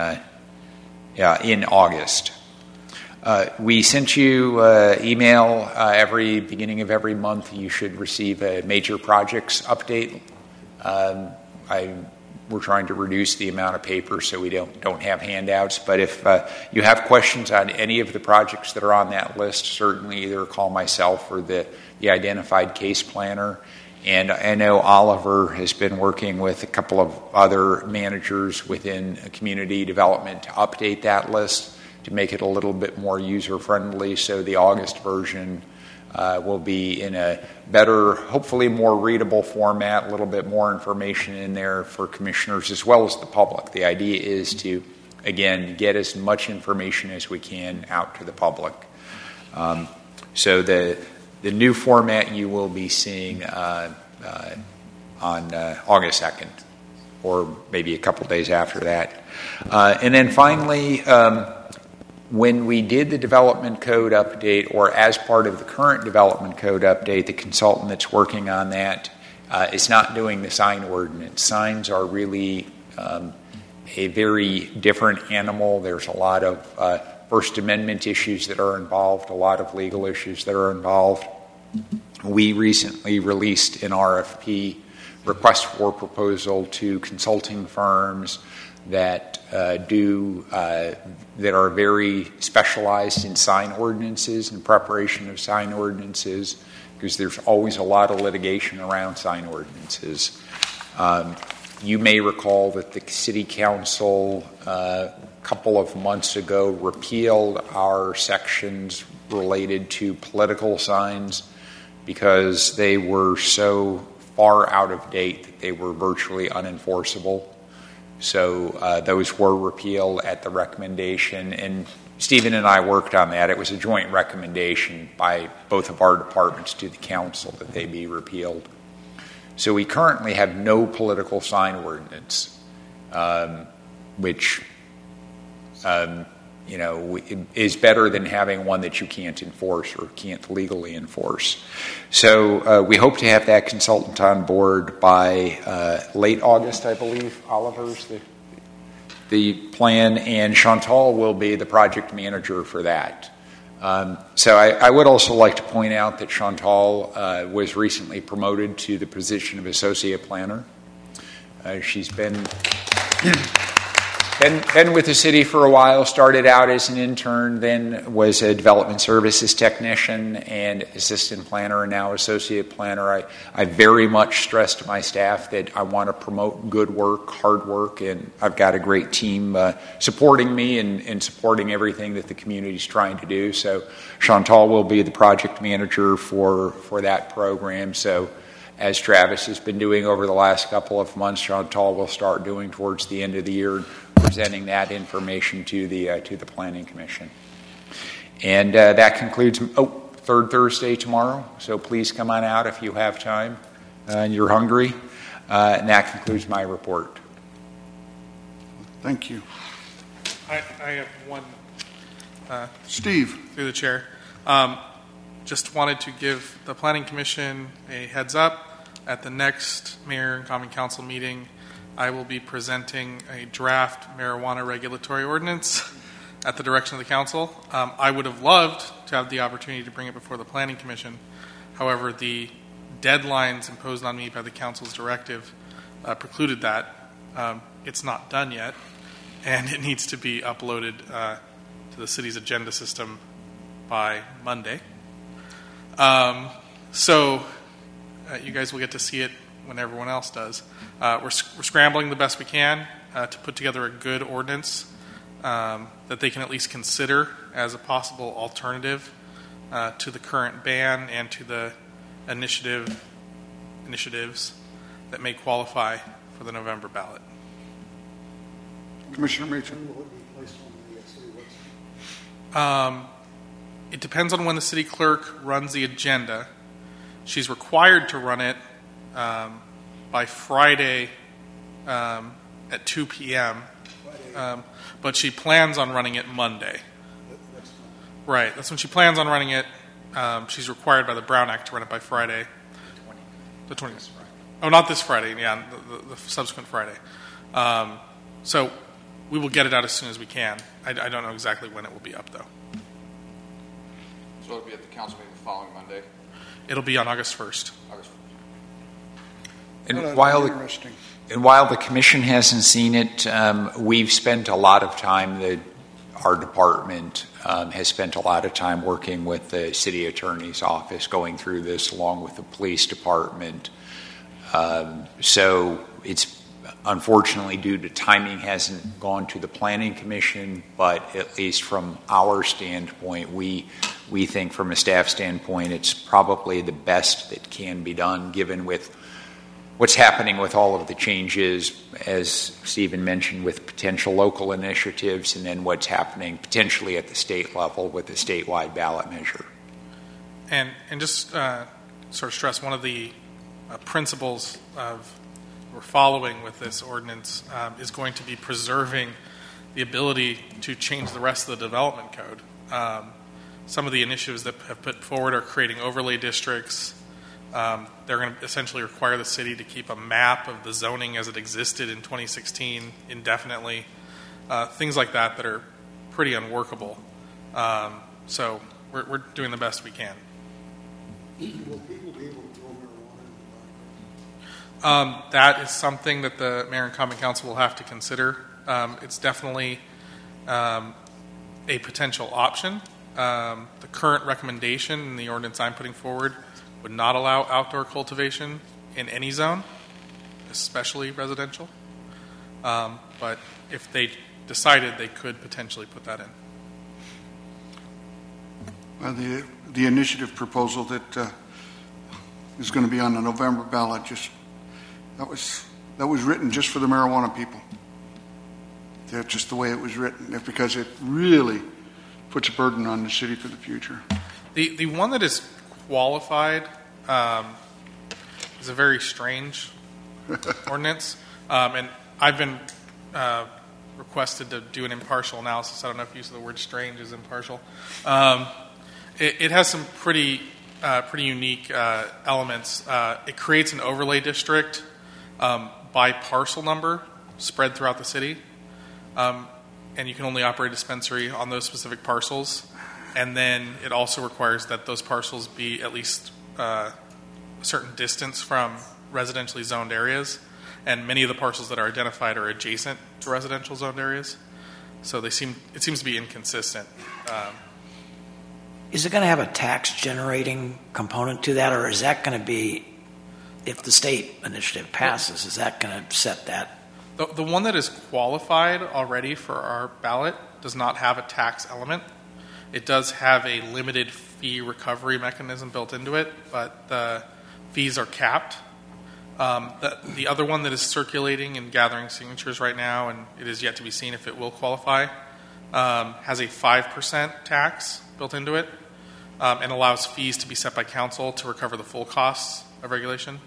in August. We sent you email every beginning of every month. You should receive a major projects update. We're trying to reduce the amount of paper so we don't have handouts. But if you have questions on any of the projects that are on that list, certainly either call myself or the identified case planner. And I know Oliver has been working with a couple of other managers within community development to update that list, to make it a little bit more user-friendly, so the August version will be in a better, hopefully more readable format, a little bit more information in there for commissioners as well as the public. The idea is to, again, get as much information as we can out to the public. So the new format you will be seeing on August 2nd, or maybe a couple days after that. And then finally, when we did the development code update, or as part of the current development code update, the consultant that's working on that is not doing the sign ordinance. Signs are really a very different animal. There's a lot of First Amendment issues that are involved, a lot of legal issues that are involved. We recently released an RFP, request for proposal, to consulting firms that that are very specialized in sign ordinances and preparation of sign ordinances, because there's always a lot of litigation around sign ordinances. You may recall that the City Council a couple of months ago repealed our sections related to political signs because they were so far out of date that they were virtually unenforceable. So those were repealed at the recommendation, and Stephen and I worked on that. It was a joint recommendation by both of our departments to the council that they be repealed. So we currently have no political sign ordinance, which is better than having one that you can't enforce or can't legally enforce. So we hope to have that consultant on board by late August, I believe. Oliver's the plan, and Chantal will be the project manager for that. So I would also like to point out that Chantal was recently promoted to the position of associate planner. She's been with the city for a while, started out as an intern, then was a development services technician and assistant planner, and now associate planner. I very much stress to my staff that I want to promote good work, hard work, and I've got a great team supporting me and supporting everything that the community is trying to do. So Chantal will be the project manager for that program. So as Travis has been doing over the last couple of months, Chantal will start doing towards the end of the year, presenting that information to the Planning Commission. And that concludes, third Thursday tomorrow, so please come on out if you have time and you're hungry. And that concludes my report. Thank you. I have one. Steve. Through the chair. Just wanted to give the Planning Commission a heads up. At the next Mayor and Common Council meeting, I will be presenting a draft marijuana regulatory ordinance at the direction of the council. I would have loved to have the opportunity to bring it before the Planning Commission. However, the deadlines imposed on me by the council's directive precluded that. It's not done yet, and it needs to be uploaded to the city's agenda system by Monday. So you guys will get to see it when everyone else does. We're scrambling the best we can to put together a good ordinance that they can at least consider as a possible alternative to the current ban and to the initiatives that may qualify for the November ballot. Commissioner Machen. It depends on when the city clerk runs the agenda. She's required to run it by Friday at 2 p.m., but she plans on running it Monday. Right, that's when she plans on running it. She's required by the Brown Act to run it by Friday. The 20th. Oh, not this Friday, yeah, the subsequent Friday. So we will get it out as soon as we can. I don't know exactly when it will be up, though. So it'll be at the council meeting the following Monday? It'll be on August 1st. And while the commission hasn't seen it, we've spent a lot of time, our department has spent a lot of time working with the city attorney's office, going through this along with the police department. So it's unfortunately, due to timing, hasn't gone to the Planning Commission, but at least from our standpoint, we think from a staff standpoint it's probably the best that can be done, given with what's happening with all of the changes, as Stephen mentioned, with potential local initiatives, and then what's happening potentially at the state level with the statewide ballot measure. And just sort of stress one of the principles of we're following with this ordinance is going to be preserving the ability to change the rest of the development code. Some of the initiatives that have put forward are creating overlay districts. They're going to essentially require the city to keep a map of the zoning as it existed in 2016 indefinitely. Things like that are pretty unworkable. So we're doing the best we can. That is something that the Mayor and Common Council will have to consider. It's definitely a potential option. The current recommendation in the ordinance I'm putting forward would not allow outdoor cultivation in any zone, especially residential. But if they decided, they could potentially put that in. The initiative proposal that is going to be on the November ballot, that was written just for the marijuana people. That's just the way it was written, because it really puts a burden on the city for the future. The one that is qualified is a very strange ordinance, and I've been requested to do an impartial analysis. I don't know if use of the word strange is impartial. It has some pretty unique elements. It creates an overlay district by parcel number spread throughout the city, and you can only operate a dispensary on those specific parcels. And then it also requires that those parcels be at least a certain distance from residentially zoned areas. And many of the parcels that are identified are adjacent to residential zoned areas. So it seems to be inconsistent. Is it going to have a tax generating component to that, or is that going to be, if the state initiative passes, is that going to set that? The one that is qualified already for our ballot does not have a tax element. It does have a limited fee recovery mechanism built into it, but the fees are capped. The other one that is circulating and gathering signatures right now, and it is yet to be seen if it will qualify, has a 5% tax built into it, and allows fees to be set by council to recover the full costs of regulation.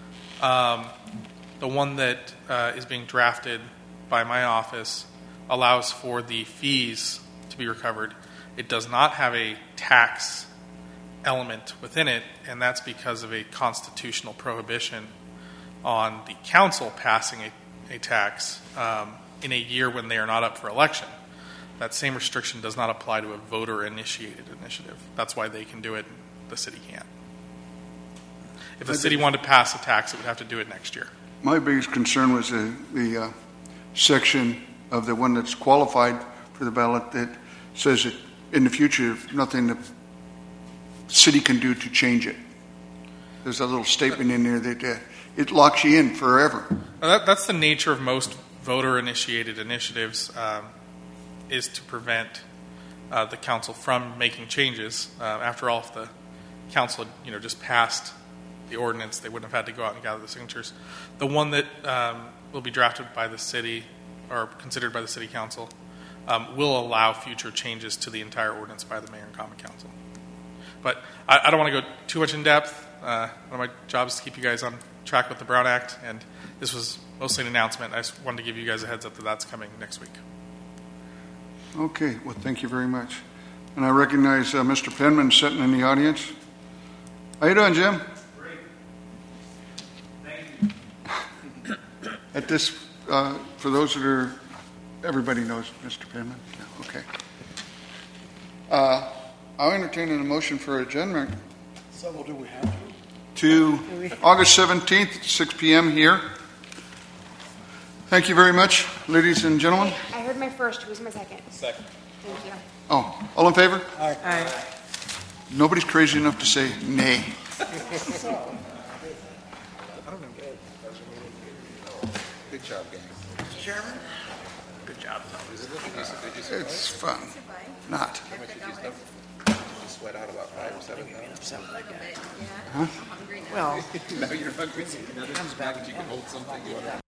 The one that is being drafted by my office allows for the fees to be recovered. It does not have a tax element within it, and that's because of a constitutional prohibition on the council passing a tax in a year when they are not up for election. That same restriction does not apply to a voter-initiated initiative. That's why they can do it, the city can't. If the city wanted to pass a tax, it would have to do it next year. My biggest concern was the section of the one that's qualified for the ballot that says that in the future, nothing the city can do to change it. There's a little statement in there that it locks you in forever. That's the nature of most voter-initiated initiatives, is to prevent the council from making changes. After all, if the council had, just passed the ordinance, they wouldn't have had to go out and gather the signatures. The one that will be drafted by the city or considered by the city council will allow future changes to the entire ordinance by the mayor and common council. But I don't want to go too much in depth. One of my jobs is to keep you guys on track with the Brown Act, and this was mostly an announcement. I just wanted to give you guys a heads up that that's coming next week. Okay, well, thank you very much. And I recognize Mr. Penman sitting in the audience. How you doing, Jim? Great. Thank you. At this, for those that are, everybody knows Mr. Penman? Yeah, okay. I'll entertain a motion for adjournment. So do we have to August 17th, 6 p.m. here. Thank you very much, ladies and gentlemen. I heard my first. Who's my second? Second. Thank you. Oh, all in favor? Aye. Nobody's crazy enough to say nay. Good job, gang. Mr. Chairman? Good job. It's fun. Not. How much did you stuff? You sweat out about 5 or 7 pounds. Huh? Well, now you're hungry. Now there's a package you can hold something.